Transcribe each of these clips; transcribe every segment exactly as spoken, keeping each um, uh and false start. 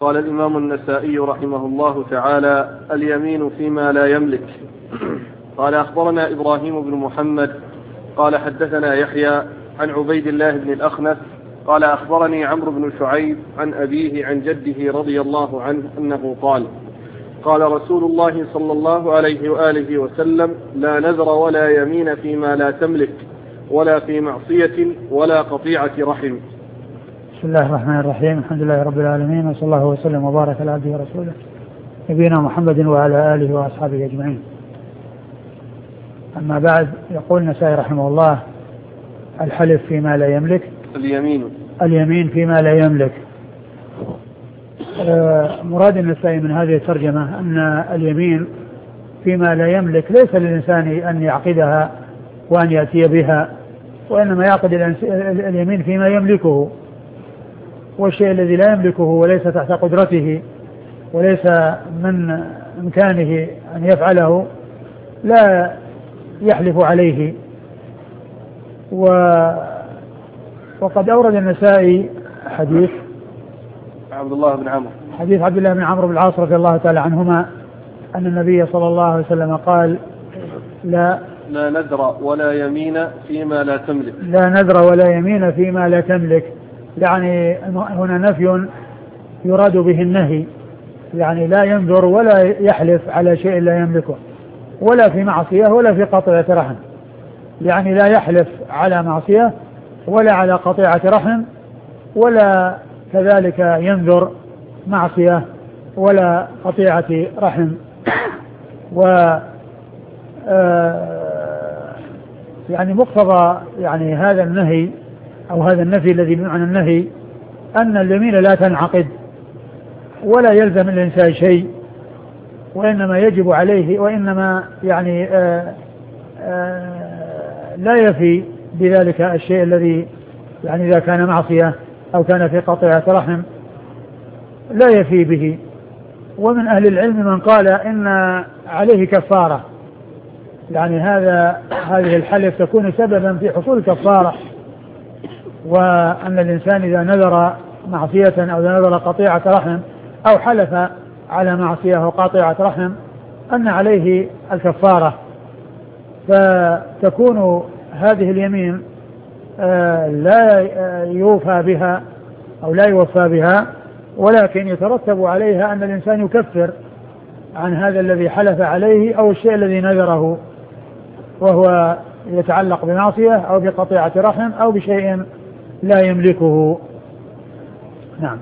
قال الإمام النسائي رحمه الله تعالى: اليمين فيما لا يملك. قال: أخبرنا إبراهيم بن محمد قال حدثنا يحيى عن عبيد الله بن الأخنس قال: أخبرني عمرو بن شعيب عن أبيه عن جده رضي الله عنه أنه قال: قال رسول الله صلى الله عليه وآله وسلم: لا نذر ولا يمين فيما لا تملك، ولا في معصية ولا قطيعة رحم. بسم الله الرحمن الرحيم. الحمد لله رب العالمين، وصلى الله وسلم وبارك على عبده ورسوله نبينا محمد وعلى آله وأصحابه أجمعين. أما بعد، يقول النسائي رحمه الله: الحلف فيما لا يملك، اليمين اليمين فيما لا يملك. آه مراد النسائي من هذه الترجمة أن اليمين فيما لا يملك ليس للإنسان أن يعقدها وأن يأتي بها، وإنما يعقد اليمين فيما يملكه، والشيء الذي لا يملكه وليس تحت قدرته وليس من إمكانه أن يفعله لا يحلف عليه. و وقد أورد النسائي حديث عبد الله بن عمرو حديث عبد الله بن عمرو بن العاص رضي الله تعالى عنهما أن النبي صلى الله عليه وسلم قال: لا لا نذر ولا يمين فيما لا تملك. لا نذر ولا يمين فيما لا تملك، يعني هنا نفي يراد به النهي، يعني لا ينذر ولا يحلف على شيء لا يملكه، ولا في معصية ولا في قطيعة رحم، يعني لا يحلف على معصية ولا على قطيعة رحم، ولا كذلك ينذر معصية ولا قطيعة رحم. و يعني مقتضى يعني هذا النهي أو هذا النفي الذي بمعنى النهي أن اليمين لا تنعقد ولا يلزم الإنسان شيء، وإنما يجب عليه، وإنما يعني آآ آآ لا يفي بذلك الشيء الذي يعني إذا كان معصية أو كان في قطيعة رحم لا يفي به. ومن أهل العلم من قال إن عليه كفارة، يعني هذا هذه الحلف تكون سببا في حصول كفارة، وأن الإنسان إذا نذر معصية أو إذا نذر قطيعة رحم أو حلف على معصية وقطيعة رحم أن عليه الكفارة، فتكون هذه اليمين لا يوفى بها أو لا يوفى بها، ولكن يترتب عليها أن الإنسان يكفر عن هذا الذي حلف عليه أو الشيء الذي نذره، وهو يتعلق بمعصية أو بقطيعة رحم أو بشيء لا يملكه. نعم.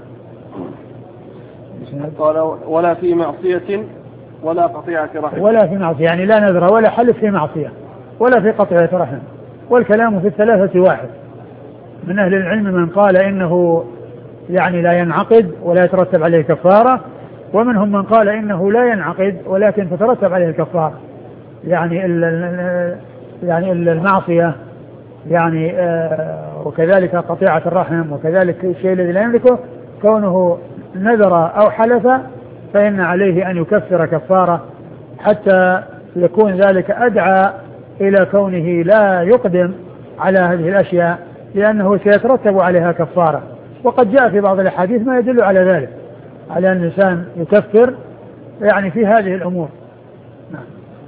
قال: ولا في معصية ولا قطيعة رحم. ولا في معصية يعني لا نذر ولا حلف في معصية ولا في قطيعة رحم، والكلام في الثلاثة واحد. من أهل العلم من قال إنه يعني لا ينعقد ولا يترتب عليه كفارة، ومنهم من قال إنه لا ينعقد ولكن تترتب عليه الكفارة، يعني يعني المعصية يعني آه وكذلك قطيعة الرحم وكذلك الشيء الذي لا يملكه، كونه نذر أو حلف فإن عليه أن يكفر كفارة حتى يكون ذلك أدعى إلى كونه لا يقدم على هذه الأشياء، لأنه سيترتب عليها كفارة. وقد جاء في بعض الأحاديث ما يدل على ذلك، على أن الإنسان يكفر يعني في هذه الأمور. نعم.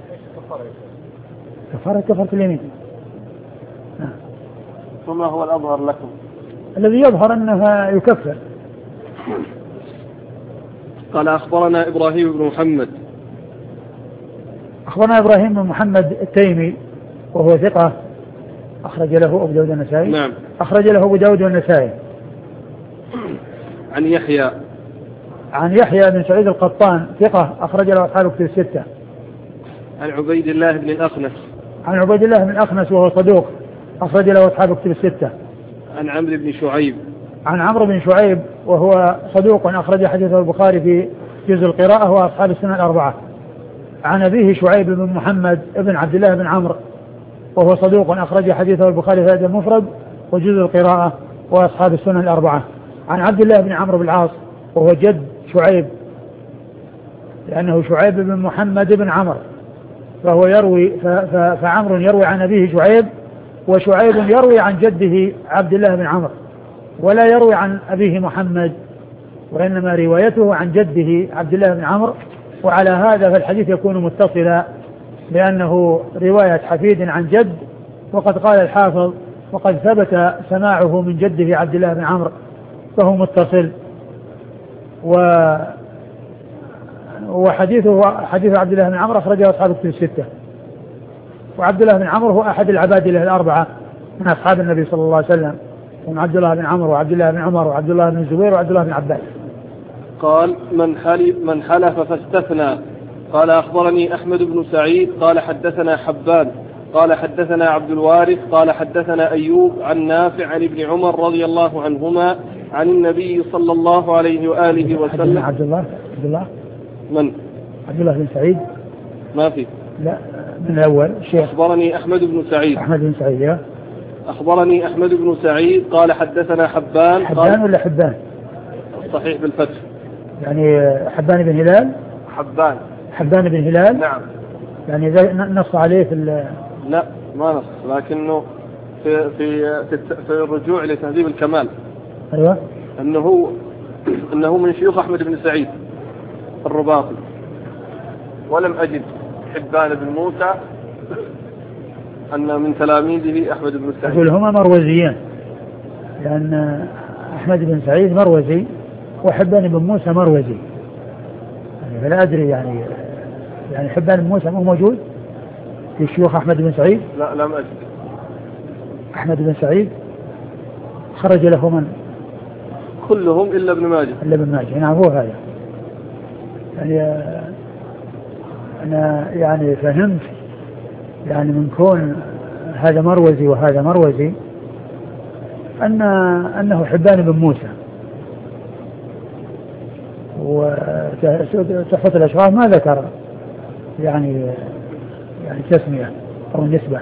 كفارة كفارة اليمين. نعم. وما هو الأظهر لكم؟ الذي يظهر أنها يكفر. قال: أخبرنا إبراهيم بن محمد أخبرنا إبراهيم بن محمد التيمي وهو ثقة أخرج له أبو داود والنسائي. نعم. أخرج له أبو داود والنسائي. عن يحيى عن يحيى بن سعيد القطان ثقة أخرج له أصحاب كتب الستة. عن عبيد الله بن الأخنس عن عبيد الله بن الأخنس وهو صدوق أخرج له أصحاب كتب الستة. عن عمرو بن شعيب عن عمرو بن شعيب وهو صدوق أخرج حديثه البخاري في جزء القراءة وأصحاب السنة الأربعة. عن أبيه شعيب بن محمد بن عبد الله بن عمرو وهو صدوق أخرج حديثه البخاري في هذا المفرد وجزء القراءة وأصحاب السنة الأربعة. عن عبد الله بن عمرو بن العاص وهو جد شعيب، لأنه شعيب بن محمد بن عمرو، فهو يروي فعمرو يروي عن أبيه شعيب، وشعيب يروي عن جده عبد الله بن عمرو، ولا يروي عن أبيه محمد وإنما روايته عن جده عبد الله بن عمرو، وعلى هذا فالحديث يكون متصلا لأنه رواية حفيد عن جد. وقد قال الحافظ وقد ثبت سماعه من جده عبد الله بن عمرو فهو متصل. و وحديثه حديث عبد الله بن عمرو أخرجه أصحاب الكتب الستة، وعبد الله بن عمرو هو أحد العباد له الأربعة من أصحاب النبي صلى الله عليه وسلم، هم عبد الله بن عمرو وعبد الله بن عمر وعبد الله بن الزبير وعبد الله بن عباس. قال من حلف, من حلف فاستثنى. قال أخبرني أحمد بن سعيد قال حدثنا حبان قال حدثنا عبد الوارث قال حدثنا أيوب عن نافع عن ابن عمر رضي الله عنهما عن النبي صلى الله عليه وآله وسلم. عبد الله عبد الله من عبد الله بن سعيد ما في لا من الأول شيخ. أخبرني أحمد بن سعيد أحمد بن سعيد يا. أخبرني أحمد بن سعيد قال حدثنا حبان حبان ولا حبان؟ صحيح بالفتح يعني حبان بن هلال. حبان حبان بن هلال نعم. يعني نص عليه في لا ما نص، لكنه في في في الرجوع لتهذيب الكمال أيوة أنه أنه من شيوخ أحمد بن سعيد الرباطي، ولم أجد حبان بن موسى أن من تلاميذه أحمد بن سعيد. يقول هما مروزيان، لأن أحمد بن سعيد مروزي وحبان بن موسى مروزي، يعني فلا أدري يعني يعني حبان بن موسى مو موجود في شيوخ أحمد بن سعيد؟ لا لم أجد. أحمد بن سعيد خرج له من؟ كلهم إلا ابن ماجه. إلا ابن ماجه، نعم هو هذا. يعني أنا يعني فهمت يعني من كون هذا مروزي وهذا مروزي أن أنه حبان بن موسى. وتحفة الأشراف ما ذكر يعني يعني تسمية أو نسبة،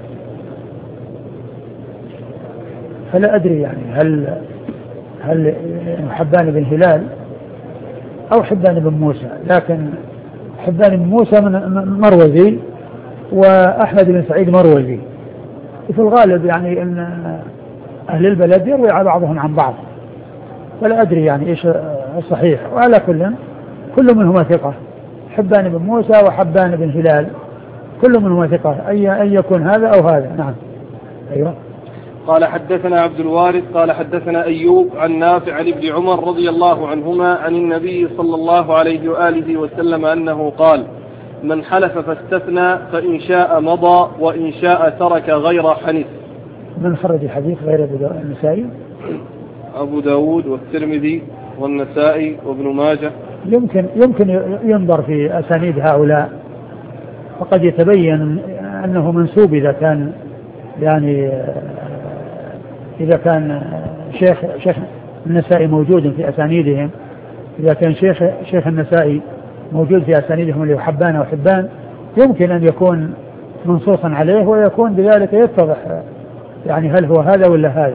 فلا أدري يعني هل هل حبان بن هلال أو حبان بن موسى، لكن حبان بن موسى من مروزي وأحمد بن سعيد مروزي، في الغالب يعني أن أهل البلد يروي بعضهم عن بعض، فلا أدري يعني إيش الصحيح. وعلى كل كل منهما ثقة، حبان بن موسى وحبان بن هلال كل منهما ثقة، أي أن يكون هذا أو هذا. نعم أيوة. قال حدثنا عبد الوارث قال حدثنا أيوب عن نافع عن ابن عمر رضي الله عنهما عن النبي صلى الله عليه وآله وسلم أنه قال من حلف فاستثنى فإن شاء مضى وإن شاء ترك غير حنث. من خرج الحديث غير النسائي؟ أبو داود والترمذي والنسائي وابن ماجه. يمكن يمكن ينظر في أسانيد هؤلاء، فقد يتبين أنه منسوب إذا كان يعني إذا كان شيخ شيخ النسائي موجود في أسانيدهم، إذا كان شيخ شيخ النسائي موجود في أسانيدهم اللي هو حبان أو حبان، يمكن أن يكون منصوصا عليه ويكون بذلك يتضح يعني هل هو هذا ولا هذا.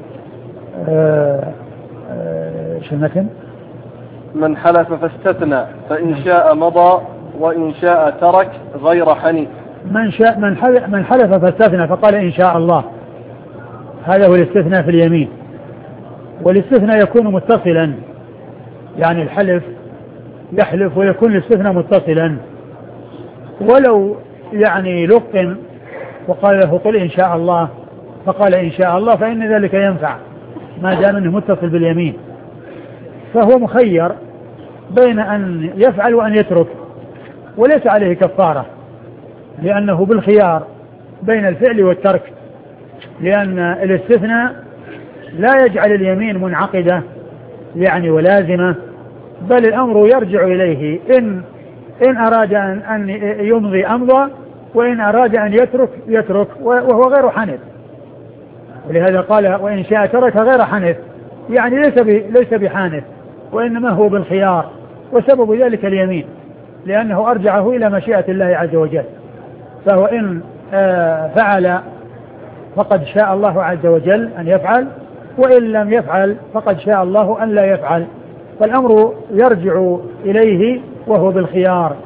شو المتن؟ من حلف فاستثنى فإن شاء مضى وإن شاء ترك غير حنيف. من شاء من حلف من حلف فاستثنى فقال إن شاء الله، هذا هو الاستثناء في اليمين. والاستثناء يكون متصلا، يعني الحلف يحلف ويكون الاستثناء متصلا، ولو يعني لقن وقال له قل إن شاء الله فقال إن شاء الله فإن ذلك ينفع ما دام أنه متصل باليمين، فهو مخير بين أن يفعل وأن يترك، وليس عليه كفارة لأنه بالخيار بين الفعل والترك، لأن الاستثناء لا يجعل اليمين منعقدة يعني ولازمة، بل الأمر يرجع إليه، إن إن أراد أن يمضي أمضى، وإن أراد أن يترك يترك، وهو غير حنث. ولهذا قال وإن شاء ترك غير حنث، يعني ليس ليس بحانث، وإنما هو بالخيار، وسبب ذلك اليمين، لأنه أرجعه إلى مشيئة الله عز وجل. فهو إن فعل فقد شاء الله عز وجل أن يفعل، وإن لم يفعل فقد شاء الله أن لا يفعل، فالأمر يرجع إليه وهو بالخيار.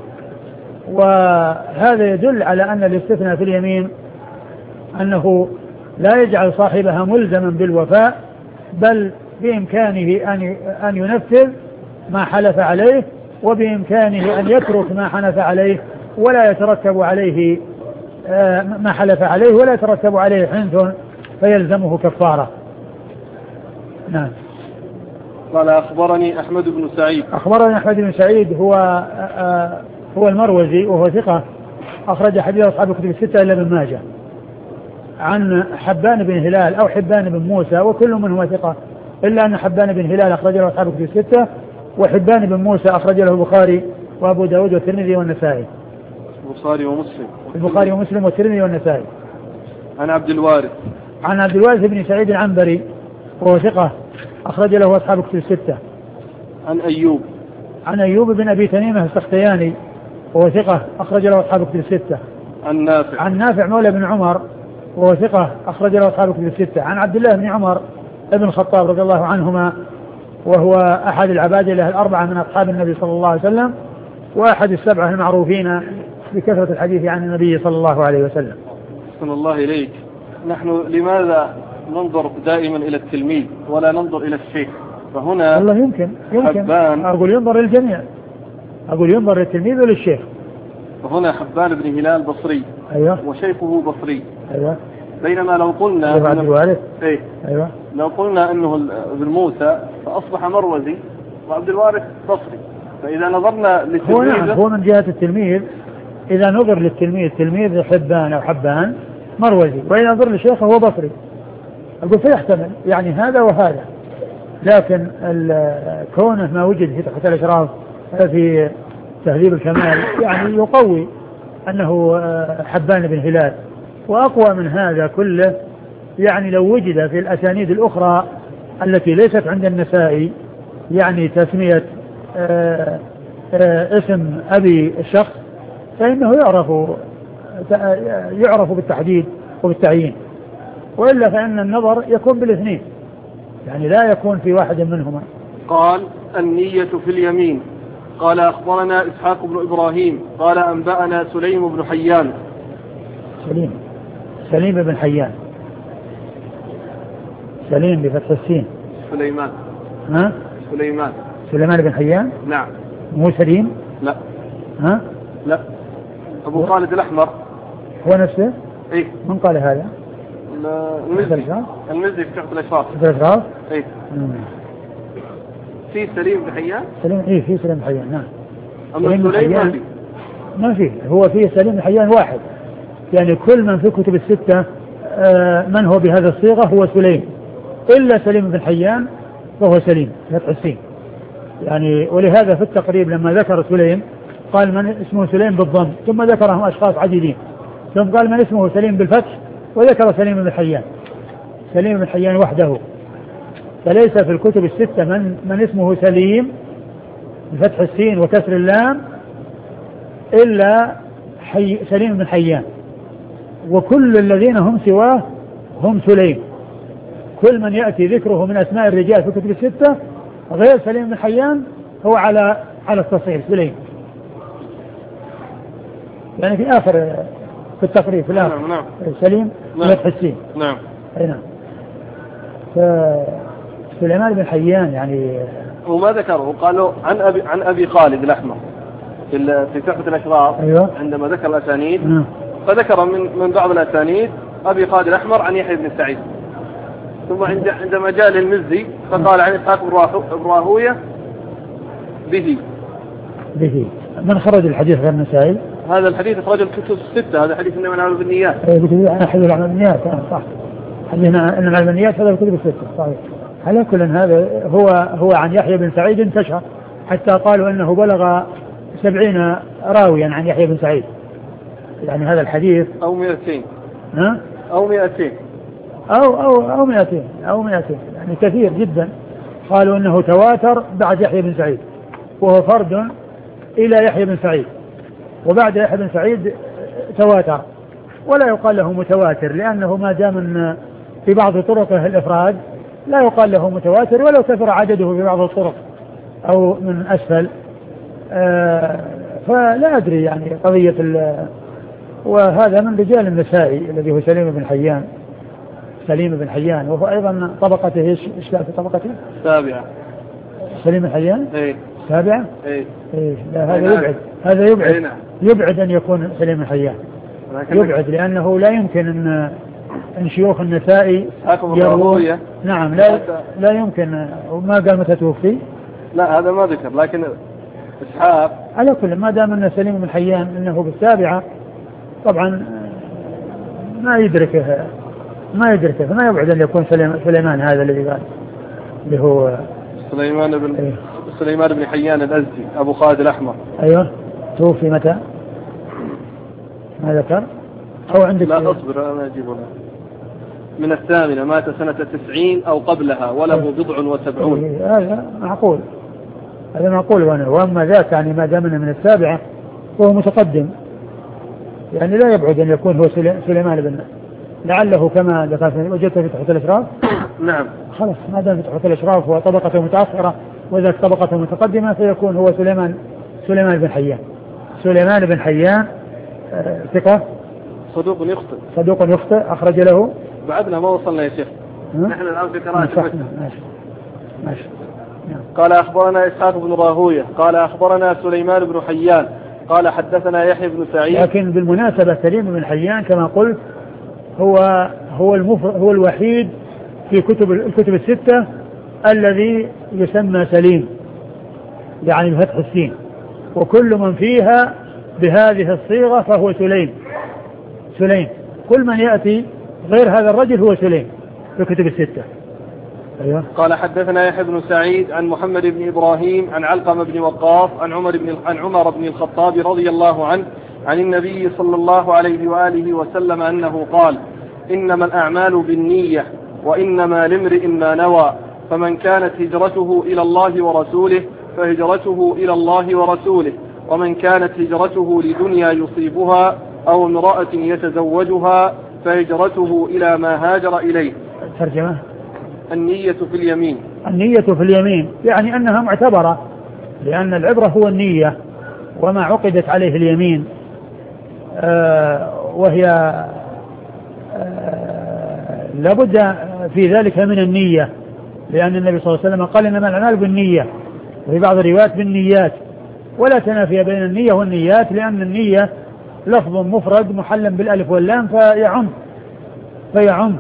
وهذا يدل على أن الاستثناء في اليمين أنه لا يجعل صاحبها ملزما بالوفاء، بل بإمكانه أن أن ينفذ ما حلف عليه، وبإمكانه أن يترك ما حلف عليه ولا يترتب عليه ما حلف عليه ولا يترتب عليه حنث فيلزمه كفارة. نعم. قال أخبرني أحمد بن سعيد. أخبرني أحمد بن سعيد هو هو المروزي وهو ثقة أخرج حديث أصحاب الكتب الستة إلا ابن ماجه. عن حبان بن هلال أو حبان بن موسى وكل منهما ثقة إلا أن حبان بن هلال أخرج له أصحاب الكتب الستة، وحبان بن موسى أخرج له البخاري وأبو داود والترمذي والنسائي. البخاري ومسلم. البخاري ومسلم والترمذي والنسائي. عن عبد الوارث. عن عبد الوارث بن سعيد العنبري وهو ثقة أخرج له أصحاب الكتب الستة. عن أيوب. عن أيوب بن أبي تميمة السختياني وهو ثقة أخرج له أصحاب الكتب الستة. عن نافع. عن نافع مولى بن عمر وهو ثقة أخرج له أصحاب الكتب الستة. عن عبد الله بن عمر ابن الخطاب رضي الله عنهما وهو أحد العبادلة الأربعة من أصحاب النبي صلى الله عليه وسلم وأحد السبعة المعروفين بكثرة الحديث عن النبي صلى الله عليه وسلم. صلى الله إليك. نحن لماذا ننظر دائما إلى التلميذ ولا ننظر إلى الشيخ؟ فهنا والله يمكن يمكن أقول ينظر للجميع، أقول ينظر للتلميذ وللشيخ. فهنا حبان بن هلال بصري. أيوة. وشيخه بصري. أيوة. بينما لو قلنا أيوة. عبد الوارث. إيه؟ أيوة. لو قلنا أنه ابن موسى فأصبح مروزي وعبد الوارث بصري. فإذا نظرنا للتلميذ هو نعم هو من جهة التلميذ، إذا نظر للتلميذ تلميذ حبان أو حبان مروزي، وإذا نظر للشيخ هو بصري. أقول فيحتمل يعني هذا وهذا، لكن كونه ما وجد في تحت الإشراف في تهذيب الكمال يعني يقوي أنه حبان بن هلال. وأقوى من هذا كله يعني لو وجد في الأسانيد الأخرى التي ليست عند النسائي يعني تسمية آآ آآ اسم أبي الشخص فإنه يعرف يعرف بالتحديد وبالتعيين، وإلا فإن النظر يكون بالاثنين يعني لا يكون في واحد منهما. قال النية في اليمين. قال أخبرنا إسحاق بن إبراهيم قال أنبأنا سليم بن حيان. سليم سليم بن حيان. سليم بفتح السين. سليمان. ها؟ سليمان. سليمان بن حيان. نعم. مو سليم؟ لا. ها؟ لا. أبو خالد الأحمر. هو نفسه؟ إيه. من قال هذا؟ المزي. المزي في تحت الأشراف. في الأشراف؟ إيه. في سليم بن حيان؟ سليم إيه في سليم بن حيان نعم. أما سليم ما في. ما في، هو في سليم بن حيان واحد، يعني كل من في كتب الستة آه من هو بهذا الصيغة هو سليم إلا سليم بن حيان فهو سليم فتح السين يعني. ولهذا في التقريب لما ذكر سليم قال من اسمه سليم بالضم، ثم ذكرهم أشخاص عديدين، ثم قال من اسمه سليم بالفتح وذكر سليم بن حيان. سليم بن حيان وحده، فليس في الكتب الستة من, من اسمه سليم بفتح السين وكسر اللام إلا حي سليم بن حيان، وكل الذين هم سواه هم سليم. كل من يأتي ذكره من أسماء الرجال في الكتب الستة غير سليم بن حيان هو على على التصحيح سليم يعني في آخر في التقريب في الآخر. نعم. نعم. سليم بفتح السين. نعم. أي نعم. فسليمان بن حيان يعني وما ذكره قالوا عن أبي عن أبي خالد الأحمر في في تحفة الأشراف. أيوة. عندما ذكر الأسانيد نعم. فذكر من من بعض الأسانيد أبي خالد الأحمر عن يحيى بن سعيد، ثم عند عندما جاء للمزي فقال عن إسحاق بن راهوية به. به من خرج الحديث غير النسائي؟ هذا الحديث أخرج الكتب الستة. هذا حديث إنما نعمل بالنيات. أي بكتب حديث الأعمال بالنيات صح. حديثنا إنما بالنيات هذا الكتب الستة صحيح. على كل هذا هو هو عن يحيى بن سعيد انتشر حتى قالوا أنه بلغ سبعين راويا عن يحيى بن سعيد يعني هذا الحديث أو مئتين. ها؟ أو مئتين أو أو أو مئتين أو مئتين يعني كثير جدا. قالوا أنه تواتر بعد يحيى بن سعيد وهو فرد إلى يحيى بن سعيد، وبعد يحيى بن سعيد تواتر، ولا يقال له متواتر لأنه ما دام في بعض طرقه الإفراد لا يقال له متواتر ولو كثر عدده في بعض الطرق أو من أسفل. آه فلا أدري يعني قضية. وهذا من رجال النسائي الذي هو سليم بن حيان. سليم بن حيان وهو أيضا طبقته إيش إيش في طبقته؟ السابعة. سليم بن حيان؟ إيه. السابعة؟ إيه؟ إيه لا هذا يبعد، هذا يبعد يبعد أن يكون سليم بن حيان، يبعد لأنه لا يمكن أن أن شيوخ النسائي يروون. نعم لا لا يمكن. وما قال متى توفي؟ لا هذا ما ذكر، لكن إسحاق على كل ما دام أن سليم بن حيان أنه بالسابعة طبعا ما يدركه ما يدركه فما يبعد أن يكون سليمان هذا الذي قال اللي هو سليمان بن إيه؟ سليمان بن حيان الأزدي أبو خالد الأحمر. أيوه توفي متى؟ ما ذكر؟ أو عندك؟ لا أصبر أنا أجيبه لها. من الثامنة مات سنة تسعين أو قبلها وله بضع وسبعون. هذا معقول، هذا معقول. وأنا وأما ذاك يعني ما دامنا من السابعة وهو متقدم يعني لا يبعد أن يكون هو سليمان بن، لعله كما ذكرت وجدت في تحت الإشراف. نعم خلاص ما دام في تحت الإشراف وطبقته متأخرة وذاك طبقته متقدمة فيكون هو سليمان سليمان بن حيان. سليمان بن حيان آه ثقة صدوق يخطئ صدوق يخطئ أخرج له. بعدنا ما وصلنا يا شيخ، نحن الآن في قراءة. ماشي ماشي. قال أخبرنا إسحاق بن راهوية قال أخبرنا سليمان بن حيان قال حدثنا يحيى بن سعيد. لكن بالمناسبة سليم بن حيان كما قلت هو هو المفرد هو الوحيد في كتب الكتب الستة الذي يسمى سليم يعني بفتح السين، وكل من فيها بهذه الصيغة فهو سليم. سليم كل من يأتي غير هذا الرجل هو سليم في كتب الستة. أيوة. قال حدثنا يحيى بن سعيد عن محمد بن إبراهيم عن علقمة بن وقاص عن عمر بن عن عمر بن الخطاب رضي الله عنه عن النبي صلى الله عليه وآله وسلم أنه قال: إنما الأعمال بالنية وإنما لامرئ ما نوى، فمن كانت هجرته إلى الله ورسوله فهجرته إلى الله ورسوله، ومن كانت هجرته لدنيا يصيبها أو امرأة يتزوجها فهجرته إلى ما هاجر إليه. ترجمة: النية في اليمين. النية في اليمين يعني أنها معتبرة، لأن العبرة هو النية وما عقدت عليه اليمين، آه وهي آه لابد في ذلك من النية، لأن النبي صلى الله عليه وسلم قال: إنما الأعمال بالنية، وفي بعض الروايات بالنيات، ولا تنافي بين النية والنيات، لأن النية لفظ مفرد محل بالألف واللام فيعم فيعم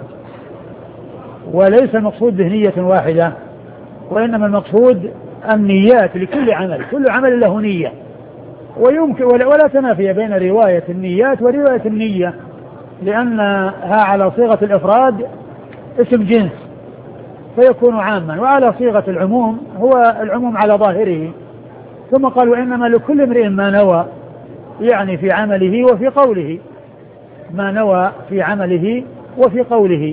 وليس المقصود به نية واحدة، وإنما المقصود النيات لكل عمل، كل عمل له نية، ويمكن ولا تنافي بين رواية النيات ورواية النية، لأنها على صيغة الإفراد اسم جنس فيكون عاما، وعلى صيغة العموم هو العموم على ظاهره. ثم قال: وإنما لكل امرئ ما نوى، يعني في عمله وفي قوله، ما نوى في عمله وفي قوله.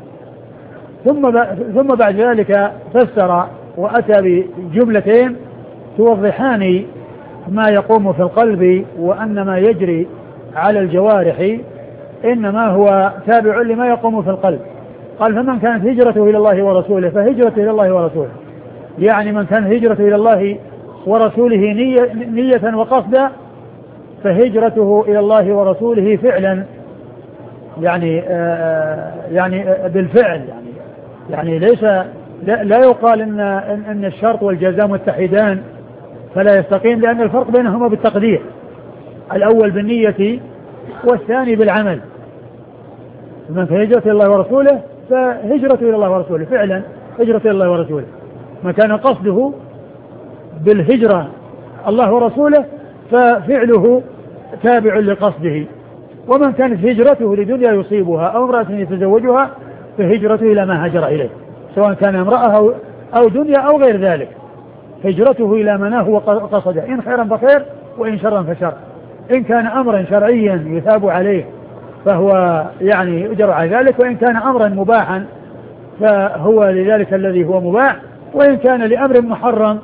ثم ثم بعد ذلك فسر وأتى بجملتين توضحان ما يقوم في القلب، وأن ما يجري على الجوارح إنما هو تابع لما يقوم في القلب. قال: فمن كانت هجرته إلى الله ورسوله فهجرته إلى الله ورسوله، يعني من كانت هجرته إلى الله ورسوله نية, نية وقصدا فهجرته إلى الله ورسوله فعلا، يعني آه يعني بالفعل، يعني يعني ليس لا, لا يقال إن, إن الشرط والجزاء متحدان فلا يستقيم، لأن الفرق بينهما بالتقدير، الأول بالنية والثاني بالعمل. من فهجرته إلى الله ورسوله فهجرته إلى الله ورسوله فعلا، هجرته إلى الله ورسوله. ما كان قصده بالهجرة الله ورسوله ففعله تابع لقصده. ومن كانت هجرته لدنيا يصيبها أو امرأة يتزوجها فهجرته إلى ما هاجر إليه، سواء كان امرأة أو دنيا أو غير ذلك، هجرته إلى ما نهى وقصده، إن خيرا فخير وإن شرا فشر. إن كان أمرا شرعيا يثاب عليه فهو يعني يؤجر على ذلك، وإن كان أمرا مباحا فهو لذلك الذي هو مباح، وإن كان لأمر محرم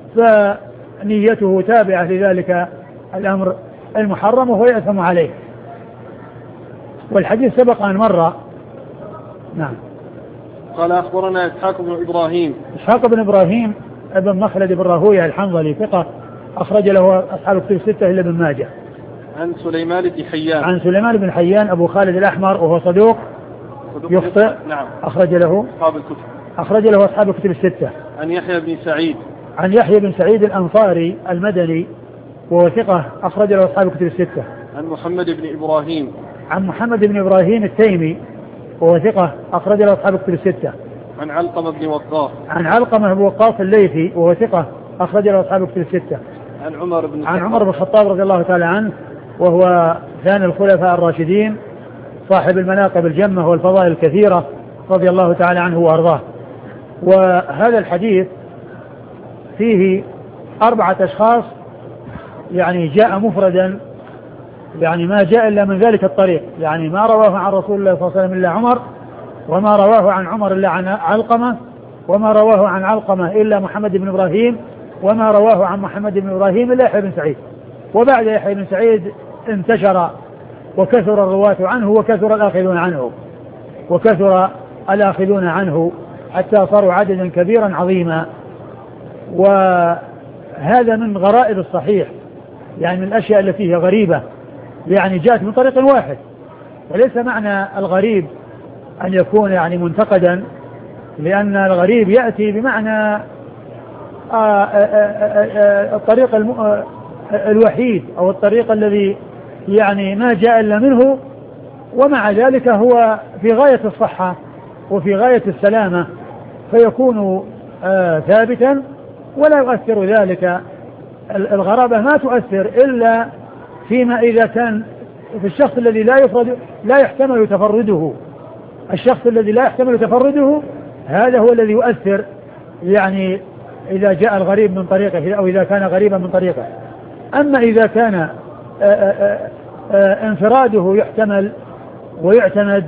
فنيته تابعة لذلك الأمر المحرم وهو يأثم عليه. والحديث سبق أن مر. نعم. قال: أخبرنا إسحاق بن إبراهيم. إسحاق بن إبراهيم ابن مخلد بن راهوية الحنظلي ثقة أخرج له أصحاب الكتب الستة إلا ابن ماجه. عن سليمان بن حيان. عن سليمان بن حيان أبو خالد الأحمر وهو صدوق يخطئ. نعم. أخرج له أصحاب الكتب. أخرج له أصحاب الكتب الستة. عن يحيى بن سعيد. عن يحيى بن سعيد الأنصاري المدني وهو ثقة أخرج له أصحاب الكتب الستة. عن محمد بن إبراهيم عن محمد بن إبراهيم التيمي وهو ثقة أخرج له أصحاب الكتب الستة. عن علقمة بن وقاص عن علقمة بن وقاص الليثي وهو ثقة أخرج له أصحاب الكتب الستة. عن عمر بن عن عمر بن الخطاب رضي الله تعالى عنه وهو ثاني الخلفاء الراشدين صاحب المناقب الجمة والفضائل الكثيرة رضي الله تعالى عنه وأرضاه. وهذا الحديث فيه أربعة أشخاص يعني جاء مفردا، يعني ما جاء إلا من ذلك الطريق، يعني ما رواه عن رسول الله صلى الله عليه وسلم إلا عمر، وما رواه عن عمر إلا عن علقمة، وما رواه عن علقمة إلا محمد بن إبراهيم، وما رواه عن محمد بن إبراهيم إلا يحيى بن سعيد. وبعد يحيى بن سعيد انتشر وكثر الرواة عنه وكثر الآخذون عنه وكثر الآخذون عنه حتى صاروا عددا كبيرا عظيما. وهذا من غرائب الصحيح، يعني من الأشياء التي هي غريبة، يعني جاءت من طريق واحد. وليس معنى الغريب أن يكون يعني منتقدا، لأن الغريب يأتي بمعنى الطريق الوحيد أو الطريق الذي يعني ما جاء إلا منه، ومع ذلك هو في غاية الصحة وفي غاية السلامة، فيكون ثابتا ولا يؤثر ذلك. الغرابة ما تؤثر إلا فيما إذا كان في الشخص الذي لا يفرد لا يحتمل تفرده. الشخص الذي لا يحتمل تفرده هذا هو الذي يؤثر، يعني إذا جاء الغريب من طريقه أو إذا كان غريبا من طريقه. أما إذا كان آآ آآ آآ انفراده يحتمل ويعتمد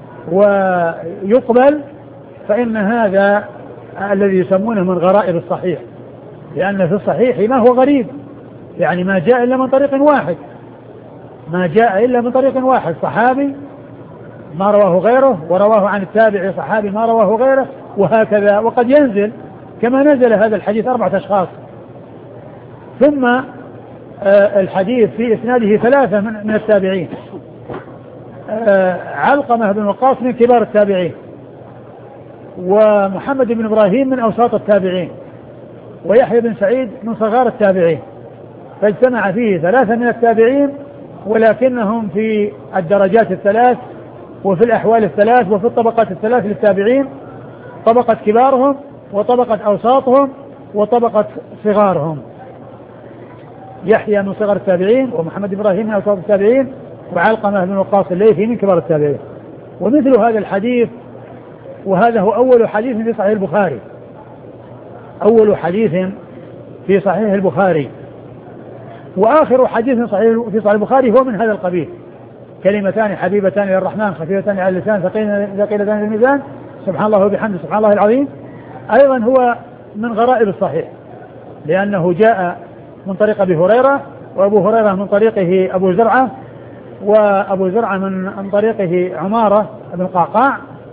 ويقبل، فإن هذا الذي يسمونه من غرائب الصحيح، لأن في الصحيح ما هو غريب، يعني ما جاء إلا من طريق واحد، ما جاء إلا من طريق واحد، صحابي ما رواه غيره، ورواه عن التابع صحابي ما رواه غيره، وهكذا. وقد ينزل كما نزل هذا الحديث أربعة أشخاص، ثم آه الحديث في إسناده ثلاثة من, من التابعين. آه علقمة بن وقاص من كبار التابعين، ومحمد بن إبراهيم من أوساط التابعين، ويحيى بن سعيد من صغار التابعين. فاجتمع فيه ثلاثة من التابعين، ولكنهم في الدرجات الثلاث وفي الأحوال الثلاث وفي الطبقات الثلاث للتابعين، طبقة كبارهم وطبقة أوساطهم وطبقة صغارهم. يحيى من صغر التابعين، ومحمد بن إبراهيم من أوساط التابعين، وعلقمة بن وقاص الليثي من كبار التابعين. ومثل هذا الحديث، وهذا هو أول حديث في صحيح البخاري، أول حديث في صحيح البخاري، وآخر حديث صحيح في صحيح البخاري هو من هذا القبيل: كلمتان حبيبتان إلى الرحمن خفيفتان على اللسان ثقيلتان في الميزان سبحان الله وبحمده سبحان الله العظيم. أيضا هو من غرائب الصحيح، لأنه جاء من طريق أبي هريرة، وأبو هريرة من طريقه أبو زرعة، وأبو زرعة من طريقه عمارة بن القعقاع،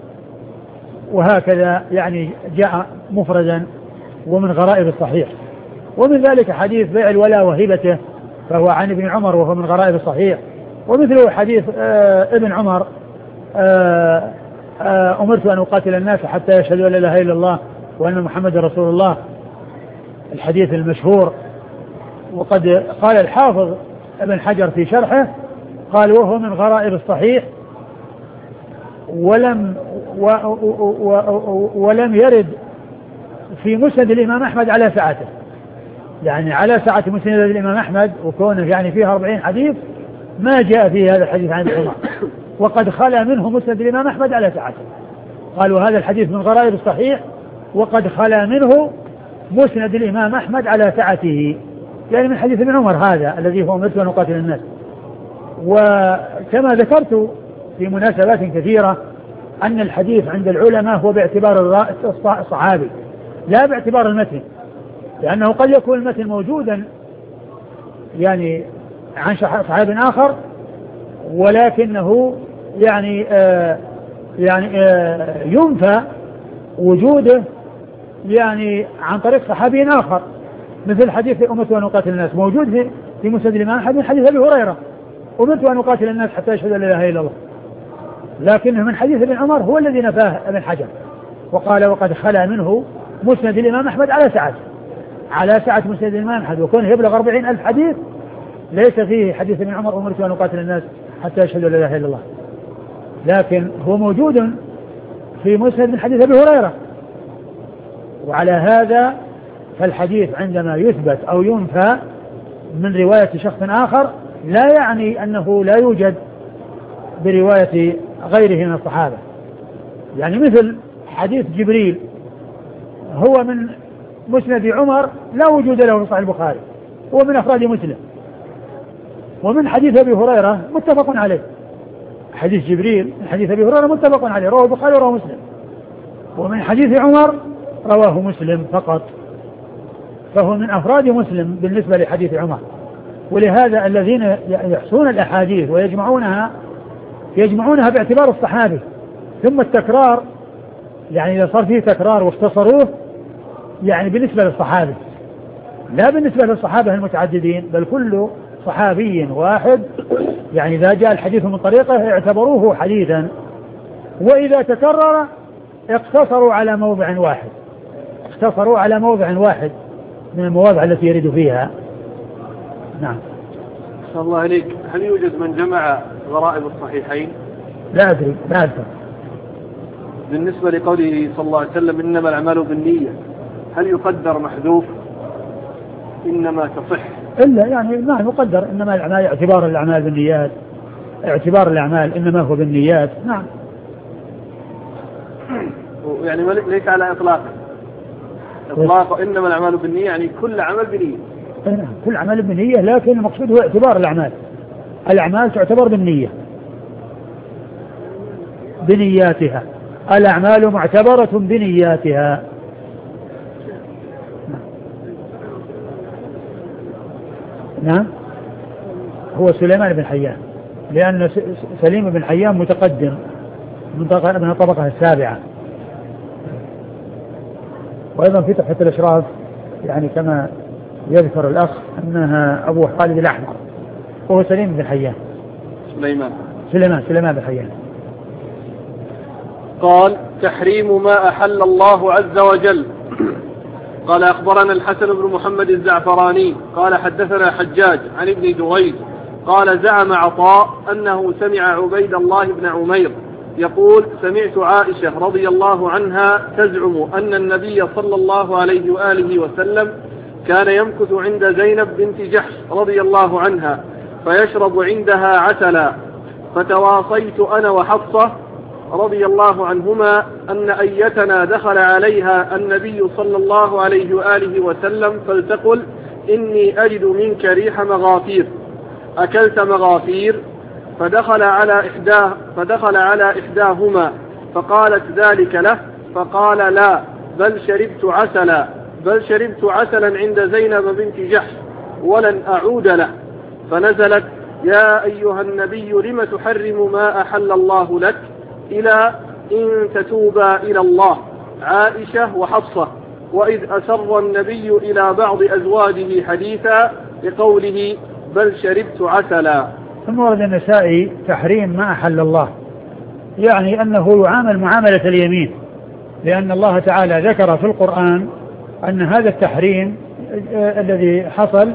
وهكذا يعني جاء مفردا ومن غرائب الصحيح. ومن ذلك حديث بيع الولاء وهبته، فهو عن ابن عمر وهو من غرائب الصحيح. ومثله حديث آه ابن عمر آه آه أمرت أن أقاتل الناس حتى يشهدوا أن لا إله إلا الله وأن محمد رسول الله، الحديث المشهور. وقد قال الحافظ ابن حجر في شرحه، قال: وهو من غرائب الصحيح، ولم و و و ولم يرد في مسند الإمام أحمد على سعته، يعني على سعة مسند الإمام أحمد وكونه يعني فيها أربعين حديث ما جاء فيه هذا الحديث عن ابن عمر، وقد خلا منه مسند الإمام أحمد على سعته. قالوا هذا الحديث من غرائب الصحيح، وقد خلا منه مسند الإمام أحمد على سعته، يعني من حديث ابن عمر هذا الذي هو أمرت أن أقاتل الناس. وكما ذكرت في مناسبات كثيرة أن الحديث عند العلماء هو باعتبار الصحابي لا باعتبار المتن، لأنه قد يكون المتن موجودا يعني عن صحابي آخر، ولكنه يعني آه يعني آه ينفى وجوده يعني عن طريق صحابي آخر، مثل حديث أمرت أن أقاتل الناس موجود في في مسند الإمام أحمد من حديث أبي هريرة: أمرت أن أقاتل الناس حتى يشهدوا أن لا إله إلا الله، لكنه من حديث ابن عمر هو الذي نفاه ابن حجر، وقال: وقد خلا منه مسند الإمام أحمد على سعته. على سعة مسند الإمام أحمد وكونه يبلغ أربعين ألف حديث ليس فيه حديث ابن عمر أمرت أن أقاتل الناس حتى يشهدوا لا إله إلا الله، لكن هو موجود في مسند من حديث أبي هريرة. وعلى هذا فالحديث عندما يثبت أو ينفى من رواية شخص آخر لا يعني أنه لا يوجد برواية غيره من الصحابة. يعني مثل حديث جبريل هو من مسند عمر لا وجود له في صحيح البخاري، هو من أفراد مسلم. ومن حديث أبي هريرة متفق عليه، حديث جبريل من حديث أبي هريرة متفق عليه رواه البخاري ورواه مسلم. ومن حديث عمر رواه مسلم فقط، فهو من أفراد مسلم بالنسبة لحديث عمر. ولهذا الذين يحصون الأحاديث ويجمعونها يجمعونها باعتبار الصحابي، ثم التكرار يعني إذا صار فيه تكرار واختصروه يعني بالنسبة للصحابي لا بالنسبة للصحابة المتعددين، بل كل صحابي واحد يعني إذا جاء الحديث من طريقه اعتبروه حديثا، وإذا تكرر اقتصروا على موضع واحد اقتصروا على موضع واحد من المواضع التي يرد فيها. نعم. صلى الله عليك. هل يوجد من جمع غرائب الصحيحين؟ لا أدري لا أدري. بالنسبة لقوله صلى الله عليه وسلم إنما الأعمال بالنية، هل يقدر محذوف إنما تصح؟ إلا يعني ما يقدر إنما الأعمال اعتبار الأعمال بالنيات، اعتبار الأعمال إنما هو بالنيات. نعم. يعني ليس على إطلاق إطلاق إنما الأعمال بالنية يعني كل عمل بنية. نعم كل عمل بالنية، لكن المقصود هو اعتبار الأعمال، الأعمال تعتبر بالنية بنياتها، الأعمال معتبرة بنياتها. نعم. هو سليمان بن حيان، لأن سليم بن حيان متقدم من الطبقة السابعة. وأيضا في تحفة الأشراف يعني كما يذكر الأخ أنها أبو خالد الأحمر وهو سليم بن حيان. سليمان سليمان سليمان بن حيان. قال تحريم ما أحل الله عز وجل. قال أخبرنا الحسن بن محمد الزعفراني قال حدثنا حجاج عن ابن دريد قال زعم عطاء أنه سمع عبيد الله بن عمير يقول سمعت عائشة رضي الله عنها تزعم أن النبي صلى الله عليه وآله وسلم كان يمكث عند زينب بنت جحش رضي الله عنها فيشرب عندها عسلا، فتواصيت أنا وحفصة رضي الله عنهما أن أيتنا دخل عليها النبي صلى الله عليه وآله وسلم فلتقل إني أجد منك ريح مغافير، أكلت مغافير؟ فدخل على إحداه فدخل على إحداهما فقالت ذلك له، فقال لا بل شربت عسلا بل شربت عسلا عند زينب بنت جحش ولن أعود له. فنزلت يا أيها النبي لم تحرم ما أحل الله لك إلى إن تتوبا إلى الله، عائشة وحفصة. وإذ أسر النبي إلى بعض أزواجه حديثا بقوله بل شربت عسلا. ثم ورد النسائي تحريم ما أحل الله، يعني أنه يعامل معاملة اليمين، لأن الله تعالى ذكر في القرآن أن هذا التحريم الذي حصل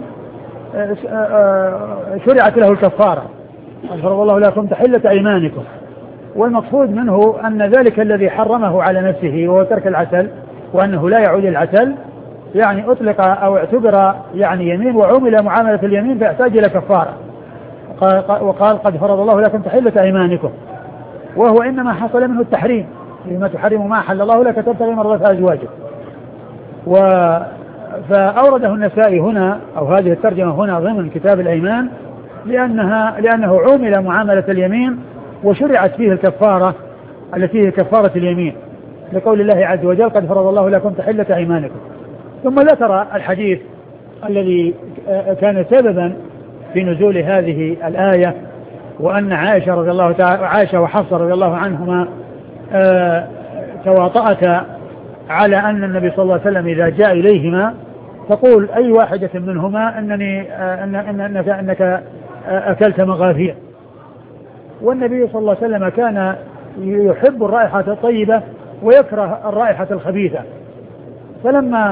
شرعت له الكفارة، فرض الله لكم تحلة أيمانكم، والمقصود منه أن ذلك الذي حرمه على نفسه وهو ترك العسل وأنه لا يعود العسل يعني أطلق أو اعتبر يعني يمين وعمل معاملة اليمين فيحتاج إلى كفارة، وقال قد فرض الله لكم تحلة أيمانكم، وهو إنما حصل منه التحريم لما تحرم ما أحل الله لك تبتغي مرضات أزواجك. و فأورده النسائي هنا أو هذه الترجمة هنا ضمن كتاب الأيمان لأنها لأنه عمل معاملة اليمين وشرعت فيه الكفارة التي هي كفارة اليمين لقول الله عز وجل قد فرض الله لكم تحلة أيمانكم. ثم ذكر الحديث الذي كان سببا في نزول هذه الآية، وأن عائشة رضي الله تعالى عائشة وحفصة رضي الله عنهما آه تواطأتا على أن النبي صلى الله عليه وسلم إذا جاء إليهما تقول أي واحدة منهما أنني آه أن أن أنك, أنك آه أكلت مغافير، والنبي صلى الله عليه وسلم كان يحب الرائحة الطيبة ويكره الرائحة الخبيثة، فلما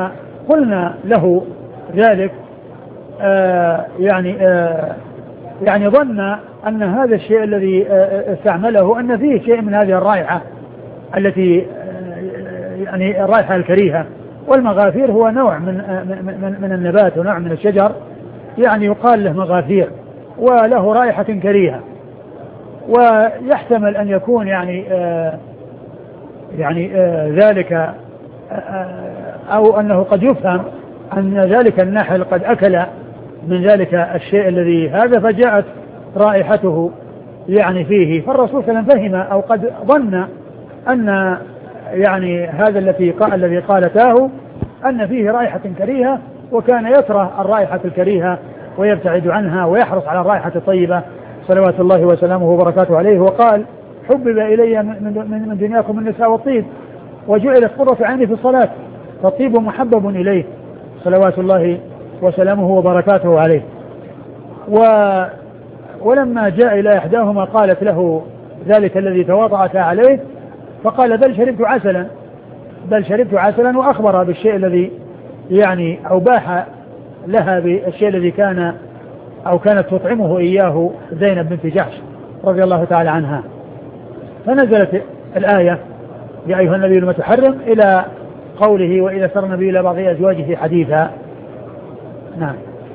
قلنا له ذلك آه يعني آه يعني ظن أن هذا الشيء الذي آه استعمله أن فيه شيء من هذه الرائحة التي آه يعني الرائحة الكريهة. والمغافير هو نوع من, آه من, من النبات ونوع من الشجر يعني يقال له مغافير وله رائحة كريهة. ويحتمل أن يكون يعني آه يعني آه ذلك آه أو أنه قد يفهم أن ذلك النحل قد أكل من ذلك الشيء الذي هذا فجاءت رائحته يعني فيه. فالرسول صلى الله عليه وسلم فهم أو قد ظن أن يعني هذا الذي قال الذي قالته أن فيه رائحة كريهة، وكان يكره الرائحة الكريهة ويبتعد عنها ويحرص على الرائحة الطيبة صلوات الله وسلامه وبركاته عليه. وقال حبب إلي من, من دنياكم النساء والطيب وجعلت قرة عيني في الصلاة فالطيب محبب إليه صلوات الله وسلامه وبركاته عليه. و ولما جاء إلى إحداهما قالت له ذلك الذي تواطأتا عليه فقال بل شربت عسلا بل شربت عسلا وأخبر بالشيء الذي يعني أو باح لها بالشيء الذي كان أو كانت تطعمه إياه زينب بنت جحش رضي الله تعالى عنها. فنزلت الآية يا أيها النبي لما تحرم إلى قوله وإذا سر النبي إلى بعض أزواجه حديثا. نعم.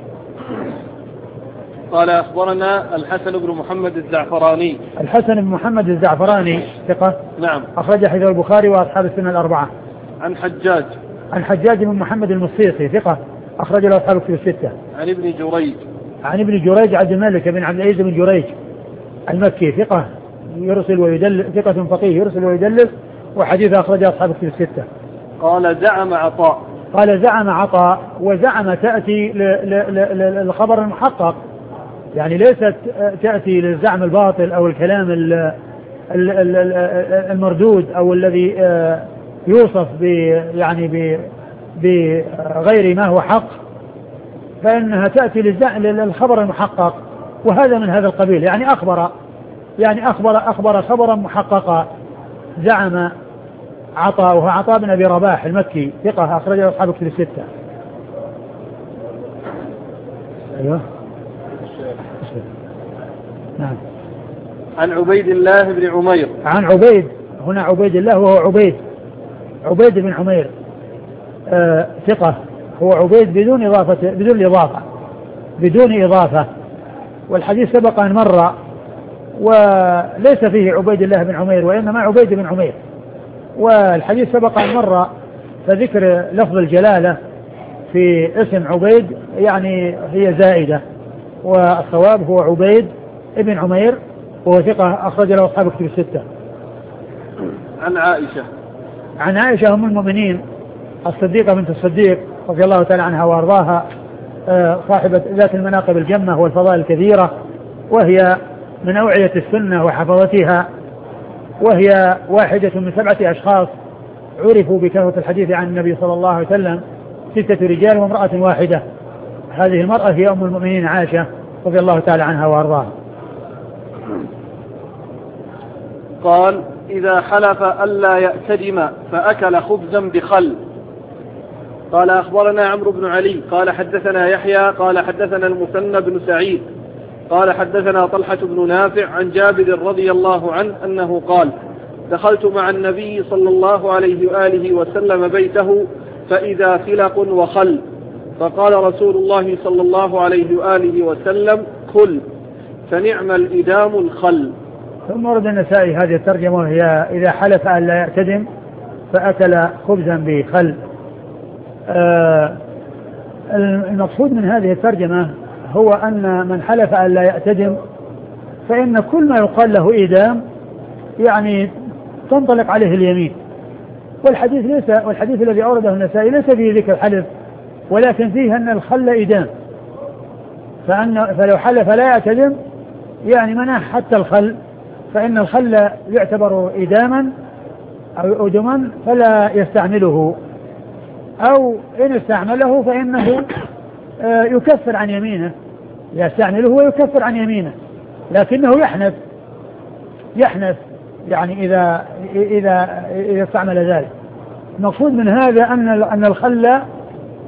قال أخبرنا الحسن بن محمد الزعفراني. الحسن بن محمد الزعفراني ثقة. نعم. أخرج حديث البخاري وأصحاب السنة الأربعة. عن حجاج. عن حجاج بن محمد المصيصي ثقة أخرج له أصحاب الكتب الستة. عن ابن جريج. عن ابن جريج عبد الملك بن عبد العزيز بن جريج المكي ثقة يرسل ويدلس ثقة فقيه يرسل ويدلس وحديث أخرج أصحاب الكتب الستة. قال زعم عطاء. قال زعم عطاء وزعم تأتي للخبر المحقق يعني ليست تأتي للزعم الباطل أو الكلام المردود أو الذي يوصف ب يعني بغير ما هو حق، فإنها تأتي للخبر المحقق وهذا من هذا القبيل يعني أخبر يعني أخبر أخبر خبرا محققا. زعم عطاء وهو عطاء بن أبي رباح المكي ثقة أخرجه أصحاب الكتب الستة. أيوه. نعم. عن عبيد الله بن عمير. عن عبيد هنا عبيد الله وهو عبيد عبيد بن عمير آه ثقة هو عبيد بدون إضافة بدون إضافة بدون إضافة والحديث سبق أن مر وليس فيه عبيد الله بن عمير وإنما عبيد بن عمير، والحديث سبق أن مر فذكر لفظ الجلالة في اسم عبيد يعني هي زائدة والصواب هو عبيد ابن عمير وهو ثقة أخرج له أصحاب الكتب الستة. عن عائشة. عن عائشة أم المؤمنين الصديقة بنت الصديق رضي الله تعالى عنها وأرضاها صاحبة ذات المناقب الجمة والفضائل الكثيرة، وهي من أوعية السنة وحفظتها، وهي واحدة من سبعة أشخاص عرفوا بكثرة الحديث عن النبي صلى الله عليه وسلم، ستة رجال وامرأة واحدة. هذه المرأة هي أم المؤمنين عائشة رضي الله تعالى عنها وأرضاها. قال إذا حلف ألا يأتدم فأكل خبزا بخل. قال أخبرنا عمرو بن علي قال حدثنا يحيى قال حدثنا المثنى بن سعيد قال حدثنا طلحة بن نافع عن جابر رضي الله عنه أنه قال دخلت مع النبي صلى الله عليه وآله وسلم بيته فإذا فلق وخل، فقال رسول الله صلى الله عليه وآله وسلم كل، فنعم الإدام الخل. ثم ورد النسائي هذه الترجمة هي إذا حلف أن لا يعتدم فأكل خبزا بخل. آه المقصود من هذه الترجمة هو أن من حلف أن لا يعتدم فإن كل ما يقال له إيدام يعني تنطلق عليه اليمين، والحديث ليس والحديث الذي أورده النسائي ليس فيه ذكر الحلف ولكن فيه أن الخل إيدام، فأن فلو حلف لا يعتدم يعني منح حتى الخل، فإن الخل يعتبر إيداما أو أدما فلا يستعمله، أو إن استعمله فإنه يكفر عن يمينه، يستعمله ويكفر عن يمينه، لكنه يحنث يحنث يعني إذا إذا إذا استعمل ذلك. المقصود من هذا أن أن الخل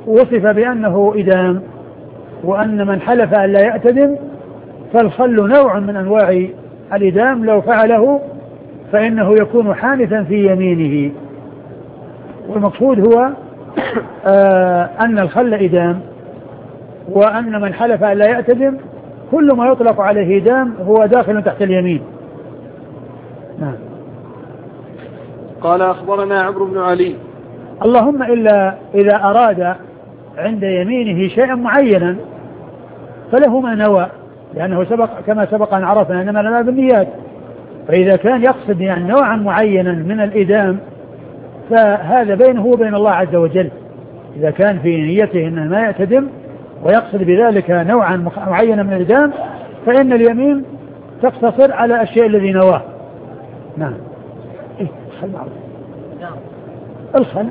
وصف بأنه إدام، وأن من حلف أن لا يأتدم فالخل نوع من أنواع الإدام، لو فعله فإنه يكون حانثا في يمينه. والمقصود هو آه أن الخل إدام، وأن من حلف أن لا يأتدم كل ما يطلق عليه إدام هو داخل تحت اليمين. نعم. قال أخبرنا عمرو بن علي. اللهم إلا إذا أراد عند يمينه شيئا معينا فله ما نوى، لأنه سبق كما سبق أن عرفنا إنما لنا بالنيات، فإذا كان يقصد يعني نوعا معينا من الإدام فهذا بينه وبين الله عز وجل. إذا كان في نيته أنه ما يأتدم ويقصد بذلك نوعا معينا من الإدام فإن اليمين تقتصر على الشيء الذي نواه. نعم. إيه الخل معروف. الخل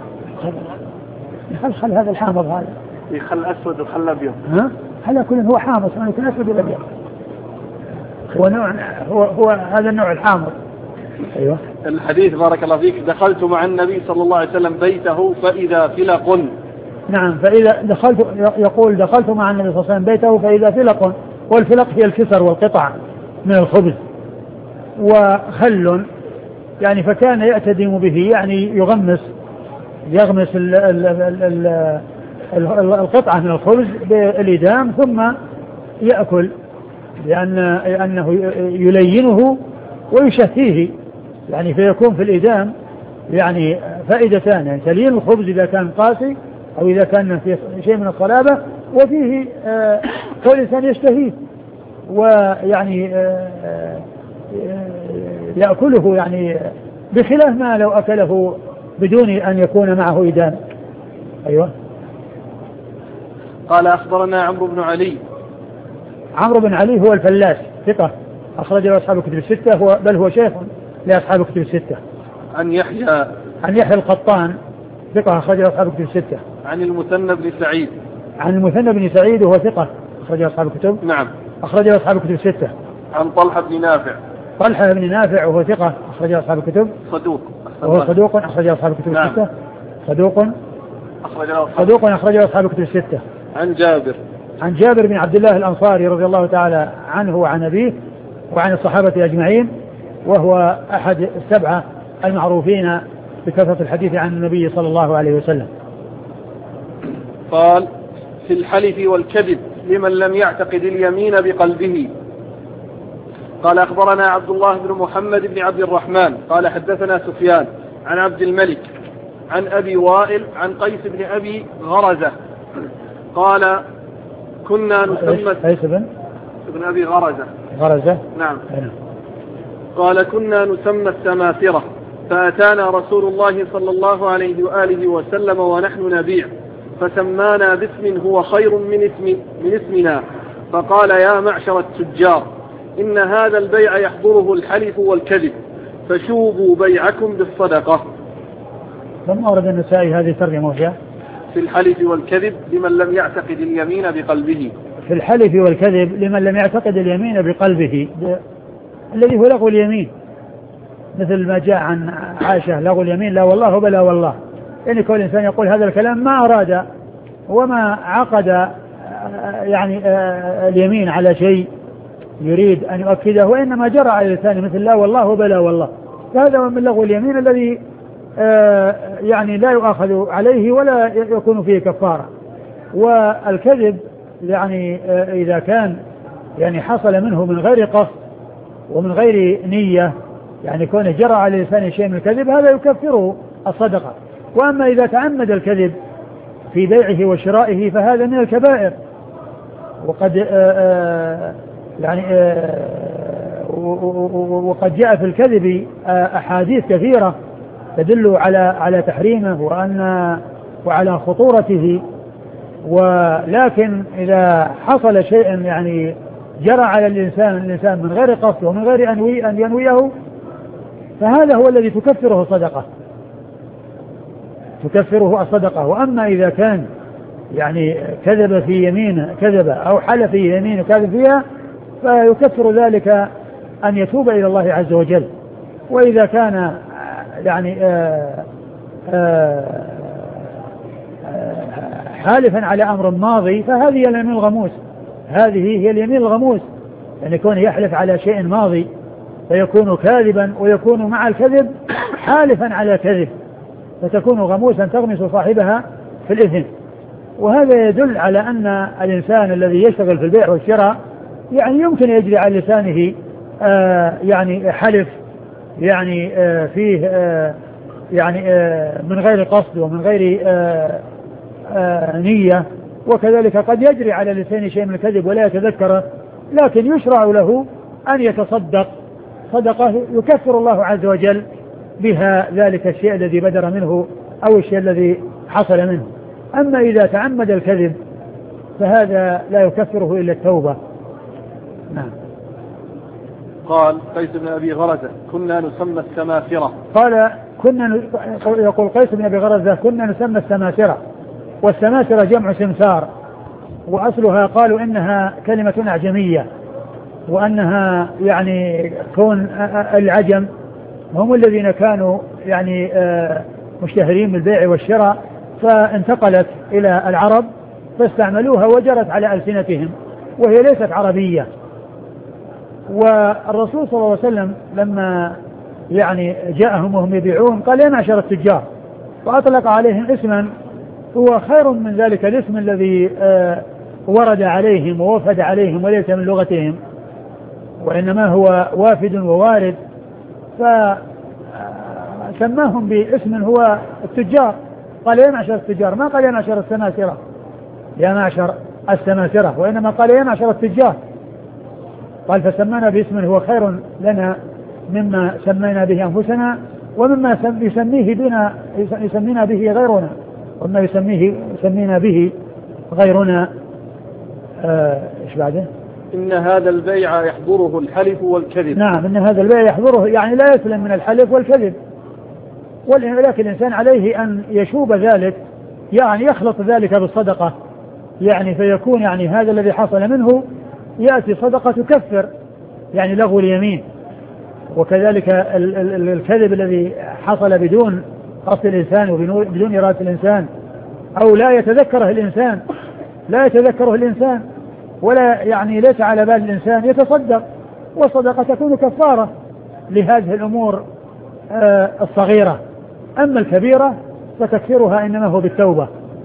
الخل خل هذا الحامض هذا. الخل أسود والخل أبيض. ها؟ هلا كل هو حامض، يعني يكون أسود ولا أبيض. هو نوع هو هو هذا النوع الحامض. أيوة. الحديث بارك الله فيك: دخلت مع النبي صلى الله عليه وسلم بيته فإذا فلق. نعم. فإذا دخلت يقول دخلت مع النبي صلى الله عليه وسلم بيته فإذا فلق، والفلق هي الكسر والقطع من الخبز، وخل يعني فكان يأتدم به يعني يغمس يغمس ال ال ال ال ال القطعة من الخبز بالإدام ثم يأكل، لأن أنه يلينه ويشهيه، يعني فيكون في الإدام يعني فائدتان: يعني تلين الخبز إذا كان قاسي أو إذا كان فيه شيء من الصلابة، وفيه آه كل إنسان يشتهيه ويعني آه آه يأكله، يعني بخلاف ما لو أكله بدون أن يكون معه إدام. أيوة. قال أخبرنا عمرو بن علي. عمرو بن علي هو الفلاس، ثقة أخرج له أصحاب الكتب الستة، هو بل هو شيخ لأصحاب الكتب الستة. عن يحيى عن يحيى القطان، ثقة أخرج له أصحاب الكتب الستة. عن المثنى بن سعيد. عن المثنى بن سعيد وهو ثقة أخرج له أصحاب الكتب. نعم. أخرج له أصحاب الكتب الستة. عن طلحة بن نافع. طلحة بن نافع وهو ثقة أخرج له أصحاب الكتب. صدوق. وهو صدوق أخرج له أصحاب الكتب الستة. صدوق صدوق أخرج له أصحاب الكتب الستة. عن جابر. عن جابر بن عبد الله الأنصاري رضي الله تعالى عنه وعن أبيه وعن الصحابة أجمعين، وهو أحد السبعة المعروفين بكثرة الحديث عن النبي صلى الله عليه وسلم. قال: في الحلف والكذب لمن لم يعتقد اليمين بقلبه. قال أخبرنا عبد الله بن محمد بن عبد الرحمن قال حدثنا سفيان عن عبد الملك عن أبي وائل عن قيس بن أبي غرزة قال: كنا نسمى قيس بن ابن أبي غرزة. غرزة. نعم. قال: كنا نسمى السماسرة، فأتانا رسول الله صلى الله عليه وآله وسلم ونحن نبيع، فسمانا باسم هو خير من اسم من اسمنا، فقال: يا معشر التجار، إن هذا البيع يحضره الحلف والكذب، فشوبوا بيعكم بالصدقة. ثم أورد النسائي هذه ترجمة فيها: في الحلف والكذب لمن لم يعتقد اليمين بقلبه. في الحلف والكذب لمن لم يعتقد اليمين بقلبه، الذي هو لغو اليمين، مثل ما جاء عن عائشة: لغو اليمين لا والله بلا والله، يعني كل إنسان يقول هذا الكلام ما أراد وما عقد يعني اليمين على شيء يريد أن يؤكده، وإنما جرى على لسانه مثل لا والله وبلا والله، فهذا من لغو اليمين الذي يعني لا يؤاخذ عليه ولا يكون فيه كفارة. والكذب يعني إذا كان يعني حصل منه من غير قصد ومن غير نية، يعني كونه جرى على لسانه شيء من الكذب، هذا يكفره الصدقة. وأما إذا تعمد الكذب في بيعه وشرائه فهذا من الكبائر، وقد يعني وقد جاء في الكذب أحاديث كثيرة تدل على على تحريمه وأن وعلى خطورته. ولكن إذا حصل شيء يعني جرى على الإنسان الإنسان من غير قصد ومن غير أنوي أن ينويه، فهذا هو الذي تكفره الصدقة تكفره الصدقة. وأما إذا كان يعني كذب في يمين كذب أو حلف في يمين كذب فيها، فيكفر ذلك أن يتوب إلى الله عز وجل. وإذا كان يعني آآ آآ حالفا على أمر ماضي فهذه هي اليمين الغموس، هذه هي اليمين الغموس، يعني يكون يحلف على شيء ماضي فيكون كاذبا ويكون مع الكذب حالفا على كذب، فتكون غموسا تغمس صاحبها في الإثم. وهذا يدل على أن الإنسان الذي يشتغل في البيع والشراء يعني يمكن يجري على لسانه آه يعني حلف يعني آه فيه آه يعني آه من غير قصد ومن غير آه آه نية، وكذلك قد يجري على لسانه شيء من الكذب ولا يتذكره، لكن يشرع له أن يتصدق صدقة يكفر الله عز وجل بها ذلك الشيء الذي بدر منه أو الشيء الذي حصل منه. أما إذا تعمد الكذب فهذا لا يكفره إلا التوبة. نعم. قال قيس بن أبي غرزة كنا نسمى السماسرة. قال كنا يقول قيس بن أبي غرزة كنا نسمى السماسرة، والسماسرة جمع سمسار، وأصلها قالوا إنها كلمة أعجمية، وأنها يعني كون العجم هم الذين كانوا يعني مشتهرين بالبيع والشراء، فانتقلت إلى العرب فاستعملوها وجرت على ألسنتهم وهي ليست عربية. والرسول صلى الله عليه وسلم لما يعني جاءهم وهم يبيعون قال يا معشر التجار، وأطلق عليهم اسما هو خير من ذلك الاسم الذي ورد عليهم ووفد عليهم وليس من لغتهم، وإنما هو وافد ووارد، فسماهم باسم هو التجار. قال يا معشر التجار، ما قال يا معشر السماسرة يا معشر السماسرة، وإنما قال يا معشر التجار. قال فسمانا باسم هو خير لنا مما سمينا به أنفسنا ومما يسميه بنا يسمينا به غيرنا ومما يسميه يسمينا به غيرنا. آه إيش بعده؟ إن هذا البيع يحضره الحلف والكذب. نعم، إن هذا البيع يحضره يعني لا يسلم من الحلف والكذب، ولكن الإنسان عليه أن يشوب ذلك، يعني يخلط ذلك بالصدقة، يعني فيكون يعني هذا الذي حصل منه يأتي صدقة تكفر يعني لغو اليمين، وكذلك ال- ال- الكذب الذي حصل بدون قصد الإنسان وبدون إرادة الإنسان أو لا يتذكره الإنسان لا يتذكره الإنسان ولا يعني ليس على بال الإنسان يتصدق، والصدقة تكون كفارة لهذه الأمور آه الصغيرة. أما الكبيرة فتكفيرها إنما هو بالتوبة.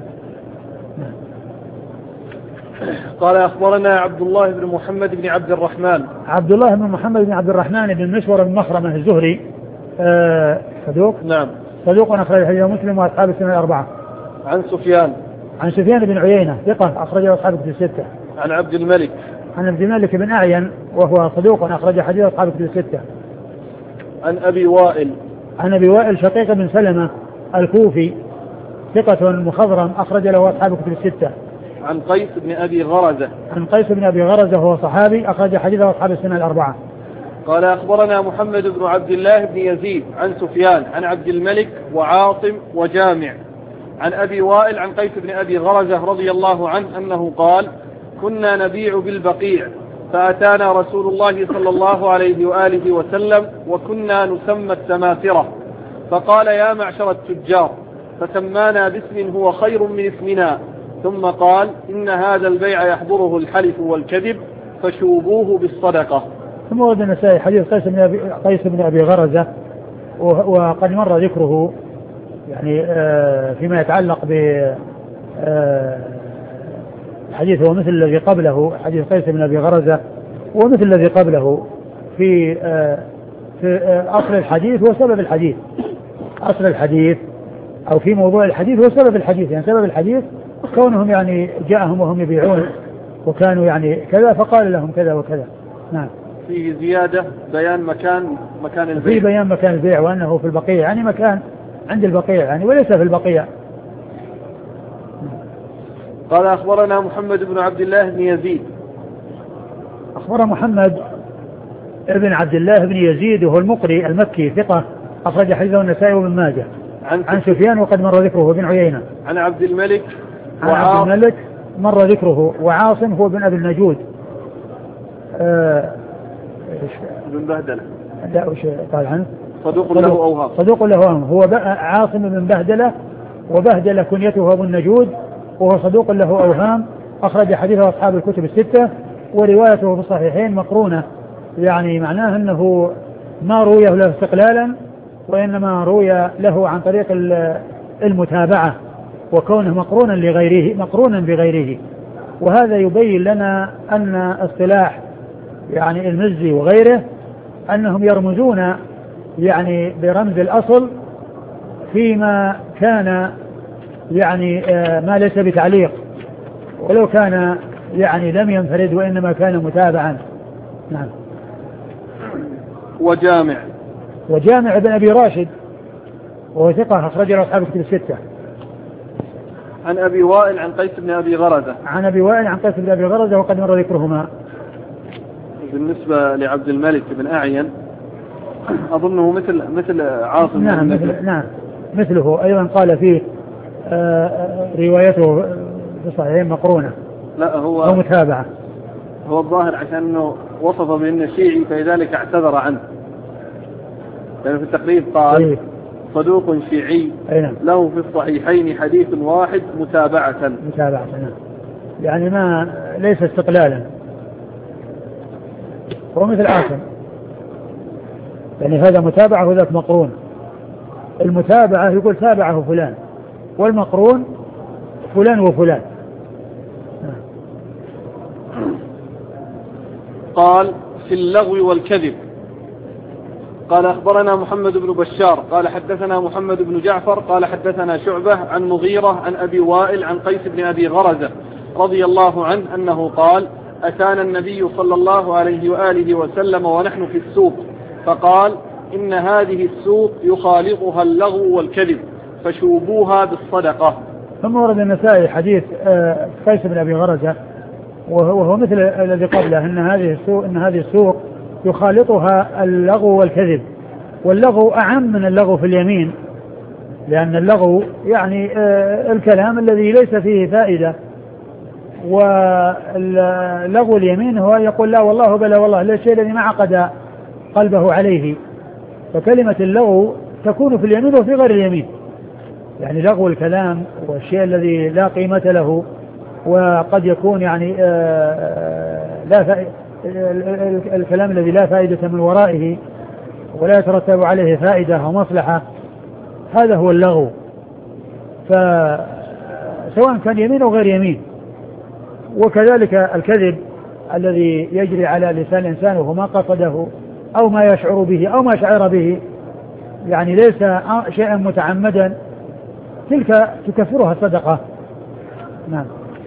قال أخبرنا عبد الله بن محمد بن عبد الرحمن. عبد الله بن محمد بن عبد الرحمن بن مسور بن مخرمة الزهري آه صدوق. نعم. صدوق أخرج حديثه مسلم وأصحاب السنة الأربعة. عن سفيان. عن سفيان بن عيينة ثقة أخرجه أصحاب الكتب الستة. عن عبد الملك. عن عبد الملك بن أعين وهو صدوق أخرج حديث أصحاب الكتب الستة. عن أبي وائل. عن أبي وائل شقيق بن سلمة الكوفي ثقة مخضرم أخرج له أصحاب الكتب الستة. عن قيس بن أبي غرزة. عن قيس بن أبي غرزة وهو صحابي أخرج حديثه أصحاب السنة الأربعة. قال أخبرنا محمد بن عبد الله بن يزيد عن سفيان عن عبد الملك وعاصم وجامع عن أبي وائل عن قيس بن أبي غرزة رضي الله عنه أنه قال كنا نبيع بالبقيع فأتانا رسول الله صلى الله عليه وآله وسلم وكنا نسمى السماسرة فقال يا معشر التجار، فسمانا باسم هو خير من اسمنا، ثم قال إن هذا البيع يحضره الحلف والكذب فشوبوه بالصدقة. ثم ورد النسائي حديث قيس بن أبي, قيس بن أبي غرزة وقد مر ذكره يعني فيما يتعلق ب حديث هو مثل الذي قبله، حديث قيس بن أبي غرزة ومثل الذي قبله في في أصل الحديث وسبب الحديث. أصل الحديث أو في موضوع الحديث هو سبب الحديث، يعني سبب الحديث كونهم يعني جاءهم وهم يبيعون وكانوا يعني كذا فقال لهم كذا وكذا. نعم. فيه زيادة بيان مكان مكان البيع. فيه بيان مكان البيع وأنه في البقيع، يعني مكان عند البقيع يعني وليس في البقيع. قال أخبرنا محمد بن عبد الله بن يزيد. أخبر محمد ابن عبد الله بن يزيد وهو المقري المكي ثقة أخرج حديثه النسائي وابن ماجه. عن, عن سفيان وقد مر ذكره بن عيينة. عن عبد الملك. عن عبد الملك مر ذكره. وعاصم هو بن أبي النجود. آه بن بهدلة. لا وش قال عنه؟ صدوق له أوهام. صدوق له أوهام. هو عاصم بن بهدلة، وبهدلة كنيته أبو النجود، وهو صدوق له أوهام، أخرج حديثه أصحاب الكتب الستة، وروايته في الصحيحين مقرونة، يعني معناه أنه ما روي له استقلالا، وإنما روي له عن طريق المتابعة، وكونه مقرونا لغيره مقرونا بغيره. وهذا يبين لنا أن اصطلاح يعني المزي وغيره أنهم يرمزون يعني برمز الأصل فيما كان يعني ما ليس بتعليق، ولو كان يعني لم ينفرد وإنما كان متابعا. نعم. وجامع وجامع ابن أبي راشد وهو ثقة أخرج له أصحاب الكتب الستة. عن أبي وائل عن قيس بن أبي غرزة. عن أبي وائل عن قيس بن أبي غرزة وقد مر ذكرهما. بالنسبة لعبد الملك بن أعين أظنه مثل مثل عاصم. نعم مثل نعم مثله أيضا قال فيه آه روايته في الصحيحين مقرونة. لا هو أو متابعة. هو الظاهر عشان أنه وصف بأنه شيعي فلذلك اعتذر عنه، لأنه في التقريب قال إيه؟ صدوق شيعي له في الصحيحين حديث واحد متابعة. متابعة نعم. يعني ما ليس استقلالا، هو مثل عاصم، يعني هذا متابعة وذاك مقرون. المتابعة يقول تابعه فلان، والمقرون فلان وفلان. قال في اللغو والكذب. قال أخبرنا محمد بن بشار قال حدثنا محمد بن جعفر قال حدثنا شعبة عن مغيرة عن أبي وائل عن قيس بن أبي غرزة رضي الله عنه أنه قال أتانا النبي صلى الله عليه وآله وسلم ونحن في السوق فقال إن هذه السوق يخالطها اللغو والكذب فشوبوها بالصدقة. ثم ورد النسائي حديث قيس بن أبي غرزة وهو مثل الذي قبله، أن هذه السوق إن هذه السوق يخالطها اللغو والكذب، واللغو أعم من اللغو في اليمين، لأن اللغو يعني الكلام الذي ليس فيه فائدة، واللغو اليمين هو يقول لا والله بلا والله لا الشيء الذي ما عقد قلبه عليه. فكلمة اللغو تكون في اليمين وفي غير اليمين، يعني لغو الكلام والشيء الذي لا قيمة له، وقد يكون يعني لا فائدة الكلام الذي لا فائدة من ورائه ولا يترتب عليه فائدة أو مصلحة، هذا هو اللغو، فسواء كان يمين أو غير يمين. وكذلك الكذب الذي يجري على لسان الإنسان وهو ما قصده أو ما يشعر به أو ما شعر به، يعني ليس شيئا متعمدا، تلك تكفرها الصدقة. نعم.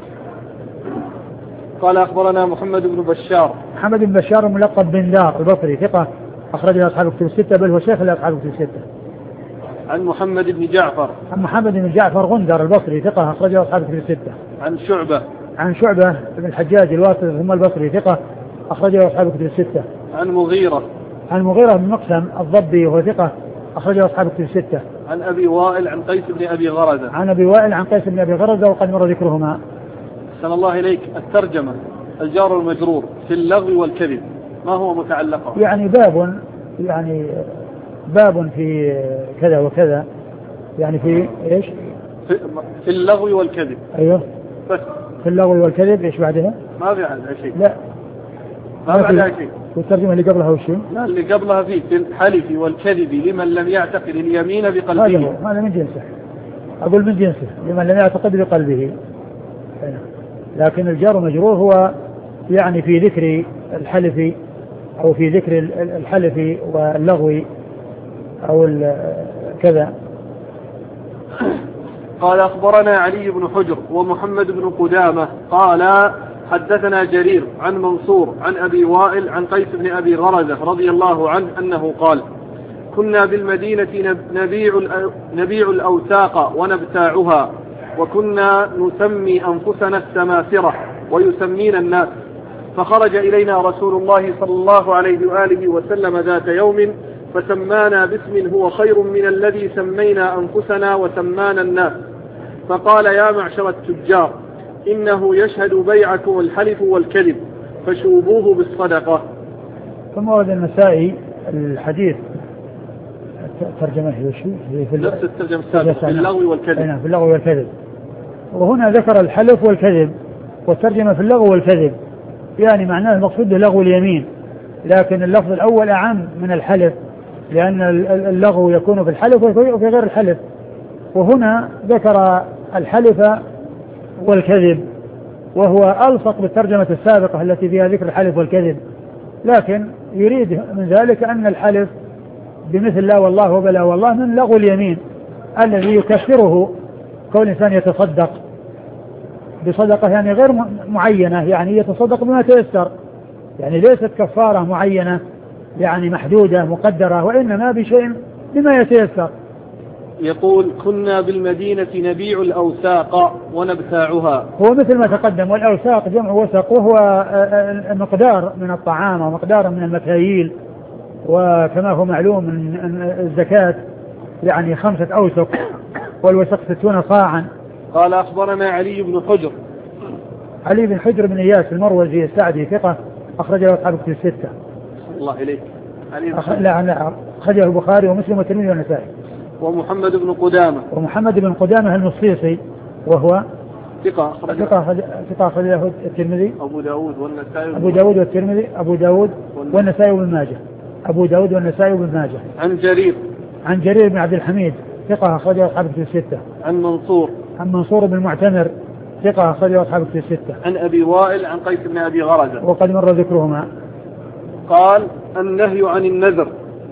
قال أخبرنا محمد بن بشار. محمد بن بشار ملقب بن دار البصري ثقة أخرج له أصحاب الكتب الستة، بل هو شيخ لأصحاب الكتب الستة. عن محمد بن جعفر. عن محمد بن جعفر غندر البصري ثقة أخرج له أصحاب الكتب الستة. عن شعبة. عن شعبة بن الحجاج الواسطي ثم البصري ثقة أخرج له أصحاب الكتب الستة. عن مغيرة. عن مغيرة بن مقسم الضبي وهو ثقة أخرج له أصحاب الكتب الستة. عن أبي وائل عن قيس بن أبي غرزة. عن أبي وائل عن قيس بن أبي غرزة وقد مر ذكرهما. أحسن الله إليك. الترجمة الجار والمجرور في اللغو والكذب ما هو متعلقه؟ يعني باب يعني باب في كذا وكذا، يعني في ايش؟ في, في اللغو والكذب. ايوه بس في اللغو والكذب. ايش بعدها؟ ما في عندها شيء. لا ما, ما بعدها شيء. والترجمة اللي قبلها وش؟ لا اللي قبلها فيه في الحلف والكذب لمن لم يعتقد اليمين بقلبه. هذا هذا من جنسه، أقول من جنسه لمن لم يعتقد بقلبه. لكن الجار والمجرور هو يعني في ذكر الحلف أو في ذكر الحلف واللغو أو كذا. قال أخبرنا علي بن حجر ومحمد بن قدامة قال حدثنا جرير عن منصور عن أبي وائل عن قيس بن أبي غرزة رضي الله عنه أنه قال كنا بالمدينة نبيع, نبيع الأوساق ونبتاعها وكنا نسمي أنفسنا السماسرة ويسمينا الناس، فخرج إلينا رسول الله صلى الله عليه وآله وسلم ذات يوم فسمانا باسم هو خير من الذي سمينا أنفسنا وسمانا الناس، فقال يا معشر التجار إنه يشهد بيعكم الحلف والكذب فشوبوه بالصدقة. ثم ورد النسائي الحديث ترجمة في نفس الترجمة السابقة في اللغو والكذب. في اللغو والكذب. وهنا ذكر الحلف والكذب، والترجمة في اللغو والكذب، يعني معناه المقصود لغو اليمين، لكن اللفظ الأول أعم من الحلف، لأن اللغو يكون في الحلف وفي غير الحلف. وهنا ذكر الحلف والكذب، وهو ألصق بالترجمة السابقة التي فيها ذكر الحلف والكذب، لكن يريد من ذلك أن الحلف بمثل لا والله وبلا والله من لغو اليمين الذي يكفره كون الإنسان يتصدق بصدقة يعني غير معينة، يعني يتصدق بما تيسر، يعني ليست كفارة معينة يعني محدودة مقدرة، وإنما بشيء بما يتيسر. يقول كنا بالمدينة نبيع الأوساق ونبتاعها. هو مثل ما تقدم، والأوساق جمع وسق، وهو مقدار من الطعام ومقدار من المكاييل، وكما هو معلوم من الزكاة يعني خمسة أوسق، والوسق ستون صاعا. قال أخبرنا علي بن حجر. علي بن حجر بن إياس المروزي السعدي ثقة، أخرجه أصحاب الكتب الستة. الله إليك. أخ... لا لا أخرجه البخاري ومسلم والترمذي والنسائي. ومحمد بن قدامة. ومحمد بن قدامة المصيصي وهو ثقة أخرجه ثقة أخرجه الترمذي. أبو داود والنسائي. أبو داود والترمذي أبو داود والنسائي وابن ماجه. أبو داود والنسائي وابن ماجه. عن جرير. عن جرير بن عبد الحميد ثقة أخرجه أصحاب الكتب الستة. عن منصور. عن منصور بن المعتمر ثقة أخرجه أصحاب الكتب الستة. عن أبي وائل عن قيس بن أبي غرزة وقد مر ذكرهما. قال النهي عن النذر.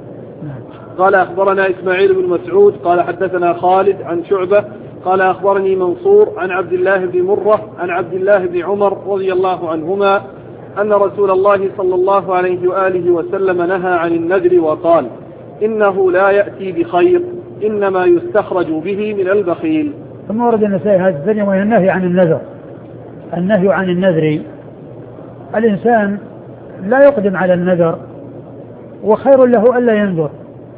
قال أخبرنا إسماعيل بن مسعود قال حدثنا خالد عن شعبة قال أخبرني منصور عن عبد الله بن مرة عن عبد الله بن عمر رضي الله عنهما أن رسول الله صلى الله عليه وآله وسلم نهى عن النذر وقال إنه لا يأتي بخير إنما يستخرج به من البخيل. ثم ورد النسائي هذا الثانية وهي النهي عن النذر. النهي عن النذر، الإنسان لا يقدم على النذر، وخير له ألا ينذر،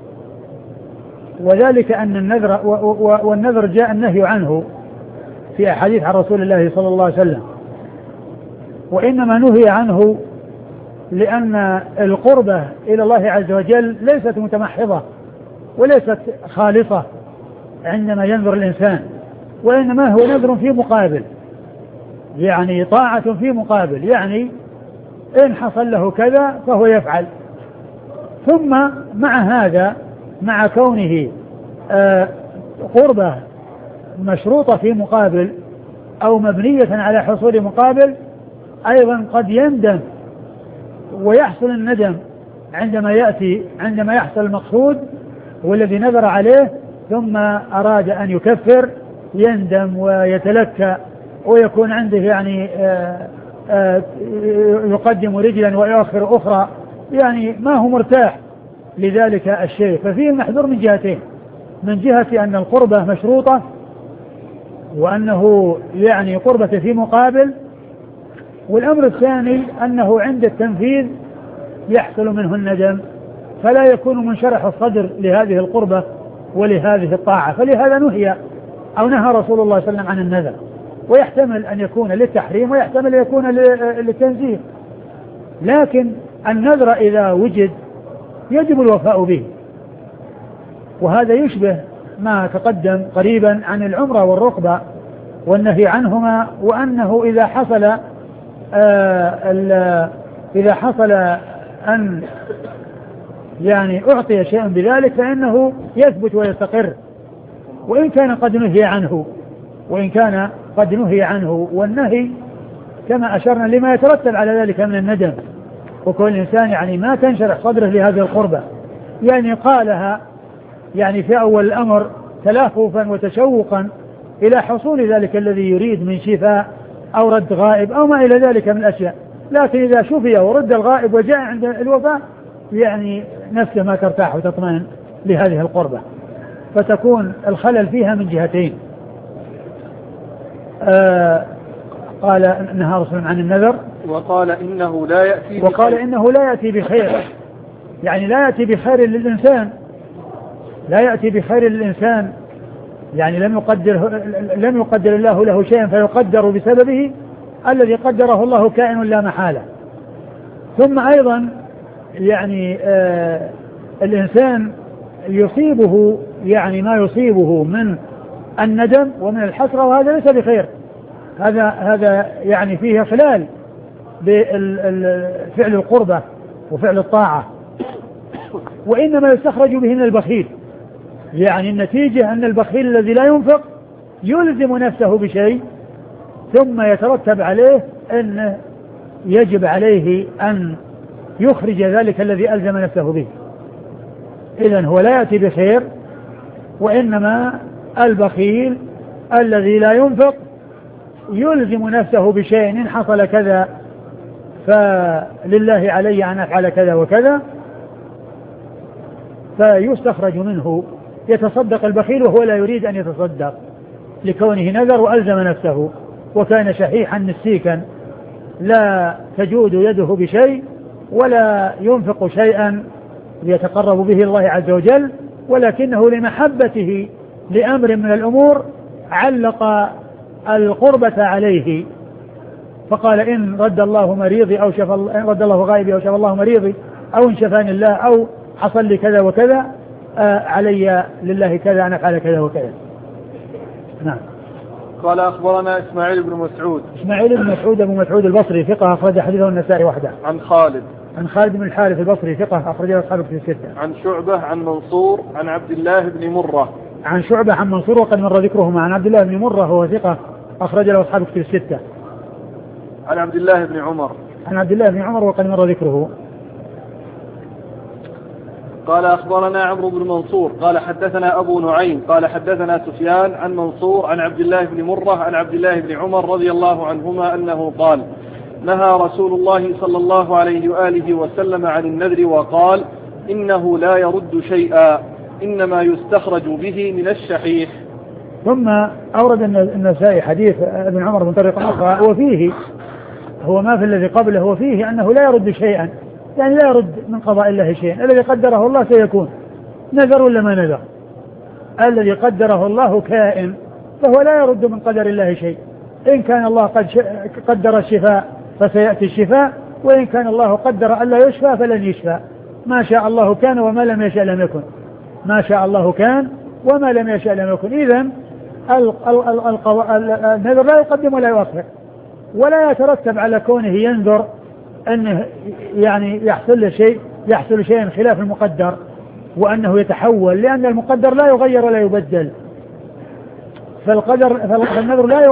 وذلك أن النذر والنذر جاء النهي عنه في أحاديث عن رسول الله صلى الله عليه وسلم، وإنما نهي عنه لأن القربة إلى الله عز وجل ليست متمحضة وليست خالصة عندما ينذر الإنسان، وإنما هو نذر في مقابل، يعني طاعة في مقابل، يعني إن حصل له كذا فهو يفعل. ثم مع هذا، مع كونه آه قربة مشروطة في مقابل أو مبنية على حصول مقابل، أيضا قد يندم ويحصل الندم عندما يأتي عندما يحصل المقصود والذي نذر عليه ثم أراد أن يكفر، يندم ويتلكى ويكون عنده يعني آآ آآ يقدم رجلا ويؤخر أخرى، يعني ما هو مرتاح لذلك الشيء. ففيه محذور من جهتين، من جهة أن القربة مشروطة وأنه يعني قربة في مقابل، والأمر الثاني أنه عند التنفيذ يحصل منه الندم، فلا يكون منشرح الصدر لهذه القربة ولهذه الطاعة، فلهذا نهي أو نهى رسول الله صلى الله عليه وسلم عن النذر، ويحتمل أن يكون للتحريم ويحتمل أن يكون للتنزيه، لكن النذر إذا وجد يجب الوفاء به، وهذا يشبه ما تقدم قريبا عن العمرة والرقبة والنهي عنهما، وأنه إذا حصل آه إذا حصل أن يعني أعطي شيئا بذلك فإنه يثبت ويستقر، وإن كان قد نهي عنه وإن كان قد نهي عنه والنهي كما أشرنا لما يترتب على ذلك من الندم، وكل إنسان يعني ما تنشرح صدره لهذه القربة، يعني قالها يعني في أول الأمر تلهفا وتشوقا إلى حصول ذلك الذي يريد من شفاء أو رد غائب أو ما إلى ذلك من الأشياء، لكن إذا شفي ورد الغائب وجاء عند الوفاء يعني نفسه ما ترتاح وتطمئن لهذه القربة، فتكون الخلل فيها من جهتين. آه قال نهى رسول عن النذر، وقال إنه لا يأتي وقال إنه لا يأتي بخير، يعني لا يأتي بخير للإنسان، لا يأتي بخير للإنسان، يعني لم يقدر لم يقدر الله له شيئا فيقدر بسببه الذي قدره الله كائن لا محالة. ثم أيضا يعني آه الإنسان يصيبه يعني ما يصيبه من الندم ومن الحسرة، وهذا ليس بخير. هذا هذا يعني فيه خلال بفعل القربة وفعل الطاعة، وإنما يستخرج به من البخيل. يعني النتيجة أن البخيل الذي لا ينفق يلزم نفسه بشيء ثم يترتب عليه أن يجب عليه أن يخرج ذلك الذي ألزم نفسه به. إذن هو لا يأتي بخير، وإنما البخيل الذي لا ينفق يلزم نفسه بشيء إن حصل كذا فلله علي أن أفعل كذا وكذا، فيستخرج منه. يتصدق البخيل وهو لا يريد أن يتصدق لكونه نذر وألزم نفسه، وكان شحيحا نسيكا لا تجود يده بشيء ولا ينفق شيئا ليتقرب به الله عز وجل، ولكنه لمحبته لأمر من الأمور علق القربة عليه، فقال إن رد الله مريضي أو شفى إن رد الله غائبي أو شفى الله مريضي أو إن شفاني الله أو حصل لي كذا وكذا آه علي لله كذا أن أفعل كذا وكذا. نعم. قال أخبرنا إسماعيل بن مسعود. إسماعيل بن مسعود أبو مسعود البصري ثقة أخرج حديثه النسائي وحده. عن خالد. عن خالد بن الحارث البصري ثقة أخرجه أصحاب الكتب الستة. عن شعبة عن منصور عن عبد الله بن مرة. عن شعبة عن منصور وقد مر ذكرهما. عن عبد الله بن مرة هو ثقة أخرج له أصحاب الكتب الستة. عن عبد الله بن عمر. عن عبد الله بن عمر وقد مر ذكره. قال أخبرنا عمرو بن منصور قال حدثنا أبو نعيم قال حدثنا سفيان عن منصور عن عبد الله بن مرة عن عبد الله بن عمر رضي الله عنهما أنه قال نهى رسول الله صلى الله عليه وآله وسلم عن النذر وقال إنه لا يرد شيئا إنما يستخرج به من الشحيح. ثم أورد النسائي حديث ابن عمر من طريق أخرى وفيه هو ما في الذي قبله، وفيه أنه لا يرد شيئا، يعني لا يرد من قضاء الله شيئا، الذي قدره الله سيكون، نذر ولا ما نذر، الذي قدره الله كائن، فهو لا يرد من قدر الله شيء. إن كان الله قد قدر الشفاء فسيأتي الشفاء، وإن كان الله قدر ألا يشفى فلن يشفى. ما شاء الله كان وما لم يشاء لم يكن، ما شاء الله كان وما لم يشاء لم يكن. إذن النذر لا يقدم ولا يؤخر، ولا يترتب على كونه ينذر أنه يعني يحصل له شيء يحصل شيء خلاف المقدر وأنه يتحول، لأن المقدر لا يغير ولا يبدل. فالقدر فالنذر لا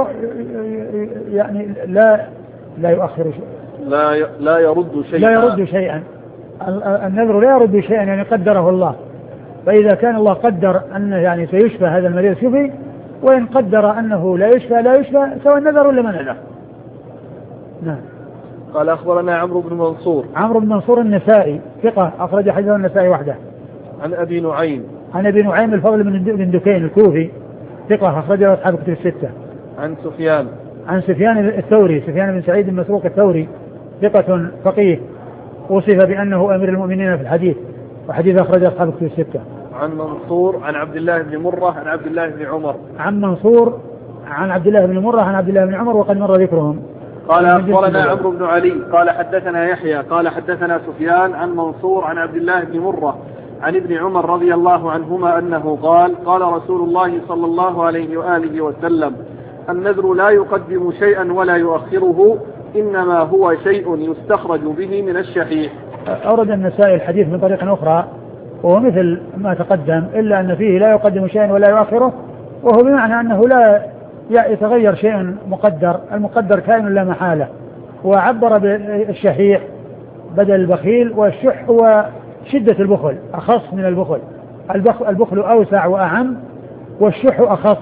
يعني لا لا يؤخر شيء، لا لا يرد شيئا لا يرد شيئا النذر لا يرد شيئا، يعني قدره الله. فإذا كان الله قدر أنه يعني سيشفى هذا المريض شفي، وإن قدر أنه لا يشفى لا يشفى، سواء النذر ولا ما نذر. نعم. قال أخبرنا عمرو بن منصور. عمرو بن منصور النسائي ثقة أخرج حديثه النسائي وحده. عن أبي نعيم. عن أبي نعيم الفضل بن دكين الكوفي ثقة أخرجه أصحاب الكتب الستة. عن سفيان. عن سفيان الثوري سفيان بن سعيد بن مسروق الثوري ثقة فقيه، وصف بأنه أمير المؤمنين في الحديث، وحديث أخرجه أصحاب الكتب الستة. عن منصور عن عبد الله بن مرة عن عبد الله بن عمر. عن منصور عن عبد الله بن مرة عن عبد الله بن عمر وقد مر ذكرهم. قال أخبرنا عمرو بن علي قال حدثنا يحيى قال حدثنا سفيان عن منصور عن عبد الله بن مرة عن ابن عمر رضي الله عنهما أنه قال قال رسول الله صلى الله عليه وآله وسلم النذر لا يقدم شيئا ولا يؤخره إنما هو شيء يستخرج به من الشحيح. أورد النسائي الحديث من طريق أخرى وهو مثل ما تقدم، إلا أن فيه لا يقدم شيئا ولا يؤخره، وهو بمعنى أنه لا يتغير شيء مقدر، المقدر كائن لا محالة. وعبر بالشحيح بدل البخيل، والشح هو شدة البخل أخص من البخل، البخل أوسع وأعم والشح أخص.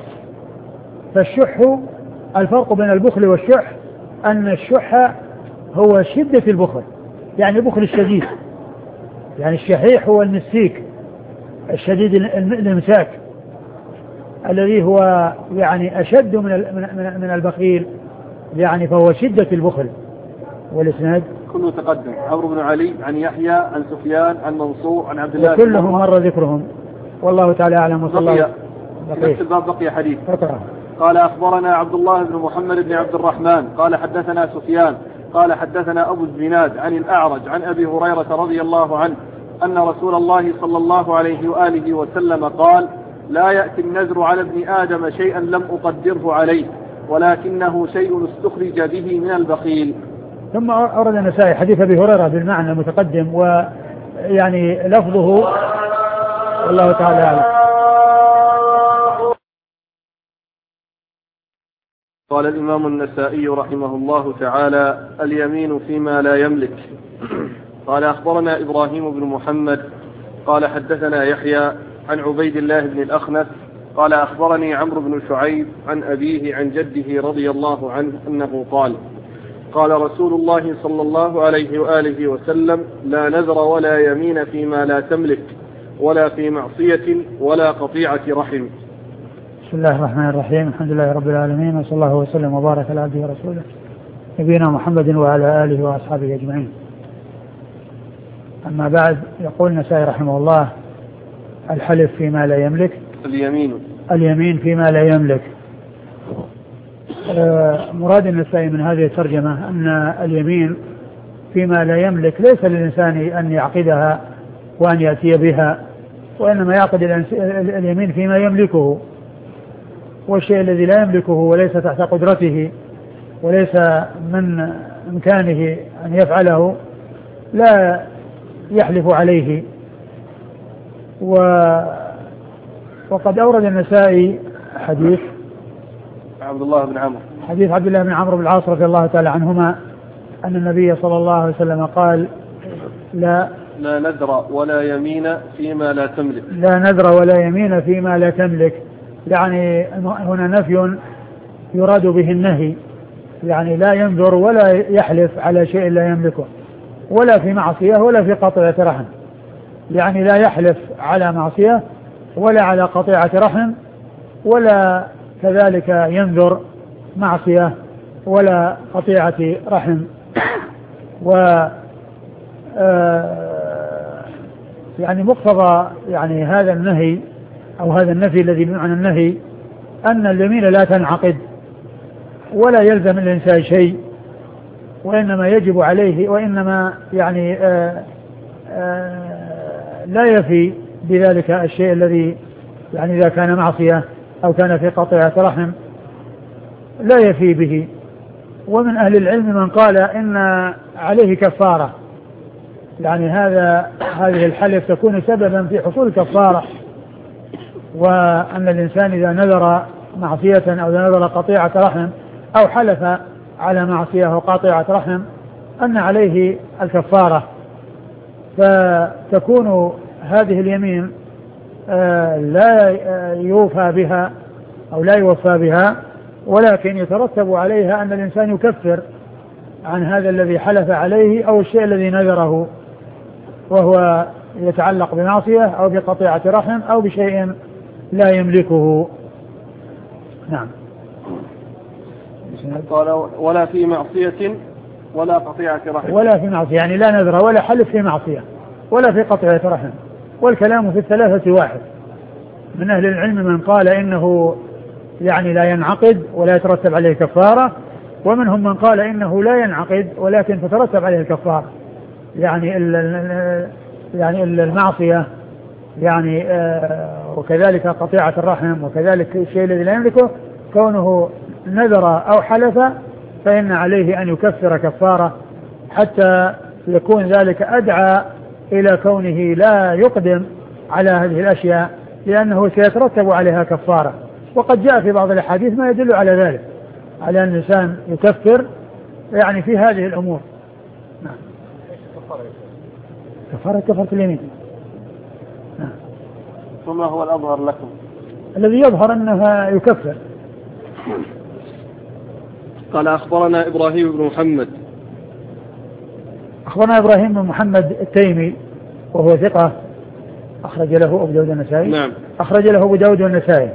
فالشح الفرق بين البخل والشح أن الشح هو شدة البخل، يعني البخل الشديد، يعني الشحيح هو المسيك الشديد الامساك الذي هو يعني أشد من من البخيل، يعني فهو شدة البخل. والإسناد كله تقدم. عمرو بن علي عن يحيى عن سفيان عن منصور عن عبد الله بن كلهم مر ذكرهم، والله تعالى أعلم. وصلى الله نفس الباب بقي حديث. فقرأ. قال أخبرنا عبد الله بن محمد بن عبد الرحمن قال حدثنا سفيان قال حدثنا أبو الزناد عن الأعرج عن أبي هريرة رضي الله عنه أن رسول الله صلى الله عليه وآله وسلم قال لا يأتي النذر على ابن آدم شيئا لم أقدره عليه ولكنه شيء استخرج به من البخيل. ثم أورد النسائي حديث أبي هريرة بالمعنى المتقدم ويعني لفظه والله تعالى أعلم. قال الإمام النسائي رحمه الله تعالى: اليمين فيما لا يملك. قال أخبرنا إبراهيم بن محمد قال حدثنا يحيى عن عبيد الله بن الأخنس قال أخبرني عمرو بن شعيب عن أبيه عن جده رضي الله عنه أنه قال: قال رسول الله صلى الله عليه وآله وسلم: لا نذر ولا يمين فيما لا تملك ولا في معصية ولا قطيعة رحم. بسم الله الرحمن الرحيم. الحمد لله رب العالمين، وصلى الله وسلم وبارك على عبده ورسوله نبينا محمد وعلى آله وأصحابه أجمعين. أما بعد، يقول النسائي رحمه الله: الحلف فيما لا يملك. اليمين اليمين فيما لا يملك. آه مراد النسائي من هذه الترجمة أن اليمين فيما لا يملك ليس للإنسان أن يعقدها وأن يأتي بها، وإنما يعقد اليمين فيما يملكه، والشيء الذي لا يملكه وليس تحت قدرته وليس من إمكانه أن يفعله لا يحلف عليه. و وقد أورد النسائي حديث عبد الله بن عمرو حديث عبد الله بن عمرو بن العاص رضي الله تعالى عنهما أن النبي صلى الله عليه وسلم قال: لا لا نذر ولا يمين فيما لا تملك. لا نذر ولا يمين فيما لا تملك، يعني هنا نفي يراد به النهي، يعني لا ينذر ولا يحلف على شيء لا يملكه، ولا في معصية ولا في قطيعة رحم، يعني لا يحلف على معصية ولا على قطيعة رحم، ولا كذلك ينذر معصية ولا قطيعة رحم. و يعني مقتضى يعني هذا النهي أو هذا النفي الذي بمعنى النهي أن اليمين لا تنعقد ولا يلزم الإنسان شيء، وإنما يجب عليه، وإنما يعني آآ آآ لا يفي بذلك الشيء الذي يعني إذا كان معصية أو كان في قطيعة رحم لا يفي به. ومن أهل العلم من قال إن عليه كفارة، يعني هذا هذه الحلف تكون سببا في حصول كفارة، وأن الإنسان إذا نذر معصية أو نذر قطيعة رحم أو حلف على معصية أو قطيعة رحم أن عليه الكفارة، فتكون هذه اليمين لا يوفى بها أو لا يوفى بها، ولكن يترتب عليها أن الإنسان يكفر عن هذا الذي حلف عليه أو الشيء الذي نذره، وهو يتعلق بمعصية أو بقطيعة رحم أو بشيء لا يملكه. نعم. قال: ولا في معصية ولا قطيعة رحم. ولا في معصية يعني لا نذر ولا حلف في معصية ولا في قطيعة رحم، والكلام في الثلاثة واحد. من أهل العلم من قال إنه يعني لا ينعقد ولا يترتب عليه كفارة، ومنهم من قال إنه لا ينعقد ولكن تترتب عليه الكفارة، يعني يعني المعصية يعني آه وكذلك قطيعة الرحم وكذلك الشيء الذي لا يملكه، كونه نذر أو حلف فإن عليه أن يكفر كفارة حتى يكون ذلك أدعى إلى كونه لا يقدم على هذه الأشياء، لأنه سيترتب عليها كفارة. وقد جاء في بعض الأحاديث ما يدل على ذلك، على أن الإنسان يكفر يعني في هذه الأمور. نعم. كفارة كفارة اليمين. نعم. ثم هو الأظهر لكم؟ الذي يظهر أنها يكفر. قال: أخبرنا إبراهيم بن محمد. أخبرنا إبراهيم بن محمد التيمي وهو ثقة أخرج له أبو داود والنسائي. نعم. أخرج له أبو داود والنسائي.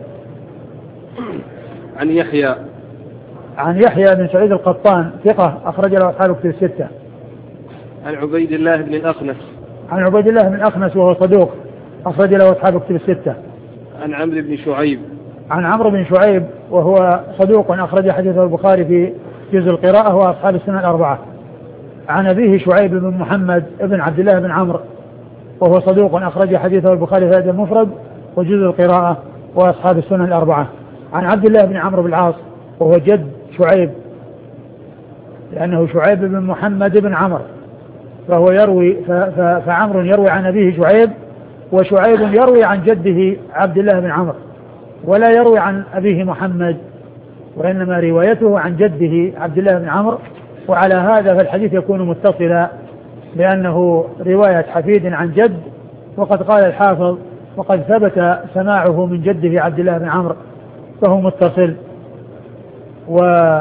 عن يحيى عن يحيى بن سعيد القطان ثقة أخرج له أصحاب كتب الستة. عن عبيد الله بن الأخنس. عن عبيد الله بن الأخنس وهو صدوق أخرج له أصحاب كتب الستة. عن عمرو بن شعيب. عن عمرو بن شعيب وهو صدوق أخرج حديثه البخاري في جزء القراءة وأصحاب السنة الأربعة. عن أبيه شعيب بن محمد بن عبد الله بن عمرو وهو صدوق أخرج حديثه البخاري في الأدب المفرد وجزء القراءة وأصحاب السنن الأربعة. عن عبد الله بن عمرو بن العاص وهو جد شعيب، لأنه شعيب بن محمد بن عمرو، فهو يروي فعمرو يروي عن أبيه شعيب، وشعيب يروي عن جده عبد الله بن عمرو، ولا يروي عن أبيه محمد، وإنما روايته عن جده عبد الله بن عمرو. وعلى هذا فالحديث يكون متصلا، لأنه رواية حفيد عن جد. وقد قال الحافظ وقد ثبت سماعه من جده عبد الله بن عمرو فهو متصل. و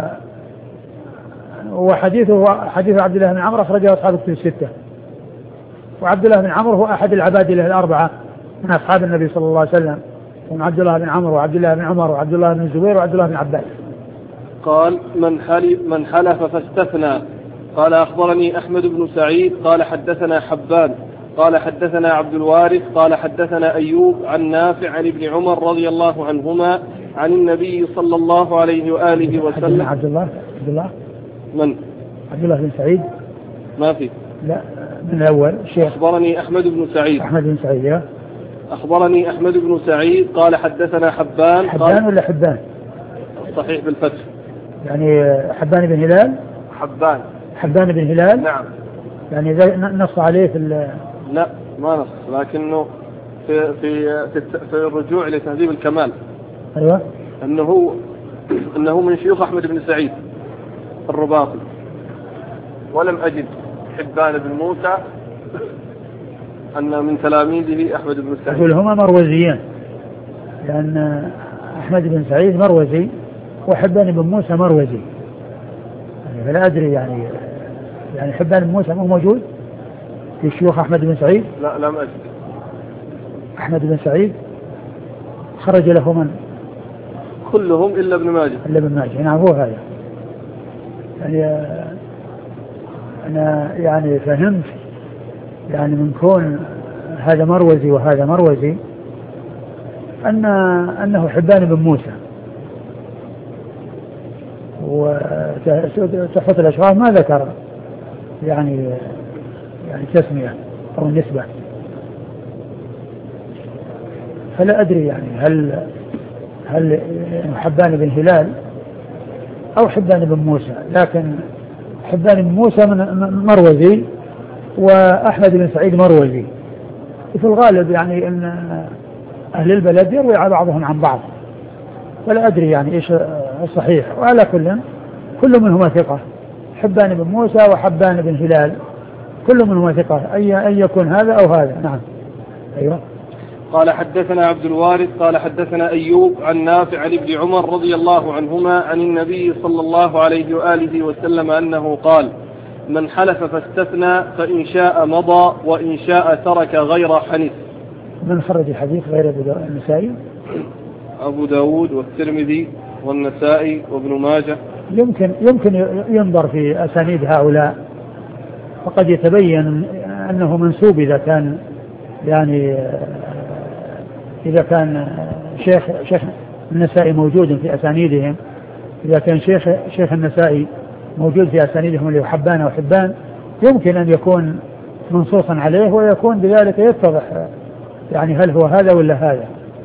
وحديثه حديث عبد الله بن عمرو أخرجه أصحاب الكتب الستة. وعبد الله بن عمرو هو أحد العباد له الأربعة من أصحاب النبي صلى الله عليه وسلم، ومن عبد الله بن عمرو وعبد الله بن عمر وعبد الله بن الزبير وعبد الله بن عباس. قال من حلف, من حلف فاستثنى. قال أخبرني أحمد بن سعيد قال حدثنا حبان قال حدثنا عبد الوارث قال حدثنا أيوب عن نافع عن ابن عمر رضي الله عنهما عن النبي صلى الله عليه وآله وسلم. عبد الله عبد الله من عبد الله بن سعيد ما في لا من الأول الشيخ. أخبرني أحمد بن سعيد أحمد بن سعيد يا. أخبرني أحمد بن سعيد قال حدثنا حبان حبان ولا حبان؟ صحيح بالفتح يعني حبان بن هلال. حبان حبان بن هلال نعم. يعني نص عليه في لا ما نص، لكنه في في في, في الرجوع لتهذيب الكمال أيوة أنه أنه من شيوخ أحمد بن سعيد الرباطي، ولم أجد حبان بن موسى أن من تلاميذه أحمد بن سعيد. يقول هما مروزيان، لأن أحمد بن سعيد مروزي وحبان بن موسى مروزي، يعني فلا أدري يعني يعني حبان بن موسى مو موجود في شيوخ أحمد بن سعيد. لا لم أجد. أحمد بن سعيد خرج له من؟ كلهم إلا ابن ماجه. إلا ابن ماجه نعم هو هذا. يعني أنا يعني فهمت يعني من كون هذا مروزي وهذا مروزي أن أنه حبان بن موسى، وتحفة الأشراف ما ذكر يعني يعني تسمية أو النسبة، فلا أدري يعني هل هل حبان بن هلال أو حبان بن موسى، لكن حبان بن موسى من مروزي وأحمد بن سعيد مروزي، في الغالب يعني أن أهل البلد يروي على بعضهم عن بعض، فلا أدري يعني إيش الصحيح. وعلى كل كل منهما ثقة، حبان بن موسى وحبان بن هلال كل منهما ثقة، أي أن يكون هذا أو هذا. نعم أيوة. قال حدثنا عبد الوارث قال حدثنا أيوب عن نافع عن ابن عمر رضي الله عنهما عن النبي صلى الله عليه وآله وسلم أنه قال من حلف فاستثنى فإن شاء مضى وإن شاء ترك غير حنث. من خرج الحديث غير النسائي؟ أبو داود والترمذي والنسائي وابن ماجه. يمكن يمكن ينظر في أسانيد هؤلاء، فقد يتبين أنه منسوب إذا كان يعني إذا كان شيخ شيخ النسائي موجود في أسانيدهم، إذا كان شيخ شيخ النسائي موجود في أسانيدهم اللي حبان أو حبان يمكن أن يكون منصوصا عليه، ويكون بذلك يتضح يعني هل هو هذا ولا هذا.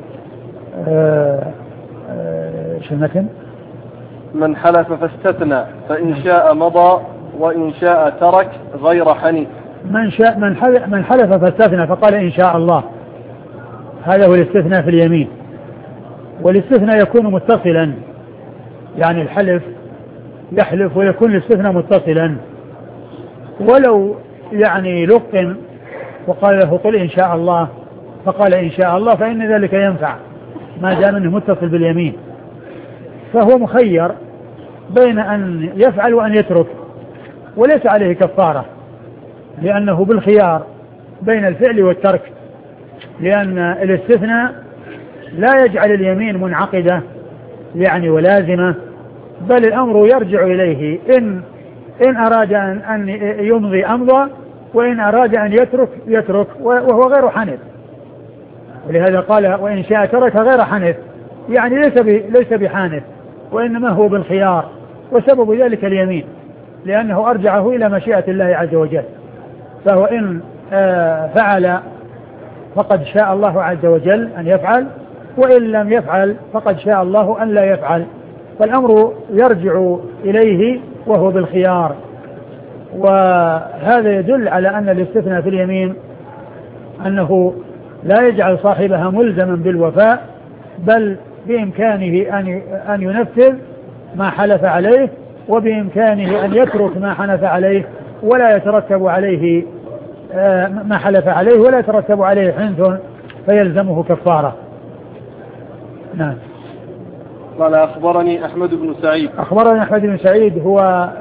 ايش المتن؟ من حلف فاستثنى فإن شاء مضى وإن شاء ترك غير حنيف. من شاء من حلف من حلف فاستثنى فقال إن شاء الله، هذا هو الاستثناء في اليمين. والاستثناء يكون متصلا، يعني الحلف يحلف ويكون الاستثناء متصلا، ولو يعني لقن وقال له قل إن شاء الله فقال إن شاء الله فإن ذلك ينفع ما دام أنه متصل باليمين، فهو مخير بين أن يفعل وأن يترك، وليس عليه كفارة لأنه بالخيار بين الفعل والترك، لأن الاستثناء لا يجعل اليمين منعقدة يعني ولازمة، بل الأمر يرجع إليه، إن إن أراد أن يمضي أمضى، وإن أراد أن يترك يترك، وهو غير حنث. ولهذا قال وإن شاء ترك غير حنث، يعني ليس ليس بحانث، وإنما هو بالخيار، وسبب ذلك اليمين، لأنه أرجعه إلى مشيئة الله عز وجل. فهو إن فعل فقد شاء الله عز وجل أن يفعل، وإن لم يفعل فقد شاء الله أن لا يفعل، فالأمر يرجع إليه وهو بالخيار. وهذا يدل على أن الاستثناء في اليمين أنه لا يجعل صاحبها ملزما بالوفاء، بل بإمكانه أن ينفذ ما حلف عليه، وبإمكانه أن يترك ما حلف عليه ولا يترتب عليه ما حلف عليه ولا يترتب عليه حنث فيلزمه كفارة. نعم. قال أخبرني أحمد بن سعيد. أخبرني أحمد بن سعيد هو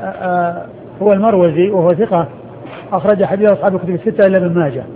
هو المروزي وهو ثقة، أخرج حديث أصحاب الكتب الستة إلا ابن ماجه،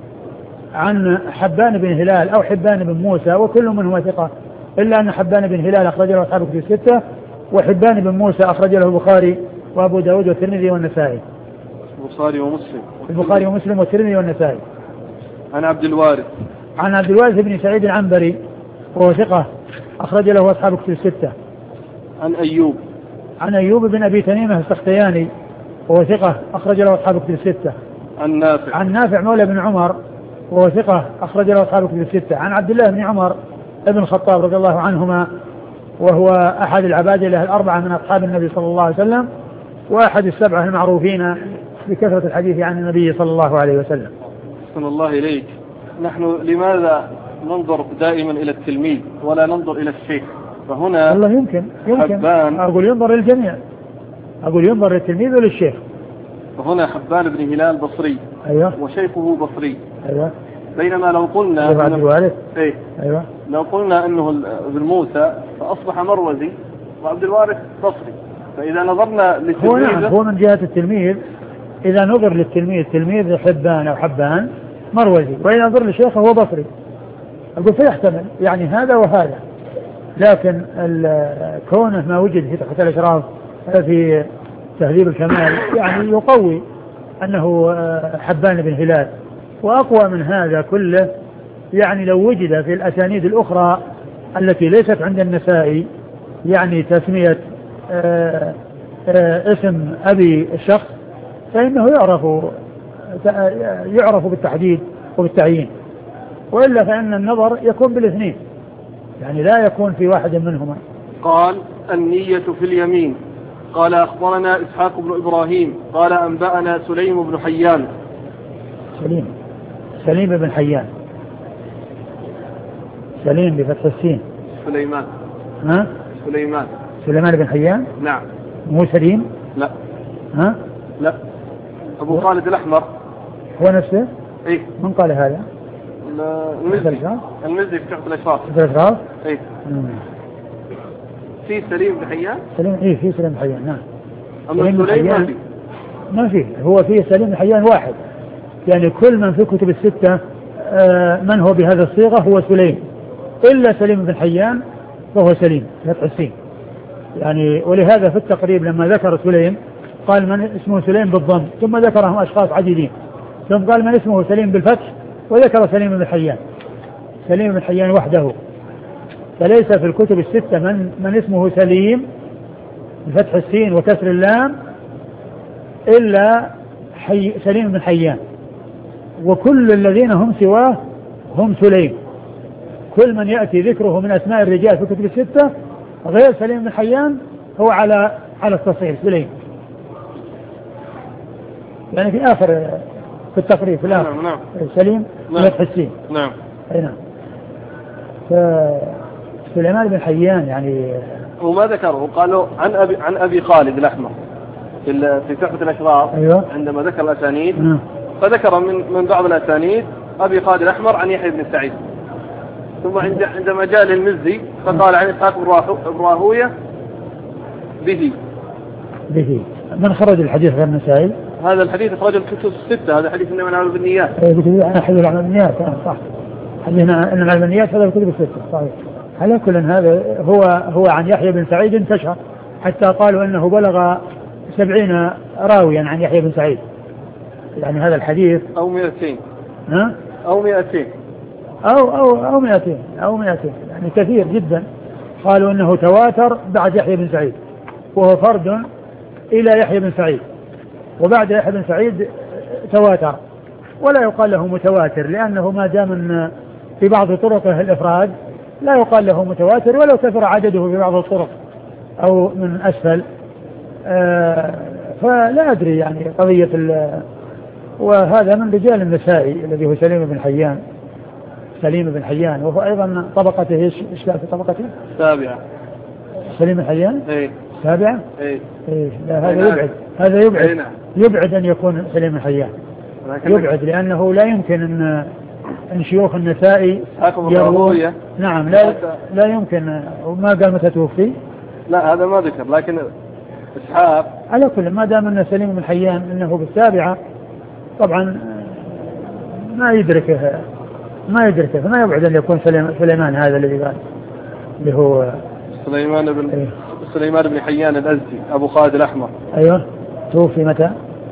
عن حبان بن هلال أو حبان بن موسى، وكل منهما ثقة إلا أن حبان بن هلال أخرج له أصحاب الكتب الستة، وحبان بن موسى أخرج له البخاري وأبو داود والترمذي والنسائي. البخاري ومسلم. البخاري ومسلم والترمذي والنسائي. عن عبد الوارث. عن عبد الوارث بن سعيد العنبري وهو ثقة أخرج له أصحاب الكتب الستة. عن أيوب. عن أيوب بن أبي تميمة السختياني وهو ثقة أخرج له أصحاب الكتب الستة. عن نافع. عن نافع مولى بن عمر وهو ثقة أخرج له أصحاب الكتب الستة. عن عبد الله بن عمر ابن الخطاب رضي الله عنهما وهو أحد العبادلة الأربعة من أصحاب النبي صلى الله عليه وسلم، وأحد السبعة المعروفين بكثرة الحديث عن النبي صلى الله عليه وسلم. صلى الله إليك. نحن لماذا ننظر دائما إلى التلميذ ولا ننظر إلى الشيخ؟ فهنا والله يمكن يمكن حبان. أقول ينظر للجميع، أقول ينظر للتلميذ وللشيخ. فهنا حبان بن هلال بصري. أيوة. وشيخه بصري. أيوة. بينما لو قلنا إنه... إيه؟ أيوة. لو قلنا أنه ابن موسى فأصبح مروزي وعبد الوارث بصري. فإذا نظرنا للتلميذ هو, نعم هو من جهة التلميذ، إذا نظر للتلميذ تلميذ حبان أو حبان مروزي، وإذا نظر لشيخه هو بصري. أقول فيحتمل يعني هذا وهذا، لكن كونه ما وجد في تحت الإشراف في تهذيب الكمال يعني يقوي أنه حبان بن هلال. وأقوى من هذا كله يعني لو وجد في الأسانيد الأخرى التي ليست عند النسائي يعني تسمية آآ آآ اسم أبي الشخص فإنه يعرف يعرف بالتحديد وبالتعيين، وإلا فإن النظر يكون بالاثنين، يعني لا يكون في واحد منهما. قال النية في اليمين. قال أخبرنا إسحاق بن إبراهيم قال أنبأنا سليم بن حيان. سليم سليم بن حيان. سليم بفتح السين. سليمان. ها؟ سليمان. سليمان بن حيان. نعم. مو سليم. لا. ها؟ لا. أبو خالد الأحمر. هو نفسه؟ إيه. من قال هذا؟ المزي. المزي في شعب الأشراف. في الأشراف؟ إيه. في سليم بن حيان؟ سليم إيه في سليم بن حيان نعم. أما سليم ما في. ما في، هو في سليم بن حيان واحد، يعني كل من في الكتب الستة آه من هو بهذا الصيغة هو سليم، إلا سليم بن حيان فهو سليم فتح السين يعني. ولهذا في التقريب لما ذكر سليم قال من اسمه سليم بالضم، ثم ذكرهم أشخاص عديدين، ثم قال من اسمه سليم بالفتح وذكر سليم بن حيان. سليم بن حيان وحده، فليس في الكتب الستة من, من اسمه سليم بفتح السين وكسر اللام إلا حي سليم بن حيان، وكل الذين هم سواه هم سليم. كل من يأتي ذكره من أسماء الرجال في الكتب الستة غير سليم بن حيان هو على على التصحيح سليم، يعني في آخر في التقريب في الآخر. نعم نعم. سليم بفتح السين. نعم. أي نعم. سليمان بن حيان يعني وما ذكره قالوا عن أبي عن أبي خالد الأحمر في في تحفة الأشراف. أيوة. عندما ذكر الأسانيد نعم. فذكر من من بعض الأسانيد أبي خالد الأحمر عن يحيى بن سعيد، ثم عند عندما جاء للمزي فقال عن إسحاق بن راهوية به. به من خرج الحديث غير النسائي؟ هذا الحديث أخرج الكتب الستة، هذا حديث إنما نعمل بالنيات. أنا حديث العمل بالنيات صح. حديثنا إنما نعمل بالنيات هذا الكتب الستة صحيح. على كل هذا هو هو عن يحيى بن سعيد انتشر حتى قالوا أنه بلغ سبعين راويا عن يحيى بن سعيد، يعني هذا الحديث أو مئتين. ها؟ أو مئتين. أو أو أو مئتين أو مئتين يعني كثير جدا. قالوا أنه تواتر بعد يحيى بن سعيد، وهو فرد إلى يحيى بن سعيد، وبعد يحيى بن سعيد تواتر، ولا يقال له متواتر لأنه ما دام في بعض طرقه الإفراد لا يقال له متواتر ولو كثر عدده في بعض الطرق أو من أسفل. آه فلا أدري يعني قضية. وهذا من رجال النسائي الذي هو سليم بن حيان سليم بن حيان وهو أيضا طبقته إيش إيش في طبقته؟ سابعة. سليم بن حيان؟ إيه. سابعة؟ إيه. إيه. لا هذا يبعد هذا يبعد إيه. يبعد أن يكون سليم بن حيان. يبعد لأنه لا يمكن أن أن شيوخ النسائي يروون. نعم لا لا يمكن. وما قال متى توفي؟ لا هذا ما ذكر لكن إسحاق على كل ما دام أن سليم بن حيان أنه بالسابعة طبعا ما يدركه ما يدركه فما يبعد أن يكون سليمان هذا الذي قال اللي هو سليمان بن إيه؟ سليمان بن حيان الأزدي أبو خالد الأحمر. أيوه توفي متى؟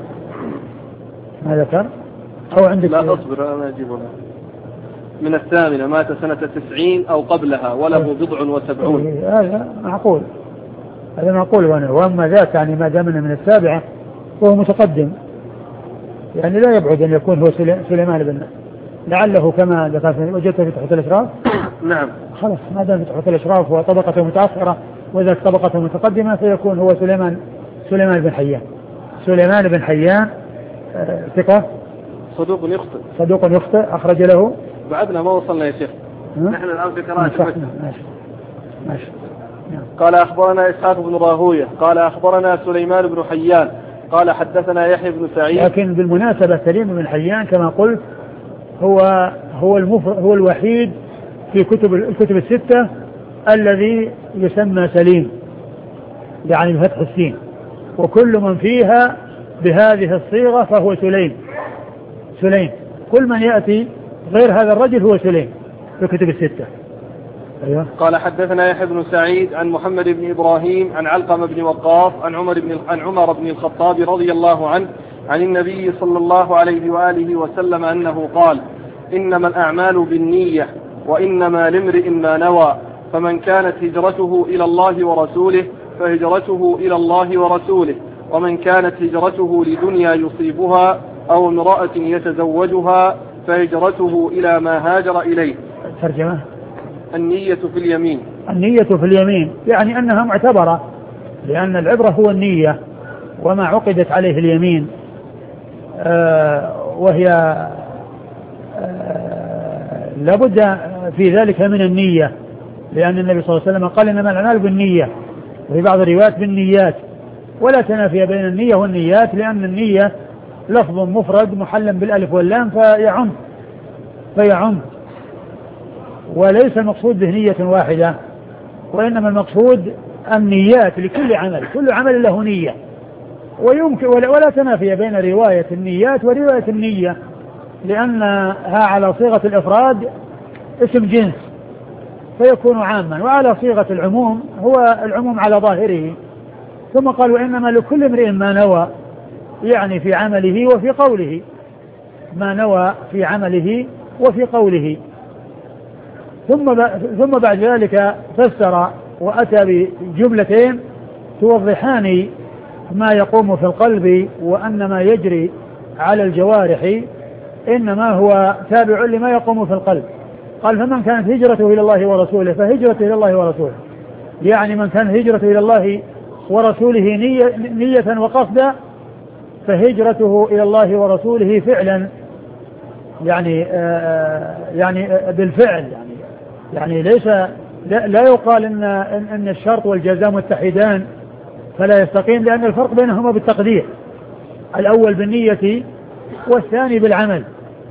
ما ذكر أو عندك؟ لا أصبر أنا أجيبه. من الثامنة مات سنة تسعين أو قبلها وله بضع وسبعون. إيه هذا معقول هذا معقول. وأنا وأما ذاك يعني ما دامنا من السابعة وهو متقدم يعني لا يبعد أن يكون هو سليمان بن لعله كما ذكرت وجدت في تحت الأشراف. نعم خلاص ما دام في تحت الأشراف وطبقته متأخرة وذاك طبقته متقدمة فيكون هو سليمان سليمان بن حيان. سليمان بن حيان آه ثقة صدوق يخطئ صدوق يخطئ أخرج له. بعدنا ما وصلنا يا شيخ. نحن الآن في قراءة. ماشي ماشي. قال أخبرنا إسحاق بن راهوية قال أخبرنا سليمان بن حيان قال حدثنا يحيى بن سعيد. لكن بالمناسبة سليم بن حيان كما قلت هو هو المفرد هو الوحيد في كتب الكتب الستة الذي يسمى سليم يعني بفتح السين وكل من فيها بهذه الصيغة فهو سليم. سليم كل من يأتي غير هذا الرجل هو سليم في كتب الستة. أيوة. قال حدثنا يحيى بن سعيد عن محمد بن إبراهيم عن علقمة بن وقاص عن عمر بن عن عمر بن الخطاب رضي الله عنه عن النبي صلى الله عليه وآله وسلم أنه قال إنما الأعمال بالنية وإنما لامرئ ما نوى فمن كانت هجرته إلى الله ورسوله فهجرته إلى الله ورسوله ومن كانت هجرته لدنيا يصيبها أو امرأة يتزوجها فهجرته إلى ما هاجر إليه. ترجمة النية في اليمين. النية في اليمين يعني أنها معتبرة لأن العبرة هو النية وما عقدت عليه اليمين آه وهي آه لابد في ذلك من النية لأن النبي صلى الله عليه وسلم قال إنما الأعمال بالنية وفي بعض الروايات بالنيات ولا تنافي بين النية والنيات لأن النية لفظ مفرد محل بالألف واللام فيعم فيعم وليس المقصود به نية واحدة وإنما المقصود النيات لكل عمل كل عمل له نية ويمكن ولا تنافي بين رواية النيات ورواية النية لأنها على صيغة الإفراد اسم جنس فيكون عاما وعلى صيغة العموم هو العموم على ظاهره. ثم قال وإنما لكل امرئ ما نوى يعني في عمله وفي قوله ما نوى في عمله وفي قوله. ثم ثم بعد ذلك فسر وأتى بجملتين توضحان ما يقوم في القلب وأن ما يجري على الجوارح إنما هو تابع لما يقوم في القلب. قال فمن كانت هجرته إلى الله ورسوله فهجرته إلى الله ورسوله يعني من كانت هجرته إلى الله ورسوله نية, نية وقصدا فهجرته إلى الله ورسوله فعلا يعني آه يعني بالفعل يعني يعني ليس لا, لا يقال إن, إن الشرط والجزاء متحدان فلا يستقيم لأن الفرق بينهما بالتقدير الأول بالنية والثاني بالعمل.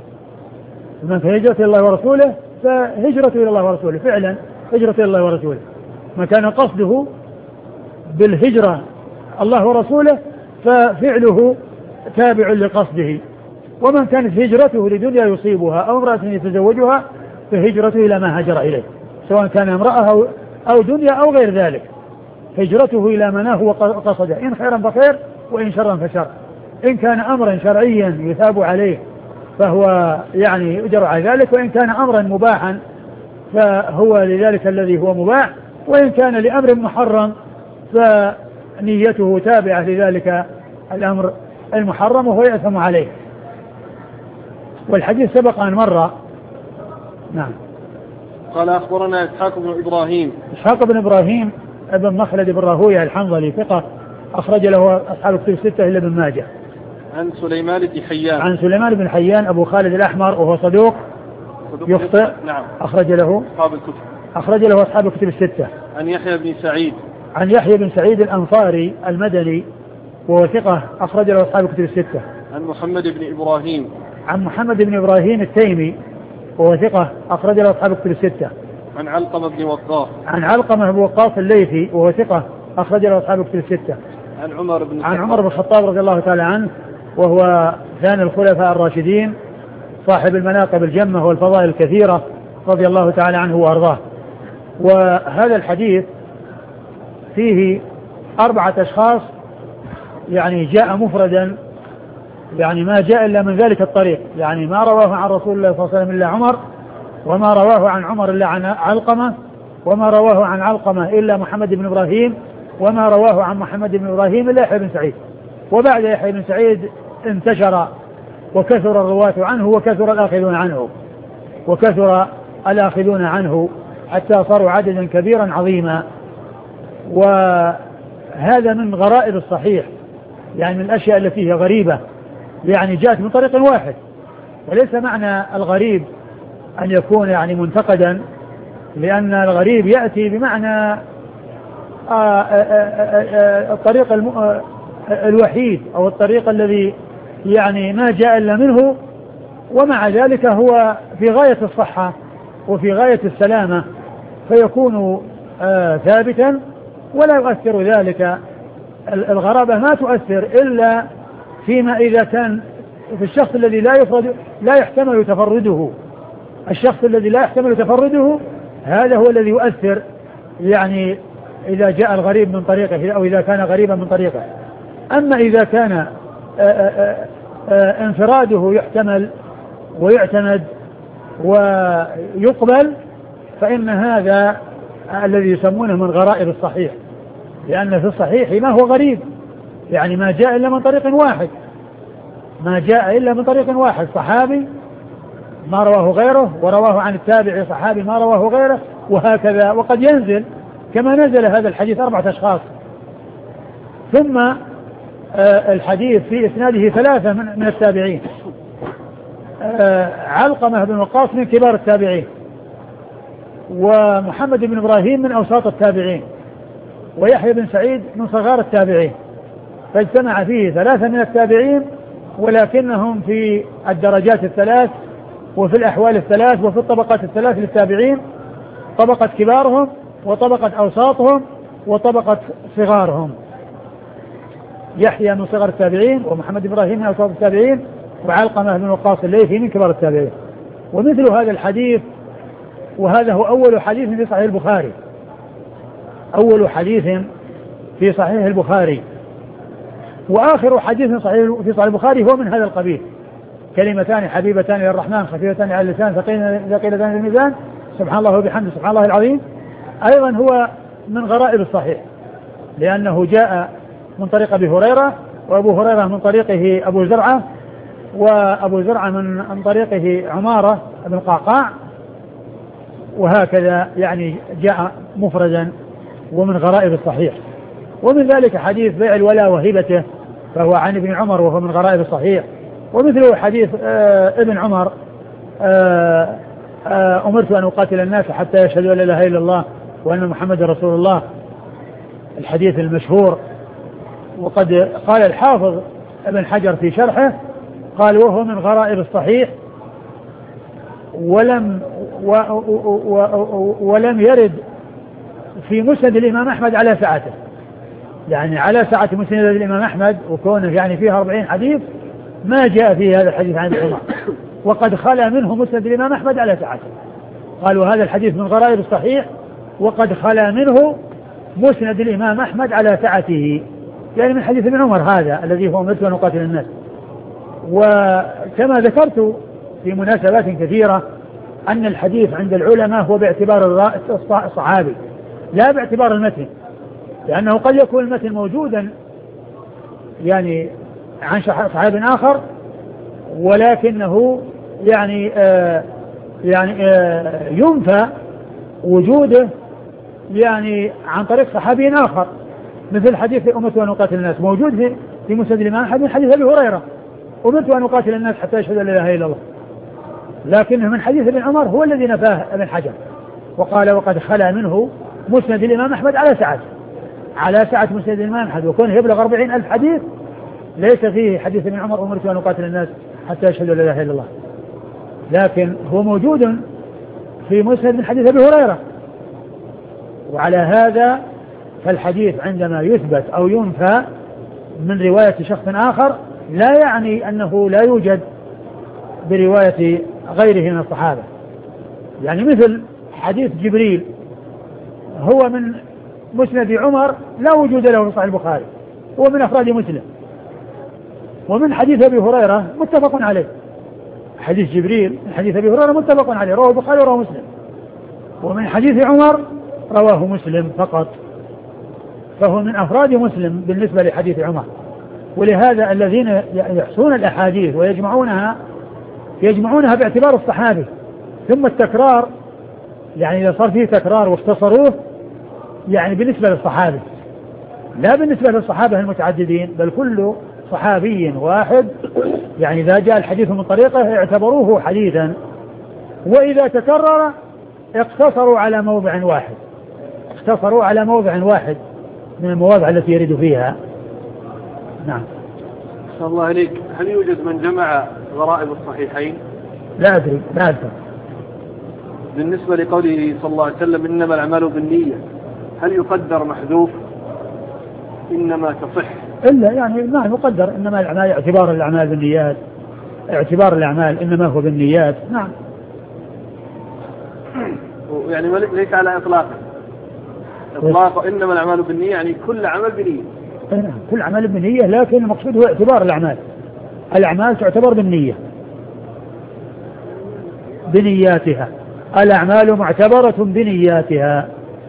من هجرته إلى الله ورسوله فهجرته إلى الله ورسوله فعلا هجرته إلى الله ورسوله ما كان قصده بالهجرة الله ورسوله ففعله تابع لقصده. ومن كانت هجرته لدنيا يصيبها أو امرأة يتزوجها فهجرته إلى ما هاجر إليه سواء كان امرأة أو دنيا أو غير ذلك هجرته إلى مناه وقصده إن خيرا فخير وإن شرا فشر. إن كان أمرا شرعيا يثاب عليه فهو يعني يؤجر على ذلك وإن كان أمرا مباحا فهو لذلك الذي هو مباح وإن كان لأمر محرم فنيته تابعة لذلك الأمر المحرم وهو يأثم عليه. والحديث سبق أن مر. نعم قال أخبرنا إسحاق بن إبراهيم. إسحاق بن إبراهيم ابن مخلد بن راهويه الحنظلي ثقة أخرج له أصحاب الكتب الستة إلا ابن ماجه. عن سليمان بن حيان. عن سليمان بن حيان أبو خالد الأحمر وهو صدوق يخطئ. نعم. أخرج له أصحاب الكتب. أخرج له أصحاب الكتب الستة. عن يحيى بن سعيد. عن يحيى بن سعيد الأنصاري المدني وهو ثقة أخرج له أصحاب الكتب الستة. عن محمد بن إبراهيم. عن محمد بن إبراهيم التيمي وهو ثقة أخرج له أصحاب الكتب الستة. عن علقمة بن وقاص. عن علقمة بن وقاص الليثي وهو ثقة أخرج له أصحاب الكتب الستة. عن عمر بن عن عمر بن الخطاب رضي الله تعالى عنه وهو ثاني الخلفاء الراشدين صاحب المناقب الجمة والفضائل الكثيرة رضي الله تعالى عنه وأرضاه. وهذا الحديث فيه أربعة أشخاص يعني جاء مفردا، يعني ما جاء إلا من ذلك الطريق، يعني ما رواه عن رسول الله صلى الله عليه وسلم إلا عمر، وما رواه عن عمر إلا عن علقمة، وما رواه عن علقمة إلا محمد بن إبراهيم، وما رواه عن محمد بن إبراهيم إلا يحيى بن سعيد. وبعد يحيى بن سعيد انتشر وكثر الرواة عنه وكثر الآخذون عنه وكثر الآخذون عنه حتى صاروا عددا كبيرا عظيما. وهذا من غرائب الصحيح، يعني من الأشياء التي هي غريبة، يعني جاءت من طريق واحد. وليس معنى الغريب أن يكون يعني منتقدا، لأن الغريب يأتي بمعنى الطريق الوحيد أو الطريق الذي يعني ما جاء إلا منه، ومع ذلك هو في غاية الصحة وفي غاية السلامة، فيكون ثابتا ولا يؤثر ذلك. الغرابة ما تؤثر إلا فيما إذا كان في الشخص الذي لا يفرد لا يحتمل تفرده. الشخص الذي لا يحتمل تفرده هذا هو الذي يؤثر، يعني إذا جاء الغريب من طريقه أو إذا كان غريبا من طريقه. أما إذا كان آآ آآ آآ انفراده يحتمل ويعتمد ويقبل، فإن هذا الذي يسمونه من غرائب الصحيح، لأن في الصحيح ما هو غريب، يعني ما جاء إلا من طريق واحد، ما جاء إلا من طريق واحد، صحابي ما رواه غيره، ورواه عن التابع صحابي ما رواه غيره، وهكذا. وقد ينزل كما نزل هذا الحديث أربعة أشخاص، ثم آه الحديث في إسناده ثلاثة من, من التابعين. آه علقمة بن وقاص من كبار التابعين، ومحمد بن إبراهيم من أوساط التابعين، ويحيى بن سعيد من صغار التابعين. فاجتمع فيه ثلاثة من التابعين، ولكنهم في الدرجات الثلاث وفي الأحوال الثلاث وفي الطبقات الثلاث للتابعين، طبقة كبارهم وطبقة أوساطهم وطبقة صغارهم. يحيى من صغار التابعين، ومحمد إبراهيم من أوساط التابعين، وعلقمة بن وقاص الليثي من كبار التابعين. ومثل هذا الحديث، وهذا هو أول حديث في صحيح البخاري، أول حديث في صحيح البخاري، وآخر حديث صحيح في صحيح البخاري هو من هذا القبيل: كلمتان حبيبتان إلى الرحمن خفيفتان على اللسان ثقيلتان في الميزان سبحان الله وبحمده سبحان الله العظيم. أيضا هو من غرائب الصحيح، لأنه جاء من طريق أبي هريرة، وأبو هريرة من طريقه أبو زرعة، وأبو زرعة من طريقه عمارة بن قعقاع، وهكذا يعني جاء مفردا ومن غرائب الصحيح. ومن ذلك حديث بيع الولاء وهبته، فهو عن ابن عمر وهو من غرائب الصحيح. ومثله حديث آه ابن عمر آه آه أمرت أن أقاتل الناس حتى يشهدوا أن لا إله إلا الله وأن محمد رسول الله، الحديث المشهور. وقد قال الحافظ ابن حجر في شرحه، قال وهو من غرائب الصحيح، ولم و و و ولم يرد في مسند الإمام أحمد على سعته، يعني على سعة مسند الإمام أحمد وكونه يعني فيها أربعين حديث ما جاء فيه هذا الحديث عن ابن عمر، وقد خلا منه مسند الإمام أحمد على سعته. قالوا هذا الحديث من غرائب الصحيح، وقد خلا منه مسند الإمام أحمد على سعته، يعني من حديث ابن عمر هذا الذي هو أمرت أن أقاتل الناس. وكما ذكرت في مناسبات كثيرة أن الحديث عند العلماء هو باعتبار الصحابي لا باعتبار المتن، لأنه قد يكون المتن موجودا يعني عن صحابي آخر، ولكنه يعني آه يعني آه ينفى وجوده يعني عن طريق صحابي آخر، مثل حديث أمرت أن أقاتل الناس موجود في في مسند الإمام أحمد من حديث أبي هريرة، أمرت أن أقاتل الناس حتى يشهدوا أن لا إله إلا الله، لكنه من حديث ابن عمر هو الذي نفاه ابن حجر وقال وقد خلا منه مسند الإمام أحمد على سعة على سعة مسند الإمام أحمد، وكونه يبلغ أربعين ألف حديث ليس فيه حديث ابن عمر أمرت أن أقاتل الناس حتى يشهدوا أن لا إله إلا الله، لكن هو موجود في مسند من حديث أبي هريرة. وعلى هذا فالحديث عندما يثبت أو ينفى من رواية شخص آخر لا يعني أنه لا يوجد برواية غيره من الصحابة. يعني مثل حديث جبريل هو من مسند عمر لا وجود له في صحيح البخاري، هو من أفراد مسلم، ومن حديث أبي هريرة متفق عليه، حديث جبريل من حديث أبي هريرة متفق عليه رواه البخاري ورواه مسلم، ومن حديث عمر رواه مسلم فقط، فهو من أفراد مسلم بالنسبة لحديث عمر. ولهذا الذين يحصون الأحاديث ويجمعونها يجمعونها باعتبار الصحابي، ثم التكرار يعني إذا صار فيه تكرار واختصروه يعني بالنسبة للصحابي لا بالنسبة للصحابة المتعددين، بل كل صحابي واحد يعني إذا جاء الحديث من طريقه اعتبروه حديثا، وإذا تكرر اقتصروا على موضع واحد اقتصروا على موضع واحد من المواضع التي يريد فيها. نعم. صلى الله عليك، هل يوجد من جمع غرائب الصحيحين؟ لا أدري لا أدري. بالنسبة لقوله صلى الله عليه وسلم إنما الأعمال بالنية، هل يقدر محذوف إنما تصح؟ إلا يعني ما يقدر إنما الأعمال اعتبار الأعمال بالنيات، اعتبار الأعمال إنما هو بالنيات. نعم. يعني ليس على إطلاقه إطلاق إنما الأعمال بالنية يعني كل عمل بنية. نعم كل عمل بنية، لكن المقصود هو اعتبار الأعمال، الأعمال تعتبر بالنية بنياتها، الأعمال معتبرة بنياتها.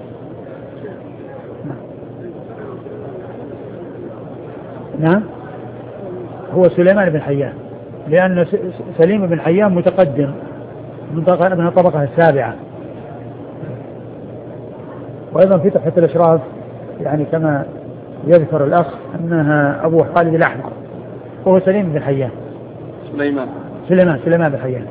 نعم هو سليمان بن حيان، لأن سليم بن حيان متقدم من الطبقة السابعة. وأيضا في تحفة الإشراف يعني كما يذكر الأخ أنها أبو خالد الأحمر وهو سليم بن حيان سليمان سليمان سليمان بن حيان.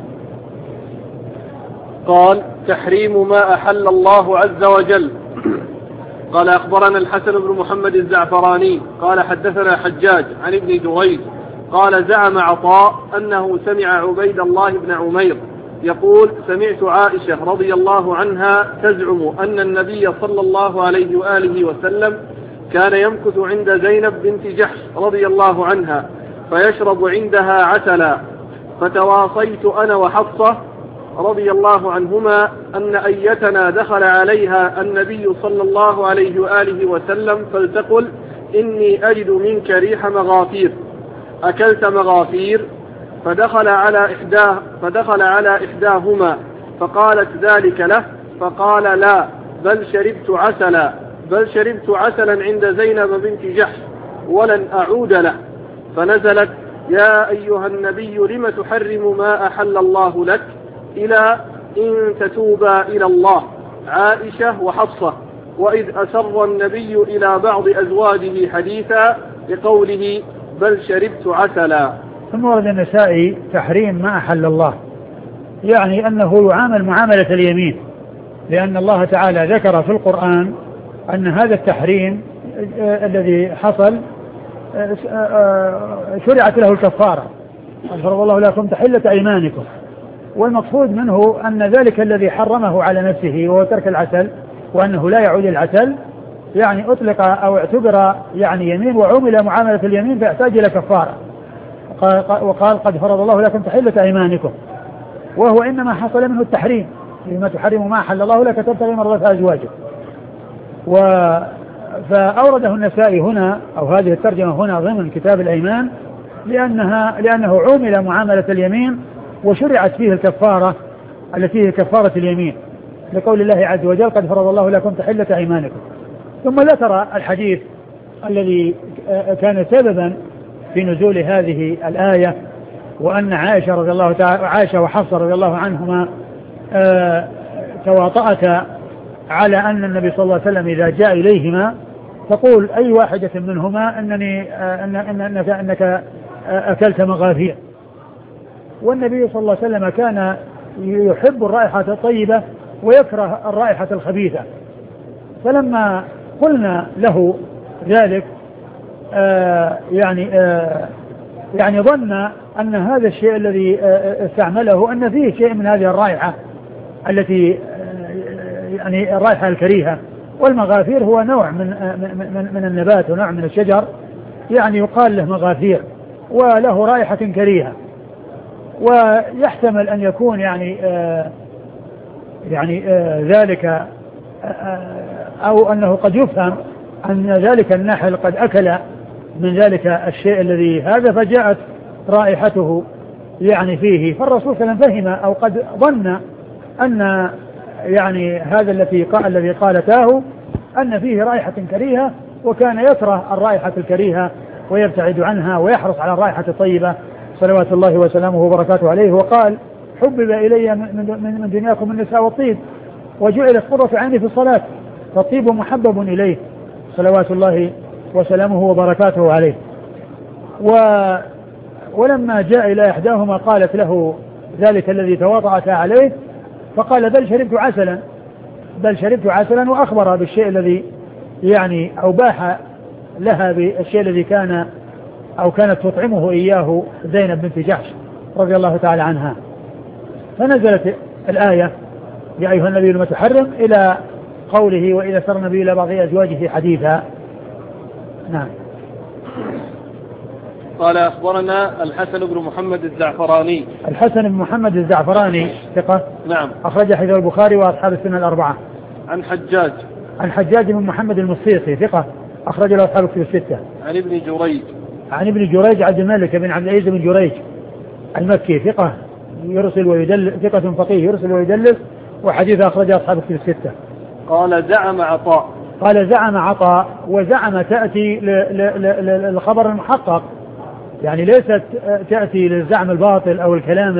قال تحريم ما أحل الله عز وجل. قال أخبرنا الحسن بن محمد الزعفراني قال حدثنا حجاج عن ابن جريج قال زعم عطاء أنه سمع عبيد الله بن عمير يقول سمعت عائشة رضي الله عنها تزعم أن النبي صلى الله عليه وآله وسلم كان يمكث عند زينب بنت جحش رضي الله عنها فيشرب عندها عسلا، فتواصيت أنا وحفصة رضي الله عنهما أن أيتنا دخل عليها النبي صلى الله عليه وآله وسلم فلتقل إني أجد منك ريح مغافير، أكلت مغافير؟ فدخل على إحداه فدخل على إحداهما فقالت ذلك له، فقال لا بل شربت عسلا بل شربت عسلا عند زينب بنت جحش ولن أعود له. فنزلت يا أيها النبي لم تحرم ما أحل الله لك إلى إن تتوبا إلى الله عائشة وحفصة، وإذ أسر النبي إلى بعض أزواجه حديثا لقوله بل شربت عسلا. ثم ورد النسائي تحريم ما أحل الله، يعني أنه يعامل معاملة اليمين، لأن الله تعالى ذكر في القرآن أن هذا التحريم الذي حصل شرعت له الكفارة، فرض الله لكم تحلة أيمانكم، والمقصود منه أن ذلك الذي حرمه على نفسه وهو ترك العسل وأنه لا يعود العسل يعني أطلق أو اعتبر يعني يمين وعمل معاملة اليمين فيحتاج إلى كفارة، وقال قد فرض الله لكم تحلة أيمانكم، وهو إنما حصل منه التحريم لما تحرم ما أحل الله لك تبتغي مرضات أزواجك. و فأورده النسائي هنا أو هذه الترجمة هنا ضمن كتاب الأيمان لأنها لأنه عمل معاملة اليمين وشرعت فيه الكفارة التي هي كفارة اليمين لقول الله عز وجل قد فرض الله لكم تحلة أيمانكم. ثم ذكر الحديث الذي كان سببا في نزول هذه الآية، وأن عائشة رضي الله تعالى عائشة وحفصة رضي الله عنهما تواطأتا على أن النبي صلى الله عليه وسلم إذا جاء إليهما تقول أي واحدة منهما أنني أن أنك, أنك أكلت مغافير. والنبي صلى الله عليه وسلم كان يحب الرائحة الطيبة ويكره الرائحة الخبيثة. فلما قلنا له ذلك آه يعني آه يعني ظن أن هذا الشيء الذي آه استعمله أن فيه شيء من هذه الرائحة التي آه يعني الرائحة الكريهة. والمغافير هو نوع من, آه من, من النبات ونوع من الشجر يعني يقال له مغافير وله رائحة كريهة. ويحتمل أن يكون يعني آه يعني آه ذلك آه أو أنه قد يفهم أن ذلك النحل قد أكل من ذلك الشيء الذي هذا فجاءت رائحته يعني فيه. فالرسول صلى الله عليه وسلم فهم أو قد ظن أن يعني هذا الذي قال الذي قالته أن فيه رائحة كريهة وكان يكره الرائحة الكريهة ويبتعد عنها ويحرص على الرائحة الطيبة صلوات الله وسلامه وبركاته عليه. وقال حبب إلي من, من دنياكم النساء والطيب وجعلت قرة عيني في الصلاة فالطيب محبب إليه صلوات الله وسلامه وبركاته عليه. و ولما جاء إلى إحداهما قالت له ذلك الذي تواطأت عليه فقال بل شربت عسلا بل شربت عسلا وأخبر بالشيء الذي يعني أباح لها بالشيء الذي كان أو كانت تطعمه إياه زينب بنت جحش رضي الله تعالى عنها. فنزلت الآية يا أيها النبي لما تحرم إلى قوله وإذا سر النبي إلى بعض أزواجه حديثا. نعم. قال أخبرنا الحسن بن محمد الزعفراني. الحسن بن محمد الزعفراني ثقة. نعم. أخرج حديث البخاري وأصحاب السنة الأربعة. عن حجاج. عن حجاج بن محمد المصيصي ثقة أخرج له أصحاب الكتب الستة. عن ابن جريج. عن ابن جريج عبد الملك بن عبد العزيز بن جريج المكي ثقة يرسل ويدلس ثقة فقيه يرسل ويدلس وحديث أخرجه أصحاب الكتب الستة. قال زعم عطاء. قال زعم عطاء وزعم تأتي للخبر المحقق يعني ليست تأتي للزعم الباطل أو الكلام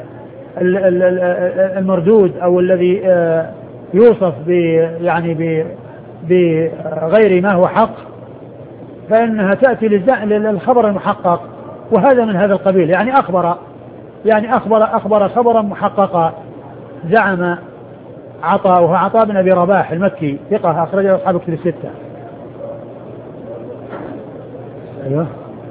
المردود أو الذي يوصف ب يعني بغير ما هو حق فإنها تأتي للخبر المحقق وهذا من هذا القبيل يعني أخبر يعني أخبر أخبر خبرا محققا. زعم عطاء وهو عطاء بن أبي رباح المكي ثقة أخرجه أصحاب الكتب الستة. أيوه.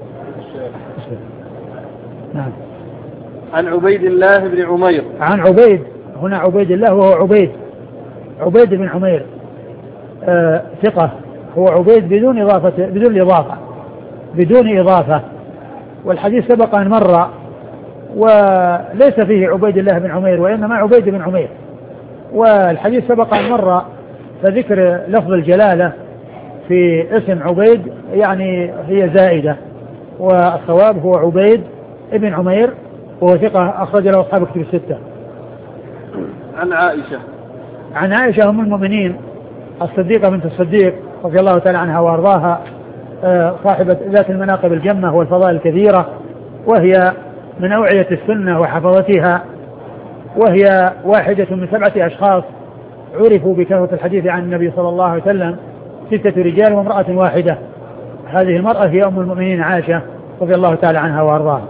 نعم. عن عبيد الله بن عمير. عن عبيد هنا عبيد الله وهو عبيد عبيد بن عمير آه ثقة هو عبيد بدون إضافة بدون إضافة بدون إضافة والحديث سبق أن مر وليس فيه عبيد الله بن عمير وإنما عبيد بن عمير والحديث سبق أن مر فذكر لفظ الجلالة في اسم عبيد يعني هي زائدة والصواب هو عبيد ابن عمير وهو ثقة أخرج له أصحاب الكتب الستة. عن عائشة. عن عائشة أم المؤمنين الصديقة بنت الصديق رضي الله تعالى عنها وأرضاها صاحبة ذات المناقب الجمة والفضائل الكثيرة وهي من أوعية السنة وحفظتها وهي واحدة من سبعة أشخاص عرفوا بكثرة الحديث عن النبي صلى الله عليه وسلم ستة رجال وامرأة واحدة. هذه المرأة هي أم المؤمنين عائشة رضي الله تعالى عنها وأرضاها.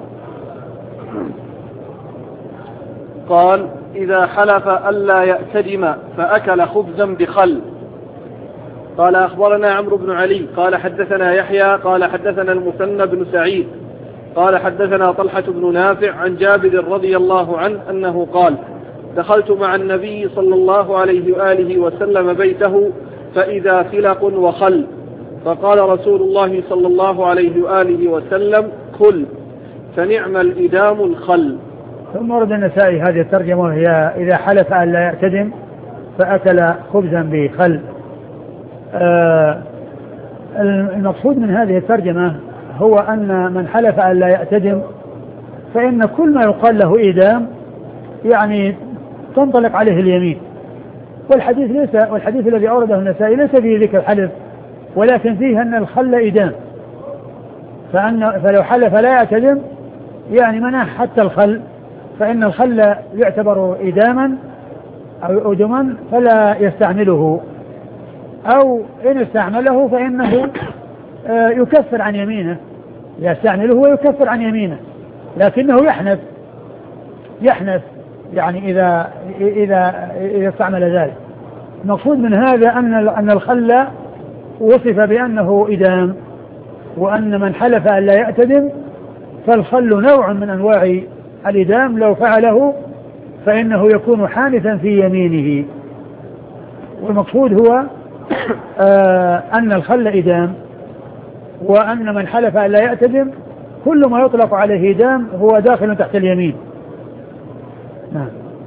قال إذا حلف ألا يأتدم فأكل خبزا بخل. قال أخبرنا عمرو بن علي قال حدثنا يحيى قال حدثنا المثنى بن سعيد قال حدثنا طلحة بن نافع عن جابر رضي الله عنه أنه قال دخلت مع النبي صلى الله عليه وآله وسلم بيته فإذا فلق وخل فقال رسول الله صلى الله عليه وآله وسلم كل فنعم الإدام الخل. ثم ورد النسائي هذه الترجمة وهي إذا حلف أن لا يعتدم فأكل خبزا بخل. آه المقصود من هذه الترجمة هو أن من حلف أن لا يعتدم فإن كل ما يقال له إدام يعني تنطلق عليه اليمين. والحديث ليس والحديث الذي أورده النسائي ليس فيه ذكر الحلف ولكن فيه أن الخل إدام فأن فلو حلف لا يعتدم يعني منع حتى الخل فإن الخل يعتبر إداما أو دما فلا يستعمله، أو إن استعمله فإنه يكفر عن يمينه، يستعمله ويكفر عن يمينه، لكنه يحنث يحنث يعني إذا إذا إذا استعمل ذلك. المقصود من هذا أن أن الخل وصف بأنه إدام، وأن من حلف أن لا يأتدم فالخل نوع من أنواع الإدام، لو فعله فإنه يكون حانثا في يمينه. والمقصود هو آه أن الخل إدام، وأن من حلف أن لا يأتدم كل ما يطلق عليه إدام هو داخل تحت اليمين. نعم.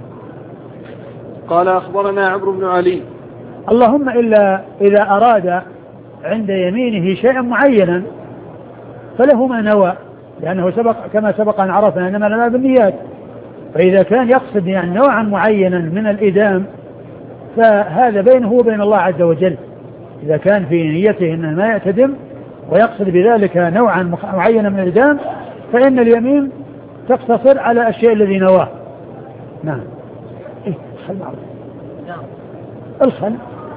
قال أخبرنا عمرو بن علي. اللهم إلا إذا أراد عند يمينه شيئا معينا فله ما نوى، لأنه سبق كما سبق أن عرفنا أنما لنا بالنيات، فإذا كان يقصد يعني نوعا معينا من الإدام فهذا بينه وبين الله عز وجل. إذا كان في نيته أنه ما يأتدم ويقصد بذلك نوعا معينا من الإدام فإن اليمين تقتصر على الشيء الذي نواه. نعم. إيه خل معروف. الخل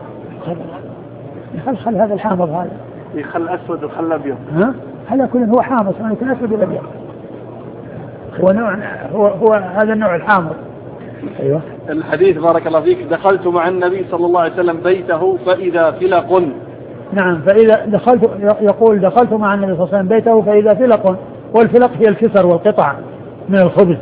خل خل هذا الحامض هذا. إيه خل أسود وخل أبيض. ها؟ على كل هو حامض، يعني يكون أسود ولا أبيض. هو نوع هو هو هذا النوع الحامض. أيوة. الحديث بارك الله فيك: دخلت مع النبي صلى الله عليه وسلم بيته فإذا فلق. نعم. فإذا دخلت يقول دخلت مع النبي صلى الله عليه وسلم بيته فإذا فلق، والفلق هي الكسر والقطع من الخبز.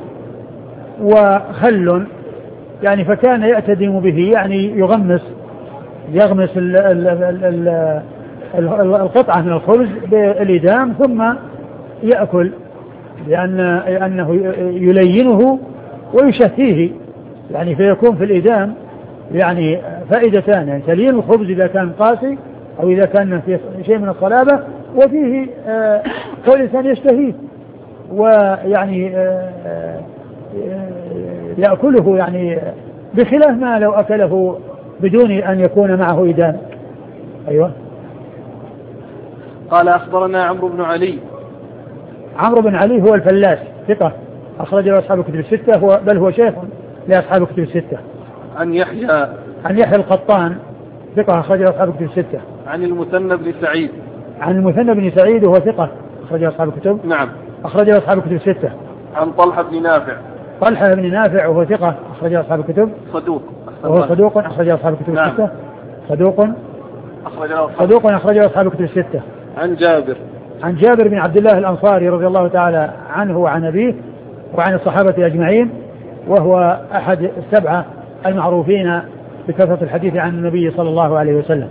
وخل يعني فكان يأتدم به يعني يغمس يغمس ال ال ال ال القطعة من الخبز بالإدام ثم يأكل، لأن أنه يلينه ويشهيه، يعني فيكون في الإدام يعني فائدتان: يعني تليين الخبز إذا كان قاسي أو إذا كان فيه شيء من الصلابة، وفيه آه كل إنسان يشتهيه ويعني آه آه يأكله، يعني بخلاف ما لو أكله بدون أن يكون معه إدام. أيوة. قال أخبرنا عمرو بن علي. عمرو بن علي هو الفلاس، ثقة أخرج له أصحاب الكتب الستة، هو بل هو شيخ لأصحاب الكتب الستة. عن يحيى عن يحيى القطان، ثقة أخرج له أصحاب الكتب الستة. عن المثنى بن سعيد. عن المثنى بن سعيد وهو ثقة أخرج له أصحاب الكتب. نعم. أخرج له أصحاب الكتب الستة. عن طلحة بن نافع. طلحة بن نافع وهو ثقة أخرج له أصحاب الكتب. صدوق. وهو صدوق أخرج له أصحاب الكتب نعم. الستة. صدوق أخرج له صدوق أخرج له أصحاب الكتب الستة. عن جابر. عن جابر بن عبد الله الأنصاري رضي الله تعالى عنه وعن أبيه وعن الصحابة أجمعين، وهو أحد السبعة المعروفين بكثرة الحديث عن النبي صلى الله عليه وسلم.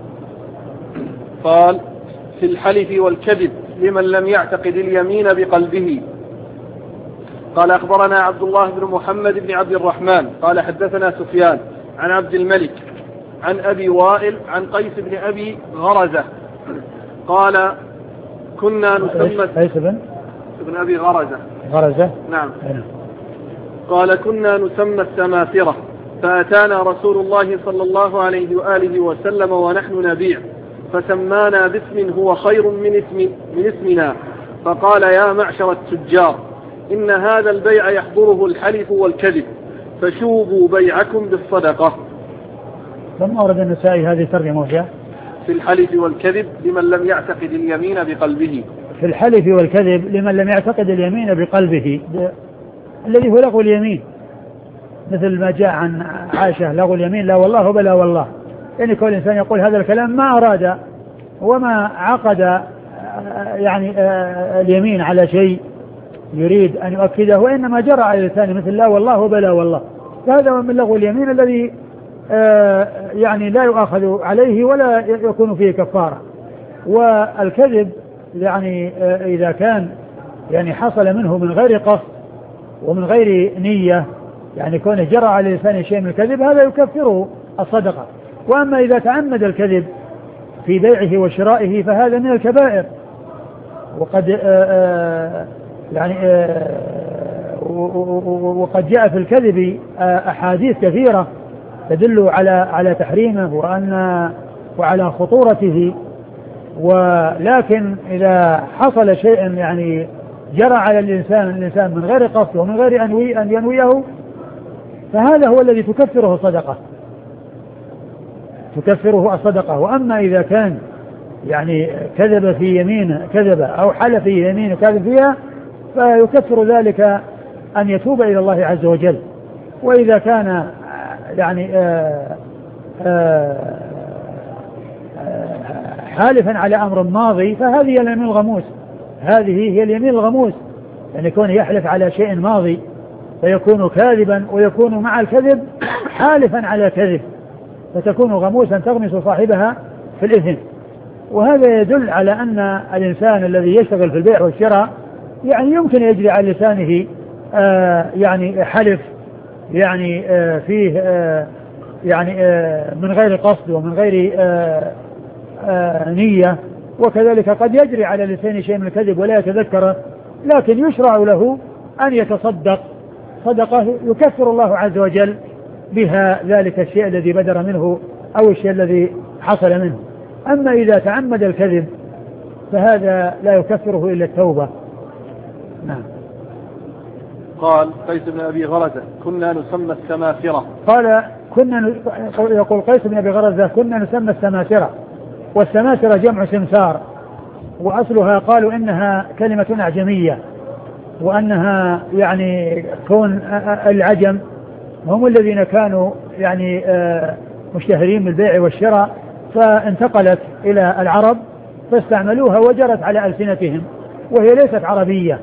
قال: في الحلف والكذب لمن لم يعتقد اليمين بقلبه. قال أخبرنا عبد الله بن محمد بن عبد الرحمن قال حدثنا سفيان عن عبد الملك عن أبي وائل عن قيس بن أبي غرزة قال: كنا نسمى قيس بن ابن أبي غرزة. غرزة. نعم. قال: كنا نسمى السماسرة، فأتانا رسول الله صلى الله عليه وآله وسلم ونحن نبيع، فسمانا باسم هو خير من اسم من اسمنا، فقال: يا معشر التجار، إن هذا البيع يحضره الحلف والكذب، فشوبوا بيعكم بالصدقة. لما ورد النسائي هذه ترجمة وجه في الحلف والكذب لمن لم يعتقد اليمين بقلبه. في الحلف والكذب لمن لم يعتقد اليمين بقلبه، الذي هو لغو اليمين، مثل ما جاء عن عائشة: لغو اليمين لا والله بلا والله، يعني كل إنسان يقول هذا الكلام ما أراد وما عقد يعني اليمين على شيء يريد أن يؤكده، وإنما جرى على لسانه مثل لا والله بلا والله، فهذا من لغو اليمين الذي يعني لا يؤاخذ عليه ولا يكون فيه كفارة. والكذب يعني إذا كان يعني حصل منه من غير قصد ومن غير نية، يعني كونه جرى على لسانه شيء من الكذب، هذا يكفره الصدقة. وأما إذا تعمد الكذب في بيعه وشرائه فهذا من الكبائر. وقد يعني وقد جاء في الكذب أحاديث كثيرة تدل على على تحريمه وأن وعلى خطورته. ولكن إذا حصل شيء يعني جرى على الإنسان الإنسان من غير قصد ومن غير أنوي أن ينويه، فهذا هو الذي تكفره الصدقة، تكفره الصدقة. وأما إذا كان يعني كذب في يمين كذب أو حلف في يمين كذب فيها فيكفر ذلك أن يتوب إلى الله عز وجل. وإذا كان يعني آآ آآ حالفا على أمر ماضي فهذه هي اليمين الغموس، هذه هي اليمين الغموس، يعني يكون يحلف على شيء ماضي فيكون كاذبا ويكون مع الكذب حالفا على كذب، فتكون غموسا تغمس صاحبها في الإثم. وهذا يدل على أن الإنسان الذي يشتغل في البيع والشراء يعني يمكن يجري على لسانه آه يعني حلف يعني آه فيه آه يعني آه من غير قصد ومن غير آه آه نية، وكذلك قد يجري على لسانه شيء من الكذب ولا يتذكره، لكن يشرع له أن يتصدق صدقة يكفر الله عز وجل بها ذلك الشيء الذي بدر منه أو الشيء الذي حصل منه. أما إذا تعمد الكذب فهذا لا يكفره إلا التوبة. نعم. قال قيس بن أبي غرزة كنا نسمى السماسرة. قال كنا يقول قيس بن أبي غرزة كنا نسمى السماسرة، والسماسرة جمع سمسار، وأصلها قالوا إنها كلمة أعجمية، وأنها يعني كون العجم هم الذين كانوا يعني مشتهرين بالبيع والشراء، فانتقلت إلى العرب فاستعملوها وجرت على ألسنتهم وهي ليست عربية.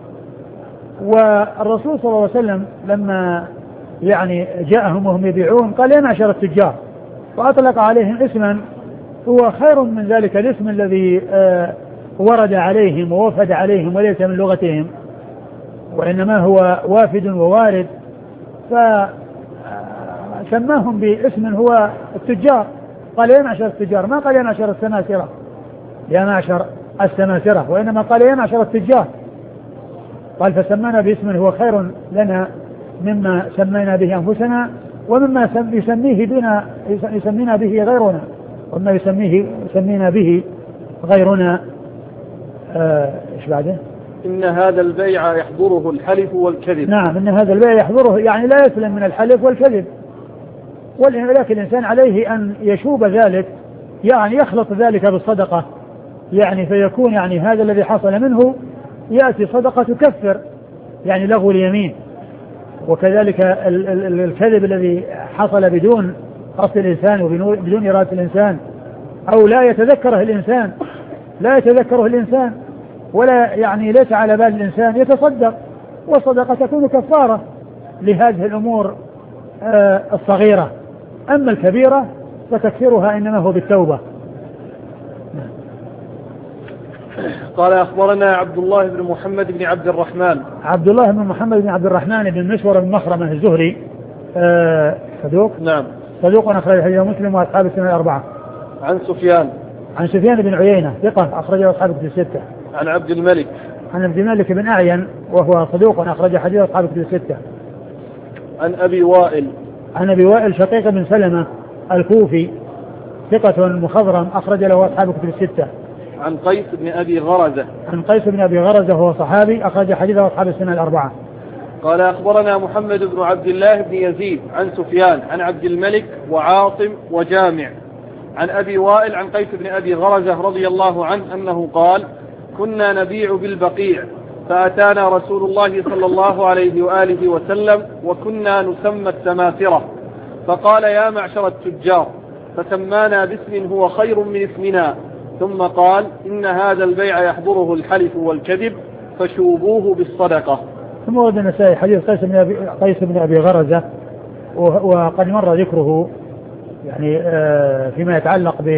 والرسول صلى الله عليه وسلم لما يعني جاءهم وهم يبيعون قال يا معشر التجار، وأطلق عليهم اسما هو خير من ذلك الاسم الذي ورد عليهم ووفد عليهم وليس من لغتهم، وإنما هو وافد ووارد، فسماهم باسم هو التجار. قال يا معشر التجار، ما قال يا معشر السماسرة يا معشر السماسرة، وإنما قال يا معشر التجار. قال فسمانا باسم هو خير لنا مما سمينا به أنفسنا ومما يسميه بنا يسمينا به غيرنا، ومما يسميه يسمينا به غيرنا. آه ايش بعده؟ إن هذا البيع يحضره الحلف والكذب. نعم، إن هذا البيع يحضره يعني لا يسلم من الحلف والكذب، ولكن الإنسان عليه أن يشوب ذلك، يعني يخلط ذلك بالصدقة، يعني فيكون يعني هذا الذي حصل منه يأتي صدقة تكفر يعني لغو اليمين، وكذلك ال- ال- الكذب الذي حصل بدون قصد الإنسان وبدون إرادة الإنسان أو لا يتذكره الإنسان لا يتذكره الإنسان ولا يعني ليس على بال الإنسان يتصدق، والصدقة تكون كفارة لهذه الأمور آه الصغيرة. أما الكبيرة فتكفيرها إنما هو بالتوبة. قال أخبرنا عبد الله بن محمد بن عبد الرحمن. عبد الله بن محمد بن عبد الرحمن بن مشور بن مخرمة الزهري آه صدوق. نعم. صدوق أخرج حديثه مسلم وأصحاب السنة الأربعة. عن سفيان. عن سفيان بن عيينة ثقة أخرجه أصحاب الكتب الستة. عن عبد الملك. عن عبد الملك بن أعين وهو صدوق أخرج حديث أصحاب الكتب الستة. عن أبي وائل. عن أبي وائل شقيق بن سلمة الكوفي ثقة مخضرم أخرج له أصحاب الكتب الستة. عن قيس بن أبي غرزة. عن قيس بن أبي غرزة وهو صحابي أخرج حديثه أصحاب السنة الأربعة. قال أخبرنا محمد بن عبد الله بن يزيد عن سفيان عن عبد الملك وعاصم وجامع عن أبي وائل عن قيس بن أبي غرزة رضي الله عنه أنه قال كنا نبيع بالبقيع فأتانا رسول الله صلى الله عليه وآله وسلم وكنا نسمى السماسرة فقال يا معشر التجار، فسمانا باسم هو خير من اسمنا، ثم قال إن هذا البيع يحضره الحلف والكذب فشوبوه بالصدقة. ثم ورد النسائي حديث قيس بن أبي, قيس بن أبي غرزة وقد مر ذكره يعني فيما يتعلق ب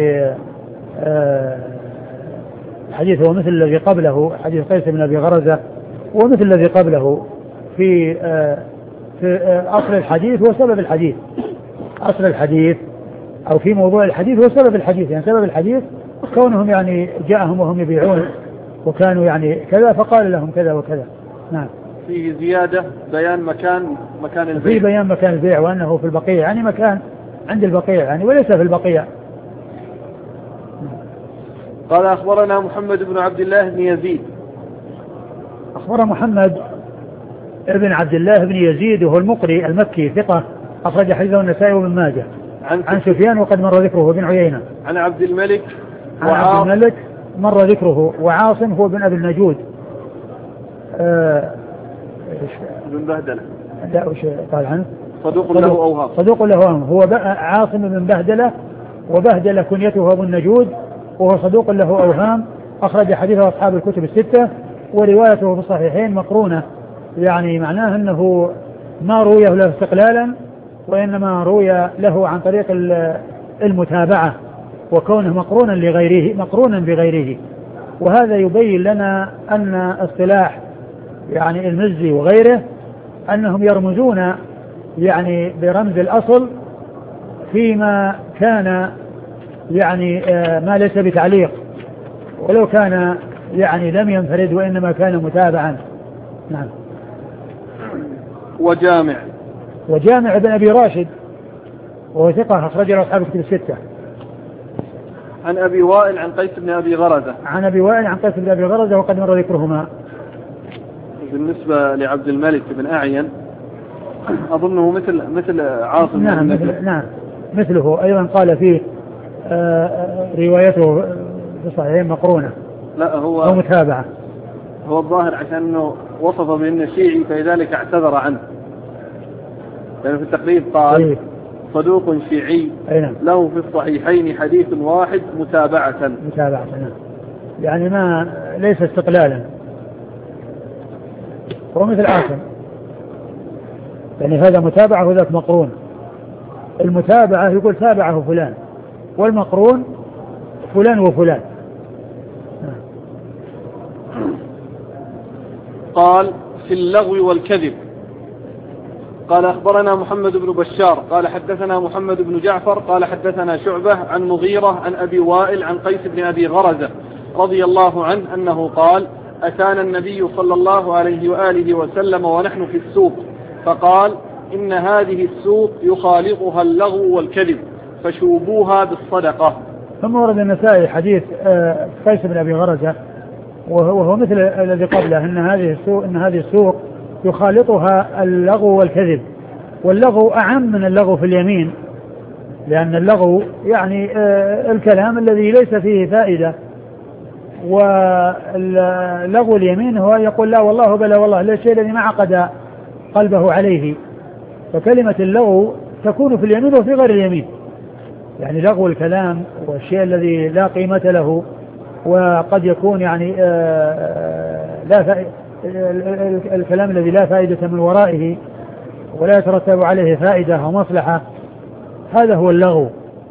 الحديث هو مثل الذي قبله، حديث قيس بن أبي غرزة ومثل الذي قبله في في أصل الحديث وسبب الحديث. أصل الحديث أو في موضوع الحديث هو سبب الحديث، يعني سبب الحديث كونهم يعني جاءهم وهم يبيعون وكانوا يعني كذا فقال لهم كذا وكذا. نعم. فيه زيادة بيان مكان مكان البيع. في بيان مكان البيع وأنه في البقيع، يعني مكان عند البقيع يعني وليس في البقيع. قال أخبرنا محمد بن عبد الله بن يزيد. أخبر محمد ابن عبد الله بن يزيد وهو المقري المكي ثقة أخرج حديثه النسائي وابن ماجه. عن, عن سفيان وقد مر ذكره بن عيينة. عن عبد الملك عن عبد الملك مر ذكره. وعاصم هو بن أبي النجود. آه بن بهدلة. لا وش قال عنه؟ صدوق له أوهام. صدوق له أوهام. هو عاصم بن بهدلة، وبهدلة كنيته أبو النجود، وهو صدوق له أوهام، أخرج حديثه أصحاب الكتب الستة، وروايته في الصحيحين مقرونة، يعني معناه أنه ما روي له استقلالا، وإنما روي له عن طريق المتابعة، وكونه مقرونا لغيره مقرونا بغيره. وهذا يبين لنا أن اصطلاح يعني المزي وغيره أنهم يرمزون يعني برمز الأصل فيما كان يعني ما ليس بتعليق، ولو كان يعني لم ينفرد وإنما كان متابعا. نعم. وجامع وجامع بن أبي راشد وهو ثقة أخرج له أصحاب الكتب الستة. عن أبي وائل عن قيس بن أبي غرزة. عن أبي وائل عن قيس بن أبي غرزة وقد مر ذكرهما. بالنسبة لعبد الملك بن أعين أظنه مثل مثل عاصم. نعم مثل نعم مثله أيضا قال فيه آه روايته في صحيح مقرونة. لا هو أو متابعة. هو الظاهر عشان أنه وصف بأنه شيعي فلذلك اعتذر عنه، لأنه في التقريب قال إيه؟ صدوق شيعي نعم. له في الصحيحين حديث واحد متابعة. متابعة نعم. يعني ما ليس استقلالا، هو مثل عاصم، يعني هذا متابعة وذاك مقرون. المتابعة يقول تابعه فلان، والمقرون فلان وفلان. قال في اللغو والكذب. قال أخبرنا محمد بن بشار قال حدثنا محمد بن جعفر قال حدثنا شعبة عن مغيرة عن أبي وائل عن قيس بن أبي غرزة رضي الله عنه أنه قال أتانا النبي صلى الله عليه وآله وسلم ونحن في السوق فقال إن هذه السوق يخالطها اللغو والكذب فشوبوها بالصدقة. ثم ورد النسائي حديث قيس بن أبي غرزة وهو مثل الذي قبله، إن هذه السوق إن هذه السوق يخالطها اللغو والكذب، واللغو أعم من اللغو في اليمين، لأن اللغو يعني الكلام الذي ليس فيه فائدة، واللغو اليمين هو يقول لا والله بلا والله لا الشيء الذي ما عقد قلبه عليه. فكلمة اللغو تكون في اليمين وفي غير اليمين، يعني لغو الكلام والشيء الذي لا قيمة له، وقد يكون يعني لا فائدة الكلام الذي لا فائدة من ورائه ولا يترتب عليه فائدة ومصلحة، هذا هو اللغو،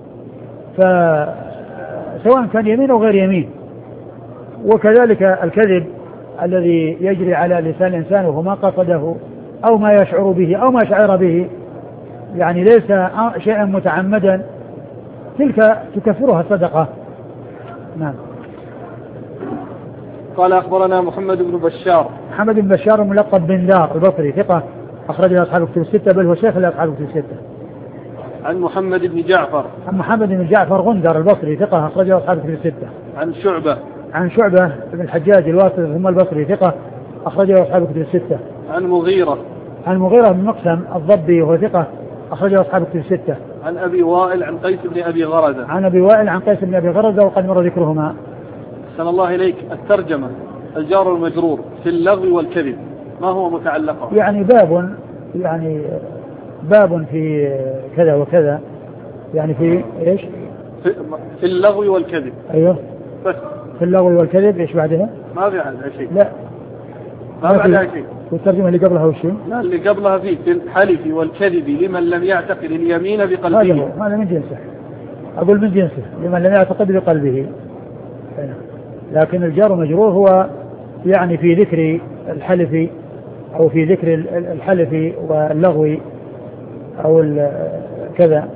فسواء كان يمين أو غير يمين. وكذلك الكذب الذي يجري على لسان الإنسان وهو ما قصده أو ما يشعر به أو ما شعر به، يعني ليس شيئا متعمدا، تلك تكفرها الصدقة. نعم. قال أخبرنا محمد بن بشار. محمد بن بشار ملقب بن دار البصري ثقة أخرج له أصحاب الكتب الستة، بل هو شيخ لأصحاب الكتب الستة. عن محمد بن جعفر. عن محمد بن جعفر غندر البصري ثقة أخرج له أصحاب الكتب الستة. عن شعبة. عن شعبة بن الحجاج الواسطي ثم البصري ثقة أخرج له أصحاب الكتب الستة. عن مغيرة. عن مغيرة بن مقسم الضبي وهو ثقة أخرج له أصحاب الكتب الستة. عن أبي وائل عن قيس بن أبي غرزة. عن أبي وائل عن قيس بن أبي غرزة وقد مر ذكرهما. أحسن الله إليك. الترجمة الجار المجرور في اللغو والكذب ما هو متعلقه؟ يعني باب يعني باب في كذا وكذا، يعني في ايش؟ في, في اللغو والكذب. ايوه بس في اللغو والكذب. ايش بعدها؟ ما في عندها شيء. لا ما بعدها شيء. والترجمة اللي قبلها وش؟ لا اللي قبلها فيه في الحلف والكذب لمن لم يعتقد اليمين بقلبه. هذا هذا من جنسه، أقول من جنسه لمن لم يعتقد بقلبه. لكن الجار مجرور هو يعني في ذكر الحلف أو في ذكر الحلف واللغو أو كذا.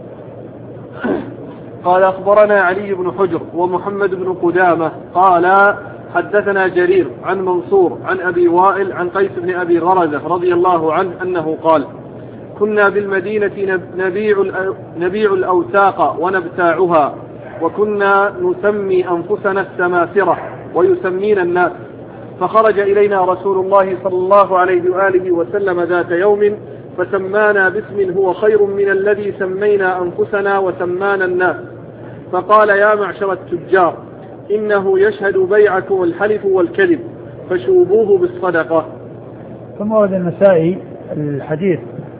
قال أخبرنا علي بن حجر ومحمد بن قدامة قال حدثنا جرير عن منصور عن أبي وائل عن قيس بن أبي غرزة رضي الله عنه أنه قال كنا بالمدينة نبيع, نبيع الأوساق ونبتاعها وكنا نسمي أنفسنا السماسرة ويسمينا الناس فخرج إلينا رسول الله صلى الله عليه وآله وسلم ذات يوم فسمانا باسم هو خير من الذي سمينا أنفسنا وسمانا الناس، فقال يا معشر التجار إنه يشهد بيعكم الحلف والكذب فشوبوه بالصدقة. ثم ورد النسائي الحديث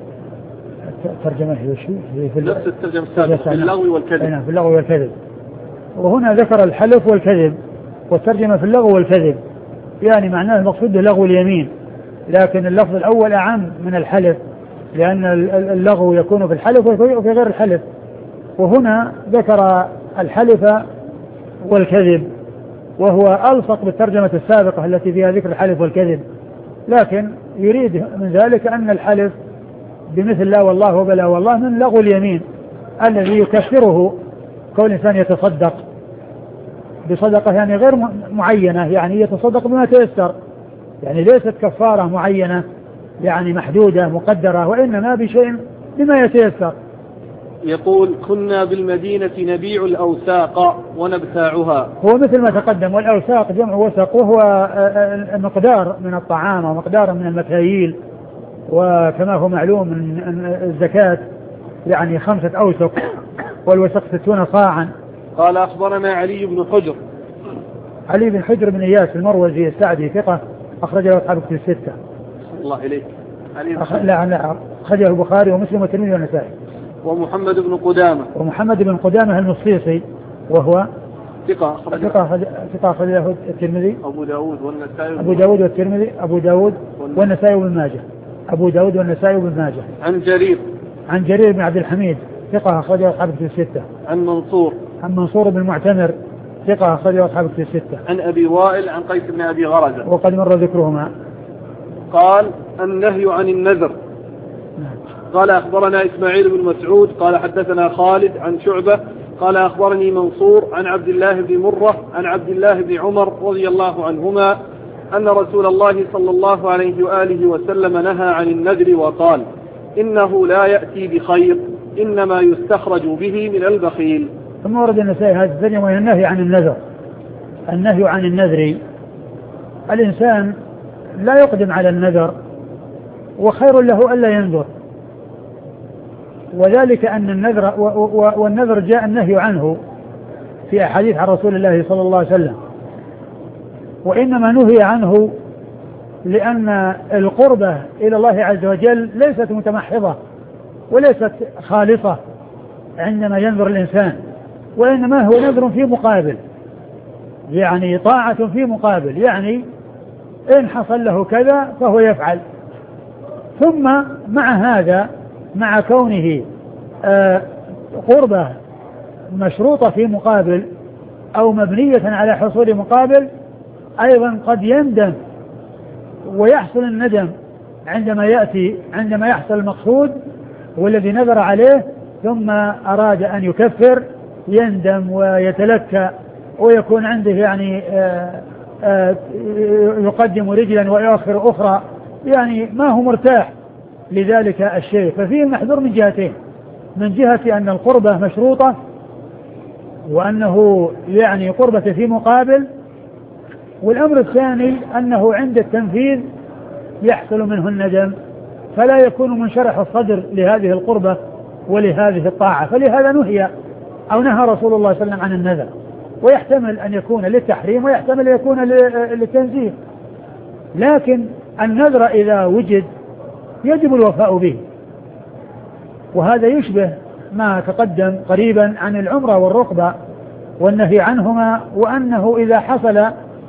ترجمة هي شو؟ في نفس الترجمة السابقة في اللغو والكذب. في اللغو والكذب. وهنا ذكر الحلف والكذب، والترجمة في اللغو والكذب يعني معناه المقصود به لغو اليمين، لكن اللفظ الأول أعم من الحلف، لأن اللغو يكون في الحلف وفي غير الحلف. وهنا ذكر الحلف والكذب، وهو ألصق بالترجمة السابقة التي فيها ذكر الحلف والكذب، لكن يريد من ذلك أن الحلف بمثل لا والله وبلا والله من لغو اليمين الذي يكفره كون الإنسان يتصدق بصدقة يعني غير معينة، يعني يتصدق بما تيسر، يعني ليست كفارة معينة يعني محدودة مقدرة، وإنما بشيء بما يتيسر. يقول كنا بالمدينة نبيع الأوساق ونبتاعها. هو مثل ما تقدم، والأوساق جمع وسق، وهو مقدار من الطعام ومقدار من المكاييل، وكما هو معلوم من الزكاة يعني خمسة أوسق والوسق ستون صاعا. قال أخبرنا علي بن حجر. علي بن حجر بن إياس المروزي السعدي ثقة أخرج له أصحاب الكتب الستة. الله إليك. أخ... لا لا أخرجه البخاري ومسلم والترمذي والنسائي. ومحمد بن قدامة. ومحمد بن قدامة المصيصي وهو ثقة ثقة أخرجه الترمذي. أبو داود والنسائي. أبو داود والترمذي أبو داود والنسائي وابن ماجه. أبو داود والنسائي وابن ماجه. عن جرير. عن جرير بن عبد الحميد ثقة أخرجه أصحاب الكتب الستة. عن منصور. عن منصور بن معتمر ثقة أخرجه أصحاب الكتب الستة. عن أبي وائل عن قيس بن أبي غرزة وقد مر ذكرهما. قال النهي عن النذر. قال أخبرنا إسماعيل بن مسعود قال حدثنا خالد عن شعبة قال أخبرني منصور عن عبد الله بن مرة عن عبد الله بن عمر رضي الله عنهما أن رسول الله صلى الله عليه وآله وسلم نهى عن النذر وقال إنه لا يأتي بخير إنما يستخرج به من البخيل. ثم ورد النسائي هذا الترجمة وهي النهي عن النذر. النهي عن النذر، الإنسان لا يقدم على النذر، وخير له ألا ينذر، وذلك أن النذر والنذر جاء النهي عنه في أحاديث عن رسول الله صلى الله عليه وسلم، وإنما نهي عنه لأن القربة إلى الله عز وجل ليست متمحضة وليست خالصة عندما ينذر الإنسان، وإنما هو نذر في مقابل، يعني طاعة في مقابل، يعني إن حصل له كذا فهو يفعل. ثم مع هذا مع كونه آه قربة مشروطة في مقابل أو مبنية على حصول مقابل، أيضا قد يندم ويحصل الندم عندما يأتي عندما يحصل المقصود والذي نذر عليه ثم أراد أن يكفر، يندم ويتلكى ويكون عنده يعني آآ آآ يقدم رجلا ويؤخر أخرى، يعني ما هو مرتاح لذلك الشيء. ففيه محذور من جهتين، من جهة أن القربة مشروطة وأنه يعني قربة في مقابل، والأمر الثاني أنه عند التنفيذ يحصل منه الندم فلا يكون منشرح الصدر لهذه القربة ولهذه الطاعة، فلهذا نهي أو نهى رسول الله صلى الله عليه وسلم عن النذر، ويحتمل أن يكون للتحريم ويحتمل أن يكون للتنزيه، لكن النذر إذا وجد يجب الوفاء به، وهذا يشبه ما تقدم قريبا عن العمرة والرقبة والنهي عنهما، وأنه إذا حصل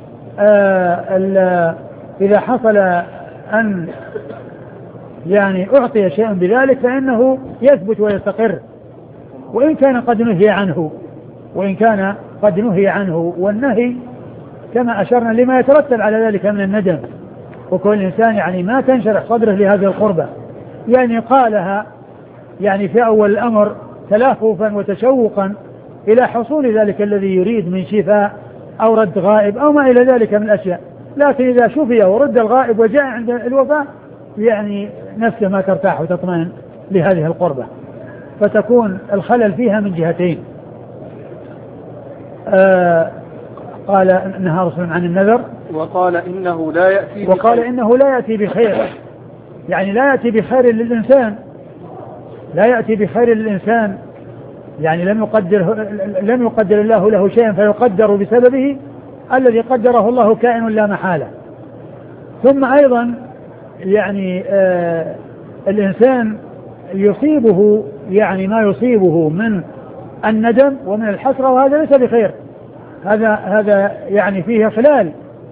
آه إذا حصل أن يعني أعطي شيئا بذلك فإنه يثبت ويستقر، وإن كان قد نهي عنه وإن كان قد نهي عنه والنهي كما أشرنا لما يترتب على ذلك من الندم، وكل إنسان يعني ما تنشرح صدره لهذه القربة، يعني قالها يعني في أول الأمر تلهفا وتشوقا إلى حصول ذلك الذي يريد من شفاء أو رد غائب أو ما إلى ذلك من الأشياء، لكن إذا شفي ورد الغائب وجاء عند الوفاة يعني نفسه ما ترتاح وتطمئن لهذه القربة، فتكون الخلل فيها من جهتين. آه قال نهى رسول عن النذر وقال إنه لا يأتي وقال إنه لا يأتي بخير، يعني لا يأتي بخير للإنسان، لا يأتي بخير للإنسان، يعني لم يقدر لم يقدر الله له شيئا فيقدر بسببه، الذي قدره الله كائن لا محالة. ثم أيضا يعني آه الإنسان يصيبه يعني ما يصيبه من الندم ومن الحسرة، وهذا ليس بخير، هذا هذا يعني فيه خلال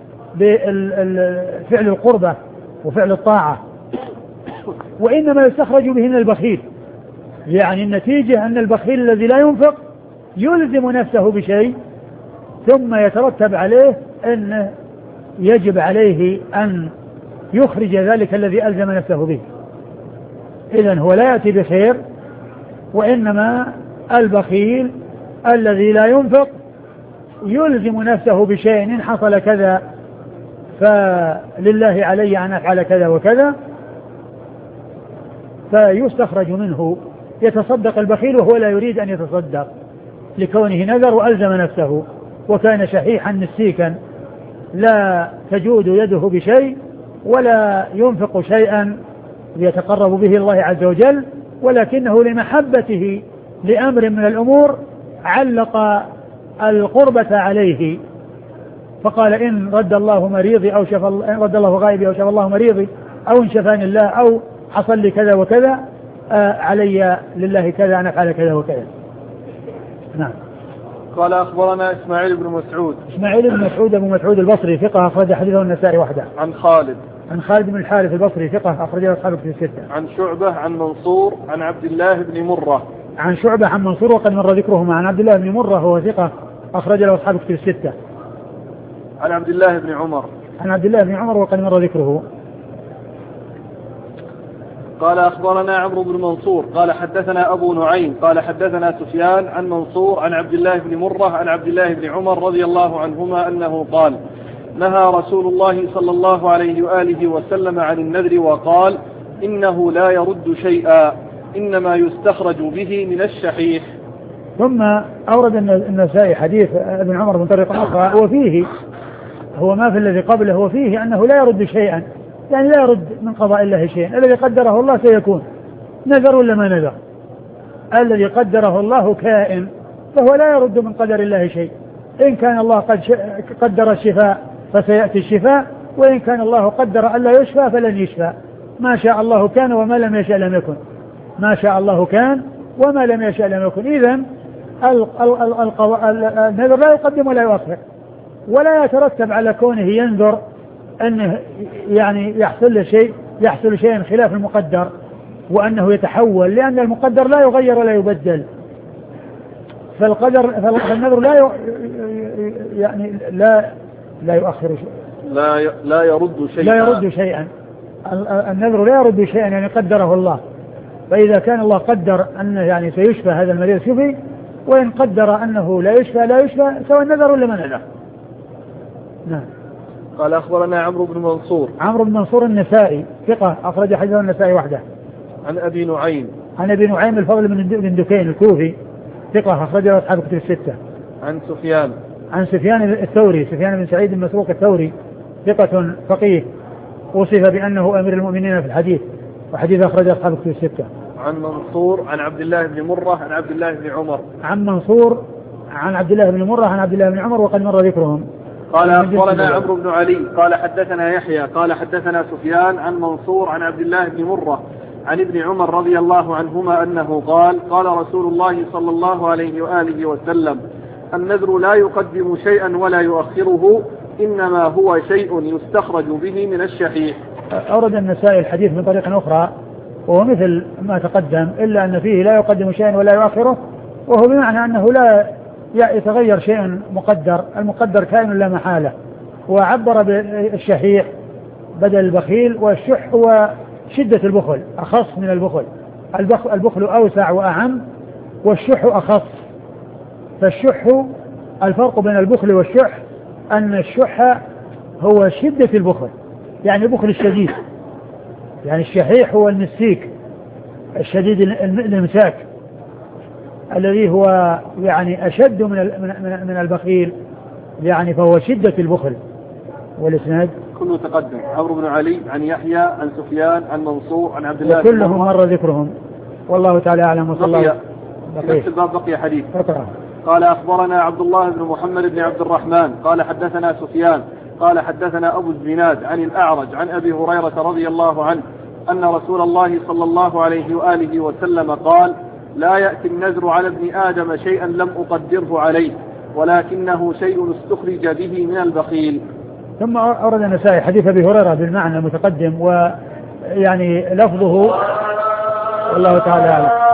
بفعل القربة وفعل الطاعة، وإنما يستخرج به من البخيل. يعني النتيجة أن البخيل الذي لا ينفق يلزم نفسه بشيء ثم يترتب عليه أن يجب عليه أن يخرج ذلك الذي ألزم نفسه به. إذن هو لا يأتي بخير، وإنما البخيل الذي لا ينفق يلزم نفسه بشيء إن حصل كذا فلله علي أن أفعل كذا وكذا، فيستخرج منه. يتصدق البخيل وهو لا يريد أن يتصدق لكونه نذر وألزم نفسه، وكان شحيحا نسيكا لا تجود يده بشيء ولا ينفق شيئا يتقرب به الله عز وجل، ولكنه لمحبته لأمر من الأمور علق القربة عليه، فقال إن رد الله مريضي أو شفى إن رد الله غائبي أو شفى الله مريضي أو إن شفاني الله أو حصل لي كذا وكذا آه علي لله كذا أن أفعل كذا وكذا. نعم. قال أخبرنا إسماعيل بن مسعود. إسماعيل بن مسعود أبو مسعود البصري ثقة أخرج حديثه النسائي وحده. عن خالد. عن خالد بن الحارث البصري ثقة أخرجه أصحابه في الستة. عن شعبة عن منصور عن عبد الله بن مرة. عن شعبة عن منصور وقد مر ذكرهما. عن عبد الله بن مرة هو ثقة أخرج له أصحابه في الستة. عن عبد الله بن عمر. عن عبد الله بن عمر وقد مر ذكره. قال أخبرنا عمرو بن منصور قال حدثنا أبو نعيم قال حدثنا سفيان عن منصور عن عبد الله بن مرة عن عبد الله بن عمر رضي الله عنهما أنه قال نهى رسول الله صلى الله عليه وآله وسلم عن النذر وقال إنه لا يرد شيئا إنما يستخرج به من الشحيح. ثم أورد النسائي حديث ابن عمر من طريق أخرى، وفيه هو ما في الذي قبله، هو فيه أنه لا يرد شيئا، يعني لا يرد من قضاء الله شيئا، الذي قدره الله سيكون، نذر ولا ما نذر، الذي قدره الله كائن، فهو لا يرد من قدر الله شيء. إن كان الله قد قدر الشفاء فسيأتي الشفاء، وإن كان الله قدر ألا يشفى فلن يشفى. ما شاء الله كان وما لم يشاء لم يكن، ما شاء الله كان وما لم يشاء لم يكن. إذن النذر لا يقدم ولا يؤخر، ولا يترتب على كونه ينذر أنه يعني يحصل له شيء يحصل شيء خلاف المقدر وأنه يتحول، لأن المقدر لا يغير ولا يبدل. فالقدر فالنذر لا يعني لا لا يؤخر شيء، لا لا يرد شيئا لا يرد شيئا النذر لا يرد شيئا، يعني قدره الله. فإذا كان الله قدر أنه يعني سيشفى هذا المريض شفي، وإن قدر أنه لا يشفى لا يشفى، سواء النذر ولا ما نذر. نعم. قال أخبرنا عمرو بن منصور. عمرو بن منصور النسائي ثقة أخرج حديثه النسائي وحده. عن أبي نعيم. عن أبي نعيم الفضل بن دكين الكوفي ثقة أخرجه أصحاب كتب الستة. عن سفيان. عن سفيان الثوري سفيان بن سعيد المسروق الثوري ثقة فقيه، وصف بأنه أمير المؤمنين في الحديث، وحديث أخرجه أصحاب كتب الستة. عن منصور عن عبد الله بن مرة عن عبد الله بن عمر. عن منصور عن عبد الله بن مرة عن عبد الله بن عمر وقد مر ذكرهم. قال أخبرنا عمرو بن علي قال حدثنا يحيى قال حدثنا سفيان عن منصور عن عبد الله بن مرة عن ابن عمر رضي الله عنهما أنه قال قال رسول الله صلى الله عليه وآله وسلم النذر لا يقدم شيئا ولا يؤخره إنما هو شيء يستخرج به من الشحيح. أورد النسائي الحديث من طريق أخرى وهو مثل ما تقدم، إلا أن فيه لا يقدم شيئا ولا يؤخره، وهو بمعنى أنه لا يتغير شيء مقدر، المقدر كائن لا محالة. وعبر بالشحيح بدل البخيل، والشح هو شدة البخل أخص من البخل، البخل أوسع وأعم والشح أخص. فالشح الفرق بين البخل والشح أن الشح هو شدة البخل، يعني البخل الشديد، يعني الشحيح هو المسيك الشديد الامساك الذي هو يعني أشد من من البخيل، يعني فهو شدة البخل. والإسناد كله تقدم. عمرو بن علي عن يحيى عن سفيان عن منصور عن عبد الله كلهم مر ذكرهم والله تعالى أعلم. وصلى الله بقي في الباب بقي حديث. فقرأ. قال أخبرنا عبد الله بن محمد بن عبد الرحمن قال حدثنا سفيان قال حدثنا أبو الزناد عن الأعرج عن أبي هريرة رضي الله عنه أن رسول الله صلى الله عليه وآله وسلم قال لا يأتي النذر على ابن آدم شيئا لم أقدره عليه ولكنه شيء استخرج به من البخيل. ثم أورد النسائي حديث أبي هريرة بالمعنى المتقدم ويعني لفظه والله تعالى أعلم.